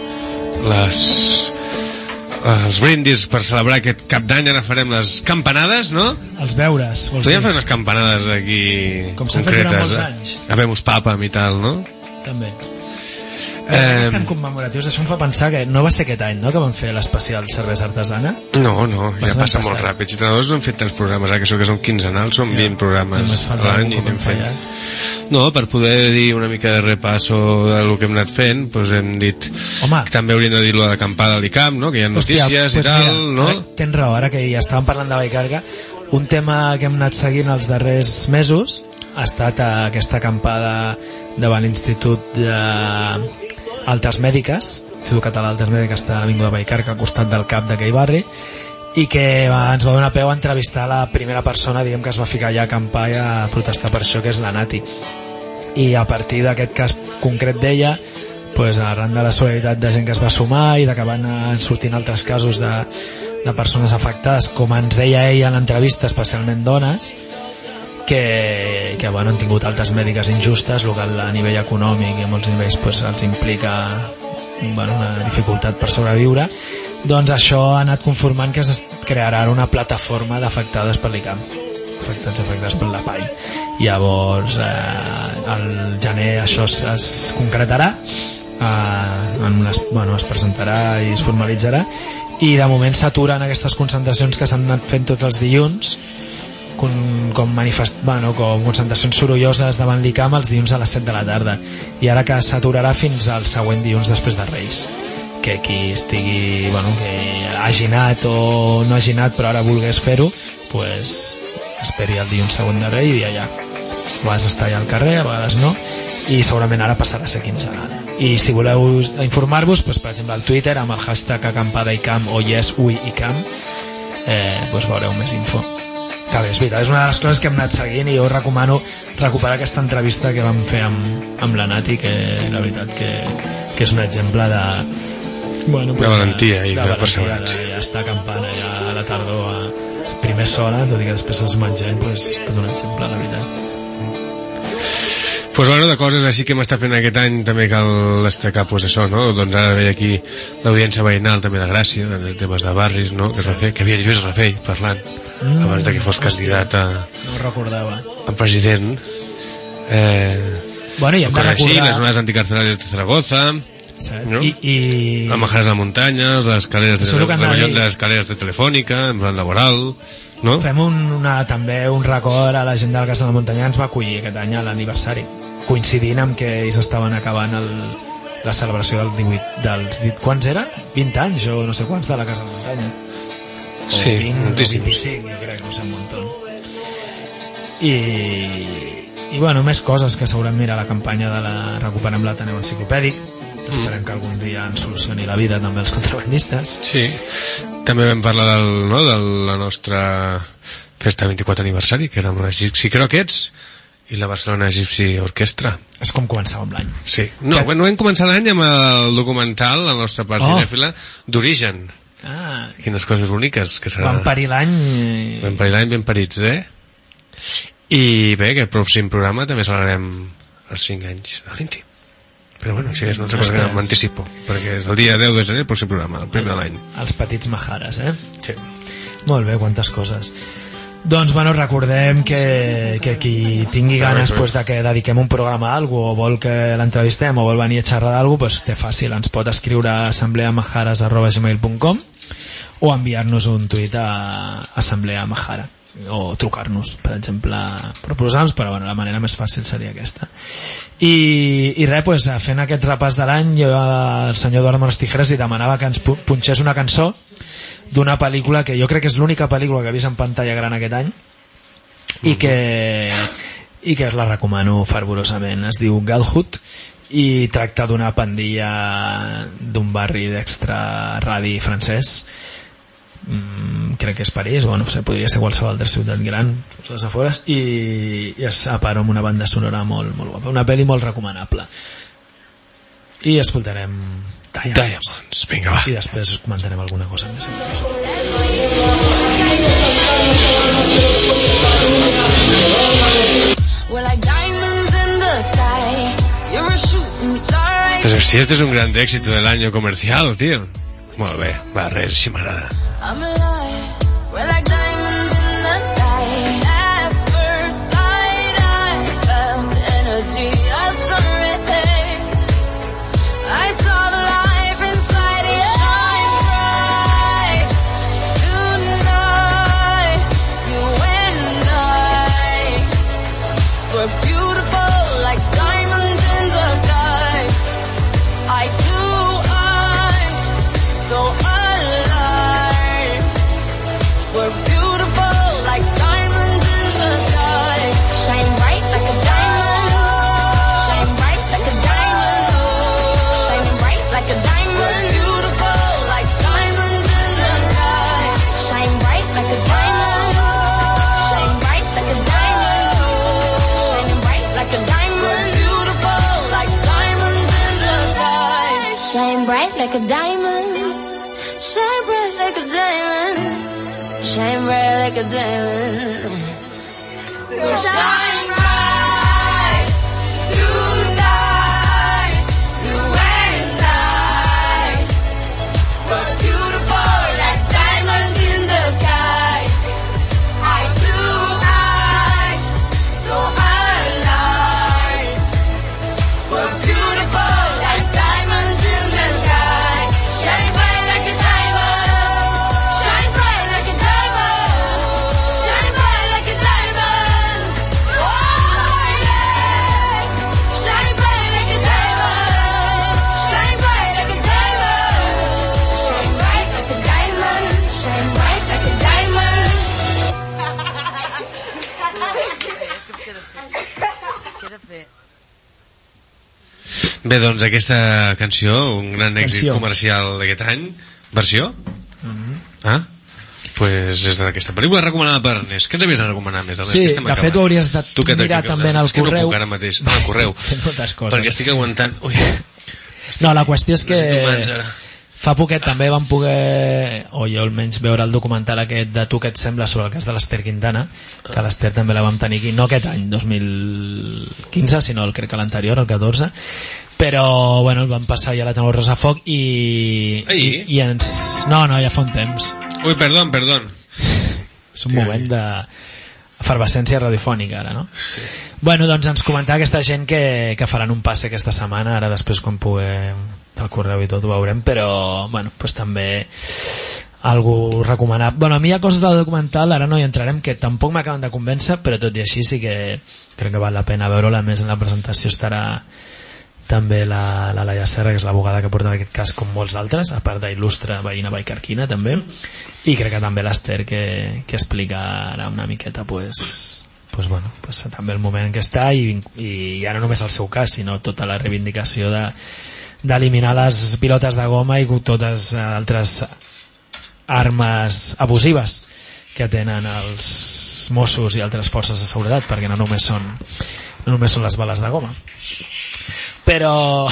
els brindis per celebrar aquest cap d'any. Ara farem les campanades, no?
Els beures, vols dir?
Podríem fer unes campanades aquí
com s'ha fet durant molts
anys. Habemus papam i tal, no?
També. Estem commemoratius, això em fa pensar que no va ser aquest any, no?, que van fer l'especial cervesa artesana?
No, ja passa molt ràpid. Si no hem fet tants programes, que són quinzenals, són 20 programes a l'any i anem fent. No, per poder dir una mica de repasso del que hem anat fent, doncs hem dit que també hauríem de dir lo de l'acampada a l'ICAM, no?, que hi ha notícies i tal, no?
Tens raó, ara que ja estàvem parlant de Vallcarca, un tema que hem anat seguint els darrers mesos ha estat aquesta acampada davant l'Institut Altes Mèdiques, l'Institut Català d'Altes Mèdiques, està a l'Avinguda Vallcarca, al costat del CAP d'aquell barri, i que ens va donar peu a entrevistar la primera persona, diguem, que es va ficar allà a acampar i a protestar per això, que és la Nati. I a partir d'aquest cas concret d'ella, pues, arran de la solidaritat de gent que es va sumar i de que van sortint altres casos de persones afectades, com ens deia ella en l'entrevista, especialment dones, que bueno, han tingut altes mèdiques injustes, el que a nivell econòmic i a molts nivells pues, els implica una dificultat per sobreviure. Doncs això ha anat conformant que es crearà una plataforma d'afectades per l'ICAM, afectats per la PAI. Llavors al gener això es concretarà, es presentarà i es formalitzarà, i de moment s'aturen aquestes concentracions que s'han anat fent tots els dilluns, com concentracions sorolloses davant l'ICAM els dilluns a les 7 de la tarda, i ara que s'aturarà fins al següent dilluns després de Reis, que qui estigui que hagi anat o no hagi anat però ara volgués fer-ho, pues esperi el dilluns següent de Reis i allà a vegades està allà al carrer, a vegades no, i segurament ara passarà a ser quinzenada. I si voleu informar-vos, pues, per exemple al Twitter amb el hashtag acampada'icam o yesuiicam, pues veureu més info. Que bé, és veritat, és una de les coses que hem anat seguint, i jo recomano recuperar aquesta entrevista que vam fer amb la Nati, que la veritat que és un exemple de
valentia i de perseverança.
Ja està acampant allà a la tardor a primer sola, tot i que després es mengen, pues, és tot un exemple, la veritat.
Pues de coses així que hem estat fent aquest any també cal destacar pues això, no? Doncs ara veia aquí l'audiència veïnal també de Gràcia, de temes de barris, no? Que havia Lluís Rafell parlant abans que fos candidat
no ho recordava,
a president,
i hem de recordar
les zones anticarcelàries de Zaragoza, no? I les majares de la muntanya, les escaleres de Telefònica en plan laboral, no?
Fem també un record a la gent de la Casa de la Muntanya, ens va acollir aquest any a l'aniversari, coincidint amb que ells estaven acabant la celebració dels quants eren? 20 anys o no sé quants de la Casa de la Muntanya, o 20 o 25, jo crec, no sé, un muntó. I més coses que segurament a la campanya de la Recuperem l'Ateneu Enciclopèdic, esperem que algun dia ens solucioni la vida també els contrabandistes.
Sí, també vam parlar de la nostra festa 24 aniversari, que era amb els Gypsy Croquets i la Barcelona Gypsy Orquestra.
És com començàvem l'any.
Sí, vam començar l'any amb el documental, la nostra part cinèfila, d'Origen. Quines coses boniques que serà.
Vam parir l'any
ben parits, I bé, aquest pròxim programa també celebrarem els 5 anys de l'Inti. Però això és una altra cosa que m'anticipo, perquè és el dia 10 de gener el pròxim programa, el primer de l'any.
Els petits majares,
Sí.
Molt bé, quantes coses. Doncs, recordem que qui tingui ganes de que dediquem un programa a algú, o vol que l'entrevistem, o vol venir a xerrar d'algú, té fàcil, ens pot escriure a assembleamajares@gmail.com o enviar-nos un tuit a Assemblea Majara, o trucar-nos, per exemple, proposar-nos, però la manera més fàcil seria aquesta. I res, fent aquest repàs de l'any, jo al senyor Eduard Mones Tijeras li demanava que ens punxés una cançó d'una pel·lícula que jo crec que és l'única pel·lícula que he vist en pantalla gran aquest any, i que la recomano fervorosament. Es diu Girlhood i tracta d'una pandilla d'un barri d'extra radi francès crec que és París, bueno, podria ser qualsevol altra ciutat gran, les afores, i es apara amb una banda sonora molt, molt guapa, una pel·li molt recomanable. I escoltarem Diamonds,
vinga, va.
I després comentarem alguna cosa més.
Pero si este es un gran éxito del año comercial, tío. Molt bé, va, res, si m'agrada.
I'm alive, we're like diamonds in the sky. At first sight, I felt the energy of sunrise. I saw the life inside you. Shine bright tonight. You and I were beautiful like diamonds in the sky. I too, I'm so alive. We're beautiful like diamonds in the sky. Shine bright like a diamond. Shine bright like a diamond. Shining bright like a diamond. We're beautiful like diamonds in the sky. Shine bright like a diamond. Shine bright like a diamond. Shining bright like a diamond. We're beautiful like diamonds in the sky. Shine bright like a diamond. Shine bright like a diamond. Shine bright like a diamond. Shine bright tonight. You and I were beautiful like diamonds in the sky. I too, I so alive. We're beautiful like diamonds in the sky. Shine bright like a diamond. Shine bright like a diamond. Shine bright like a diamond. Oh yeah. Shine bright like a diamond. Shine bright like a diamond. Shine bright like a diamond. Shine bright like a diamond.
Bé, doncs aquesta canció, un gran èxit comercial d'aquest any. Versió? Ah? Pues és d'aquesta pel·lícula recomanada per Ernest. Què ens havies de recomanar més?
Sí, de fet ho hauries de mirar també en el correu.
És que no puc ara mateix, en el correu.
Moltes coses.
Perquè estic aguantant... Ui.
No, la qüestió és que
Humans, ara.
fa poquet també vam poder, o jo almenys, veure el documental aquest de Tu què et sembla sobre el cas de l'Ester Quintana, que l'Ester també la vam tenir aquí, no aquest any 2015, sinó crec que l'anterior, el 14, però bueno, el vam passar ja a la Tenor Rosa Foc i ens... No, ja fa un temps.
Ui, perdó.
És un moment de efervescència radiofònica ara, no? Sí. Bueno, doncs ens comentava aquesta gent que faran un passe aquesta setmana, ara després quan puguem el correu i tot ho veurem, però bueno, pues també algú recomanable. Bueno, a mi hi ha coses del documental, ara no hi entrarem, que tampoc m'acaben de convèncer, però tot i així sí que crec que val la pena veure-la. Més en la presentació estarà també la Laia Serra, que és l'abogada que porta aquest cas com molts altres, a part d'il·lustre veïna vallcarquina també, i crec que també l'Ester que explicarà una miqueta pues també el moment en què està i ja no només el seu cas, sinó tota la reivindicació d'eliminar les pilotes de goma i totes altres armes abusives que tenen els Mossos i altres forces de seguretat, perquè no només són les bales de goma. Però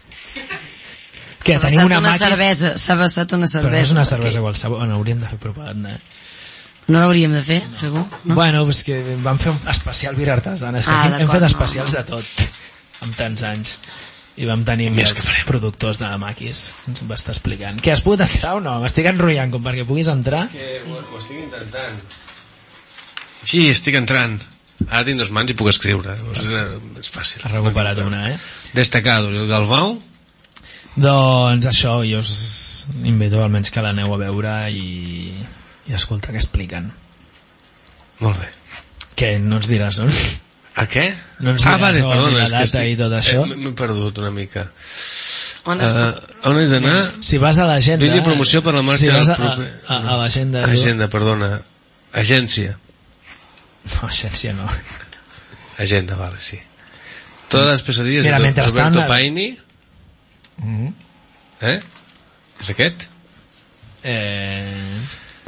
que tenim una
cervesa, s'ha vessat una cervesa.
Però no és una cervesa qualsevol. Bueno, hauríem de fer propaganda,
No l'hauríem de fer, segur? No?
Bueno, és que vam fer un especial birra artesana. És que hem fet especials de tot amb tants anys. I vam tenir els productors de Maquis. Ens va estar explicant. Què, has pogut entrar o no? M'estic enrotllant com perquè puguis entrar.
És que ho estic intentant. Sí, estic entrant. Ara tinc dos mans i puc escriure. És fàcil.
Has recuperat una,
Destacado, el Galbau.
Doncs això, jo us invito almenys que l'aneu a veure i escolta què expliquen.
Molt bé.
Què, no ens diràs, no?
A què?
No ens diràs
perdona,
la data i tot això?
M'he perdut una mica.
On
he d'anar?
Si vas a l'agenda...
Vídeo promoció per la marxa...
Si vas a l'agenda...
Agenda, perdona. Agència.
No, agència no.
Agenda, vale, sí. Todas las pesadillas de Alberto Paini. És aquest?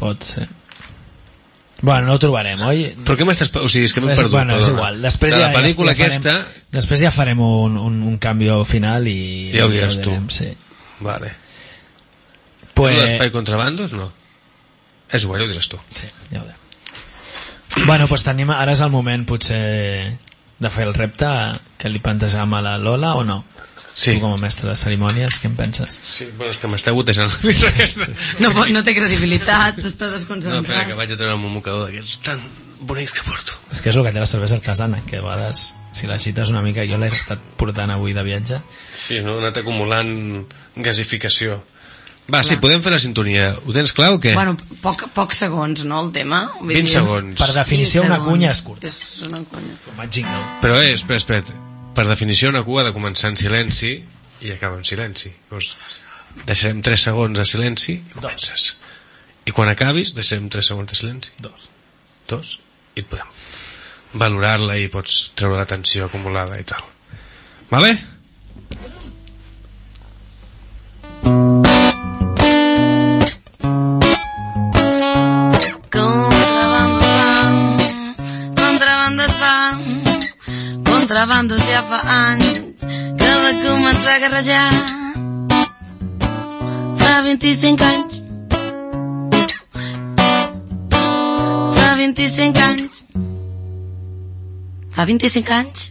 Pot ser. Bueno, no ho trobarem, oi?
Però què m'estàs... O sigui, és que m'he perdut,
bueno, és
perdona.
igual. Després
de la
ja
pel·lícula
farem,
aquesta...
Després ja farem un canvi final i...
Ja ho diràs tu.
Sí.
Vale.
Pues...
L'Espai Contrabandos, no? És igual, ja ho diràs tu.
Sí, ja ho diré. Bueno, pues tenim... Ara és el moment, potser, de fer el repte que li plantejam a la Lola, o no?
Sí.
Tu com a mestre de cerimònies, què en penses?
Sí, bueno, és que m'està gotejant la vida aquesta.
No té credibilitat, està
No,
desconcentrat.
espera, que vaig a treure un mocador d'aquests tan bonics que porto.
És que és el que té la cervesa artesana, que a vegades, si l'agites una mica, jo l'he estat portant avui de viatge.
Sí, no? Ha anat acumulant gasificació. Va, sí, podem fer la sintonia. Ho tens clar o què?
Bueno, pocs segons, no, el tema?
20 segons.
Per definició, una cunya és curta.
És una cunya.
Format jingle.
Però espera't. Per definició, una cua ha de començar en silenci i acaba en silenci. Llavors, deixarem 3 segons de silenci i comences. I quan acabis, deixarem 3 segons de silenci. 2. I et podem valorar-la i pots treure la tensió acumulada i tal. Vale?
Contrabando ja fa anys que va començar a guerrejar. Fa 25 anys. Fa 25 anys. Fa 25 anys.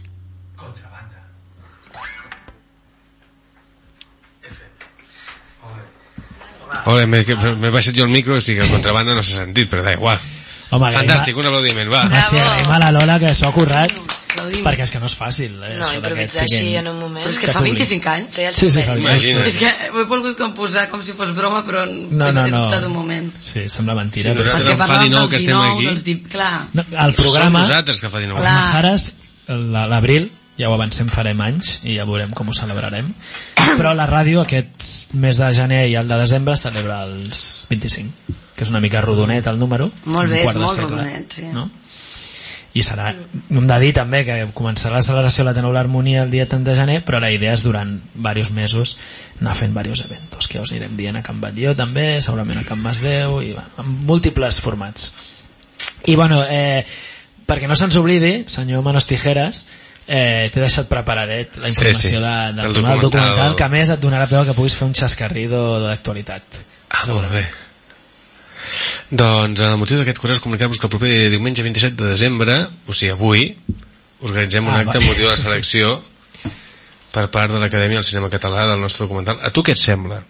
Ole, m'he baixat jo el micro, o sigui que contrabanda no s'ha sentit, però da igual.
Home,
fantàstic, un aplaudiment, va.
Sí, agraïm a la Lola que s'ho ha currat, perquè és que no és fàcil.
No, improvisar així en un moment.
Però és que fa 25 anys,
Sí, fa 25 anys.
És que ho he volgut posar com si fos broma, però he dubtat un moment.
Sí, sembla mentira.
Sí,
però
perquè parlàvem dels 19,
dels 19, clar.
No, el programa,
som nosaltres que fa 19.
els Majares, l'abril, ja ho avancem, farem anys, i ja veurem com ho celebrarem. Però la ràdio, aquest mes de gener i el de desembre, celebra els 25, que és una mica rodonet el número.
Molt bé, és molt rodonet, sí.
No? I serà, hem de dir també que començarà la celebració de la Tenor l'Harmonia el dia 30 de gener, però la idea és durant diversos mesos anar fent diversos eventos, que ja us anirem dient a Can Batlló també, segurament a Can Masdeu, i amb múltiples formats. I bueno, perquè no se'ns oblidi, senyor Manos Tijeras, t'he deixat preparadet la informació del documental, que a més et donarà peu que puguis fer un xascarrido d'actualitat.
Molt bé. Doncs el motiu d'aquest correu és comunicar-vos que el proper diumenge 27 de desembre, o sigui avui, organitzem un acte amb motiu de la selecció per part de l'Acadèmia del Cinema Català del nostre documental. A tu què et sembla?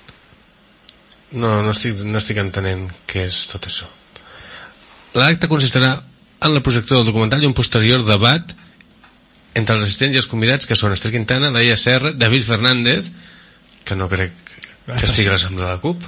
No estic entenent què és tot això. L'acte consistirà en la projecció del documental i un posterior debat entre els assistents i els convidats, que són Esther Quintana, Laia Serra, David Fernández, que no crec que estigui a l'Assemblea de la CUP,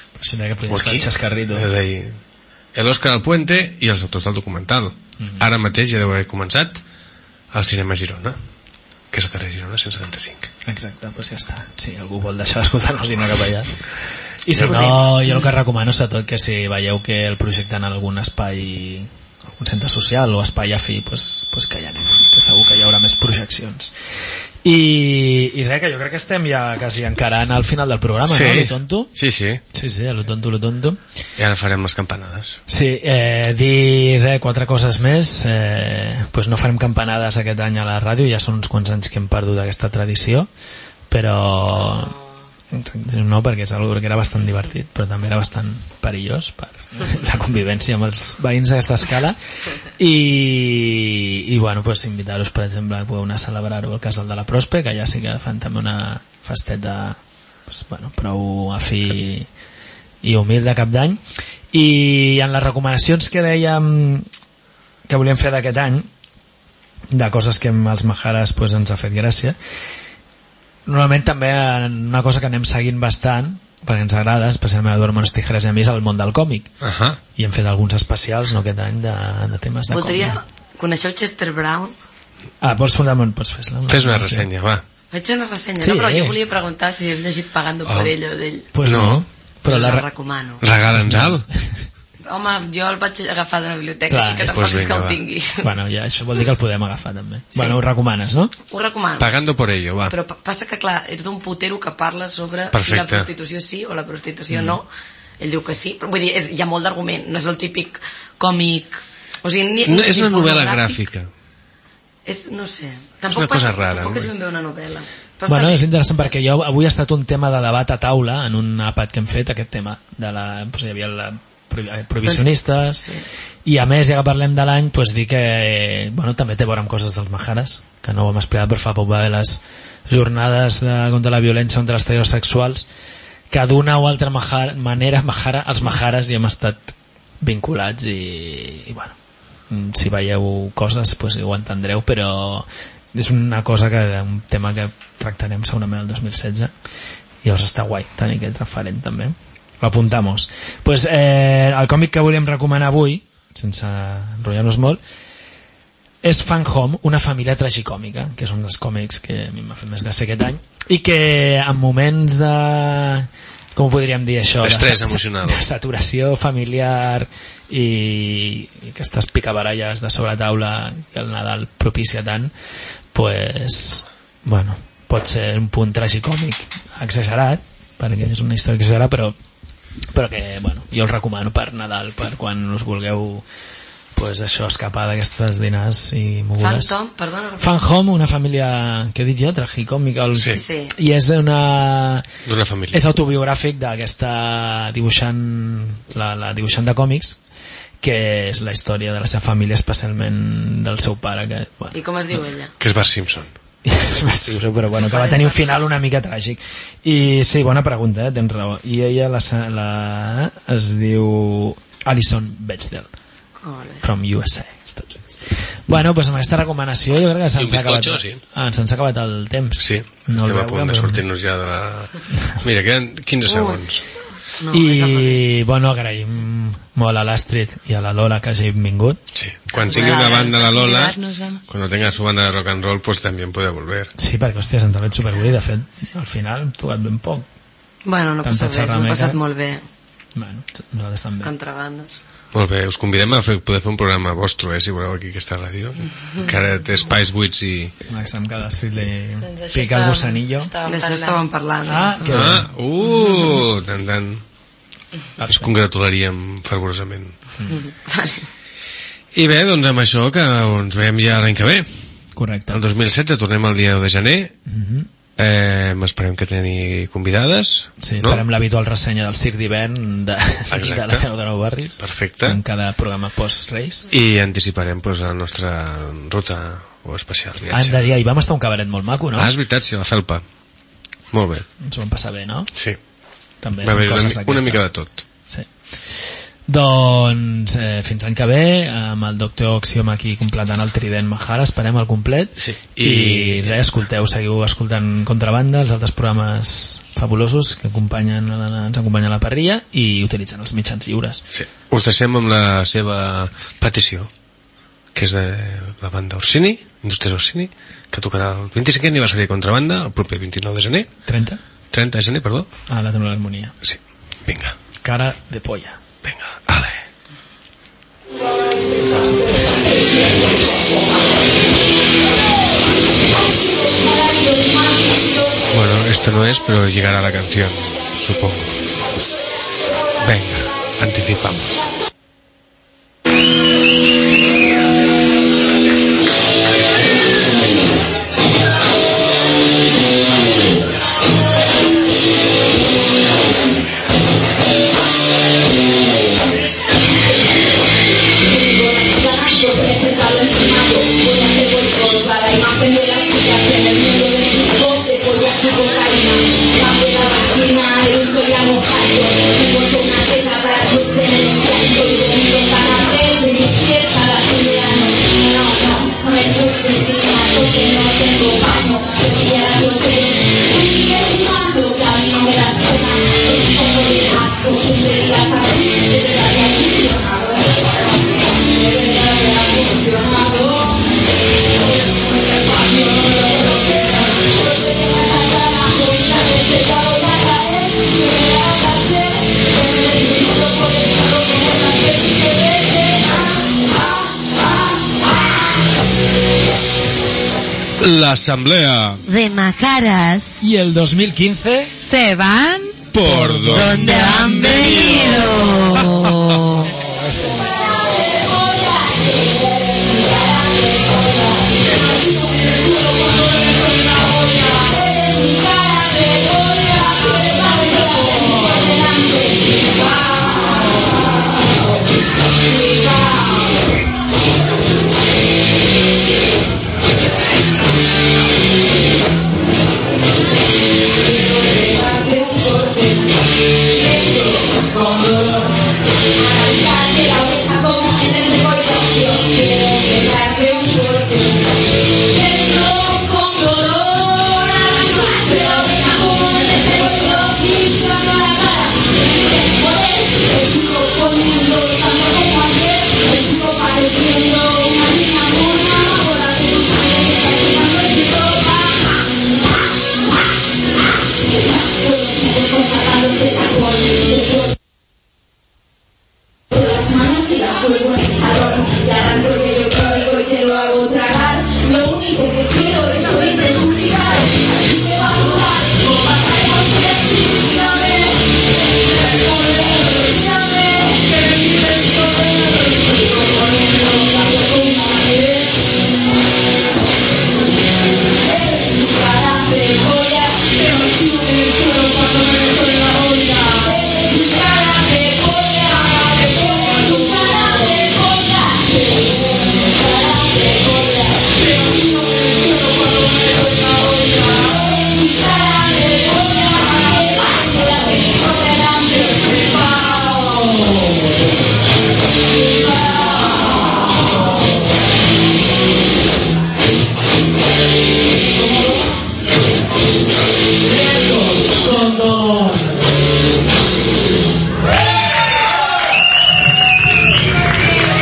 l'Òscar Alpuente i els autors del documental. Ara mateix ja deu haver començat al Cinema Girona, que és al carrer Girona 175.
Exacte, doncs ja està. Si algú vol deixar d'escoltar-nos i anar cap allà. I si no, jo el que recomano sobretot que si veieu que el projecte en algun espai, algun centre social o espai afí, pues que hi anem, que segur que hi haurà més projeccions. I res, que jo crec que estem ja quasi encarant al final del programa,
sí.
No? Lo tonto?
Sí,
a lo tonto.
I ara farem les campanades.
Sí, dir res, 4 coses més. Pues no farem campanades aquest any a la ràdio, ja són uns quants anys que hem perdut aquesta tradició, però no, perquè és algo que era bastant divertit, però també era bastant perillós per la convivència amb els veïns d'aquesta escala. I bueno, pues invitar-vos, per exemple, que podeu anar a celebrar-ho al casal de la Prospe, que allà sí que fan també una festeta pues, bueno, prou afí i humil de cap d'any. I en les recomanacions que dèiem que volíem fer d'aquest any, de coses que amb els Majares pues, ens ha fet gràcia, normalment també una cosa que anem seguint bastant perquè ens agrada, especialment a Eduard Manos Tijeras i a mi, és el món del còmic. I hem fet alguns especials aquest any de temes de còmic.
Coneixeu Chester Brown?
Vols fer-la?
Fes una ressenya, va.
Vaig fer una ressenya, sí, no? Però jo volia preguntar si hem llegit Pagando por ello d'ell.
Pues no, però
la recomano.
Regala'ns el.
Home, jo el vaig agafar d'una biblioteca, així que tampoc és que el tingui.
Bueno, ja, això vol dir que el podem agafar també. Sí. Bueno, ho recomanes, no?
Ho recomano.
Pagando por ello, va.
Però passa que, clar, ets d'un putero que parla sobre si la prostitució sí o la prostitució no, ell diu que sí, però vull dir, hi ha molt d'argument, no és el típic còmic, o sigui,
no, és una novel·la gràfica.
No sé,
és una cosa rara.
Tampoc és ben bé una novel·la.
Bueno, és interessant perquè avui ha estat un tema de debat a taula en un àpat que hem fet, aquest tema de hi havia la prohibicionistes, sí. I a més, ja que parlem de l'any, pues dir que també té a veure amb coses dels Maharas, que no ho hem explicat, però fa poc va haver les jornades contra la violència contra els treballadors sexuals, que d'una o altra manera els Maharas hi hem estat vinculats i bueno, si veieu coses pues ho entendreu, però és una cosa un tema que tractarem segurament el 2016 i llavors està guai tenir aquest referent també. L'apuntamos. Pues el còmic que volíem recomanar avui, sense enrotllar-nos molt, és Fan Home, una família tragicòmica, que és un dels còmics que a mi m'ha fet més gràcia aquest any, i que en moments de... com ho podríem dir això?
Estrès emocional.
De saturació familiar i aquestes picabaralles de sobretaula que el Nadal propicia tant, pues, bueno, pot ser un punt tragicòmic exagerat, perquè és una història exagerada, però que, bueno, jo el recomano per Nadal, per quan us vulgueu pues això, escapar d'aquestes dinars i mogudes. Fan Home, una família, què he dit jo? Tragicòmica.
Sí.
I és d'una
família.
És autobiogràfic d'aquesta dibuixant, la dibuixant de còmics, que és la història de la seva família, especialment del seu pare. Que, bueno,
i com es diu ella?
Que és Bart Simpson.
Sí, però bueno, que va tenir un final una mica tràgic. I sí, bona pregunta, tens raó. I ella es diu Alison Bechdel, from USA, Estats Units. Bueno, doncs amb aquesta recomanació jo crec que se'ns ha acabat el temps.
Sí, estem a punt de sortir-nos ja de la... Mira, queden 15 segons.
I bueno, agraïm molt a l'Astrid i a la Lola que hagin vingut.
Sí. Quan tingui una banda la Lola, quan tenga su banda de rock and roll, pues también puede volver.
Sí, perquè hòstia, se'ns ha fet superguai, de fet al final hem tocat ben poc.
Bueno, no passa res, ho hem passat molt bé.
Bueno, nosaltres també.
Contrabandos.
Molt bé, us convidem a poder fer un programa vostre, si voleu, aquí aquesta ràdio, que ara té espais buits i...
Exacte, que l'Astrid li pica el gusanillo.
D'això estàvem parlant.
Tant. Ens congratularíem fervorosament. I bé, doncs amb això que ens veiem ja l'any que ve.
Correcte.
El 2016 tornem el dia 10 de gener. Esperem que teni convidades.
Sí, no? Farem l'habitual ressenya del Circ d'hivern de la Seu de Nou Barris.
Perfecte.
En cada programa post-reis.
I anticiparem la nostra ruta o especial viatge.
Hem de dir, hi vam estar un cabaret molt maco, no?
És veritat, sí, a la Felpa. Molt bé.
Ens ho vam passar bé, no?
Sí.
També
va haver una mica de tot.
Sí. Doncs fins l'any que ve amb el Doctor Oxiom aquí completant el trident Mahara, esperem el complet.
Sí.
I res, seguiu escoltant Contrabanda, els altres programes fabulosos que ens acompanyen a la parrilla i utilitzant els mitjans lliures.
Sí. Us deixem amb la seva petició, que és la banda Orsini, Indústries Orsini, que tocarà el 25è aniversari de Contrabanda el proper 29 de gener. 30 de gener, perdó.
A la Tenor d'Harmonia.
Sí, vinga.
Cara de polla.
Venga, ale. Bueno, esto no es, pero llegará la canción, supongo. Venga, anticipamos. La asamblea
de Maharas
y el 2015
se van
por
donde han venido.
Te arranco el vello crónico y te lo hago tragar. Lo único que quiero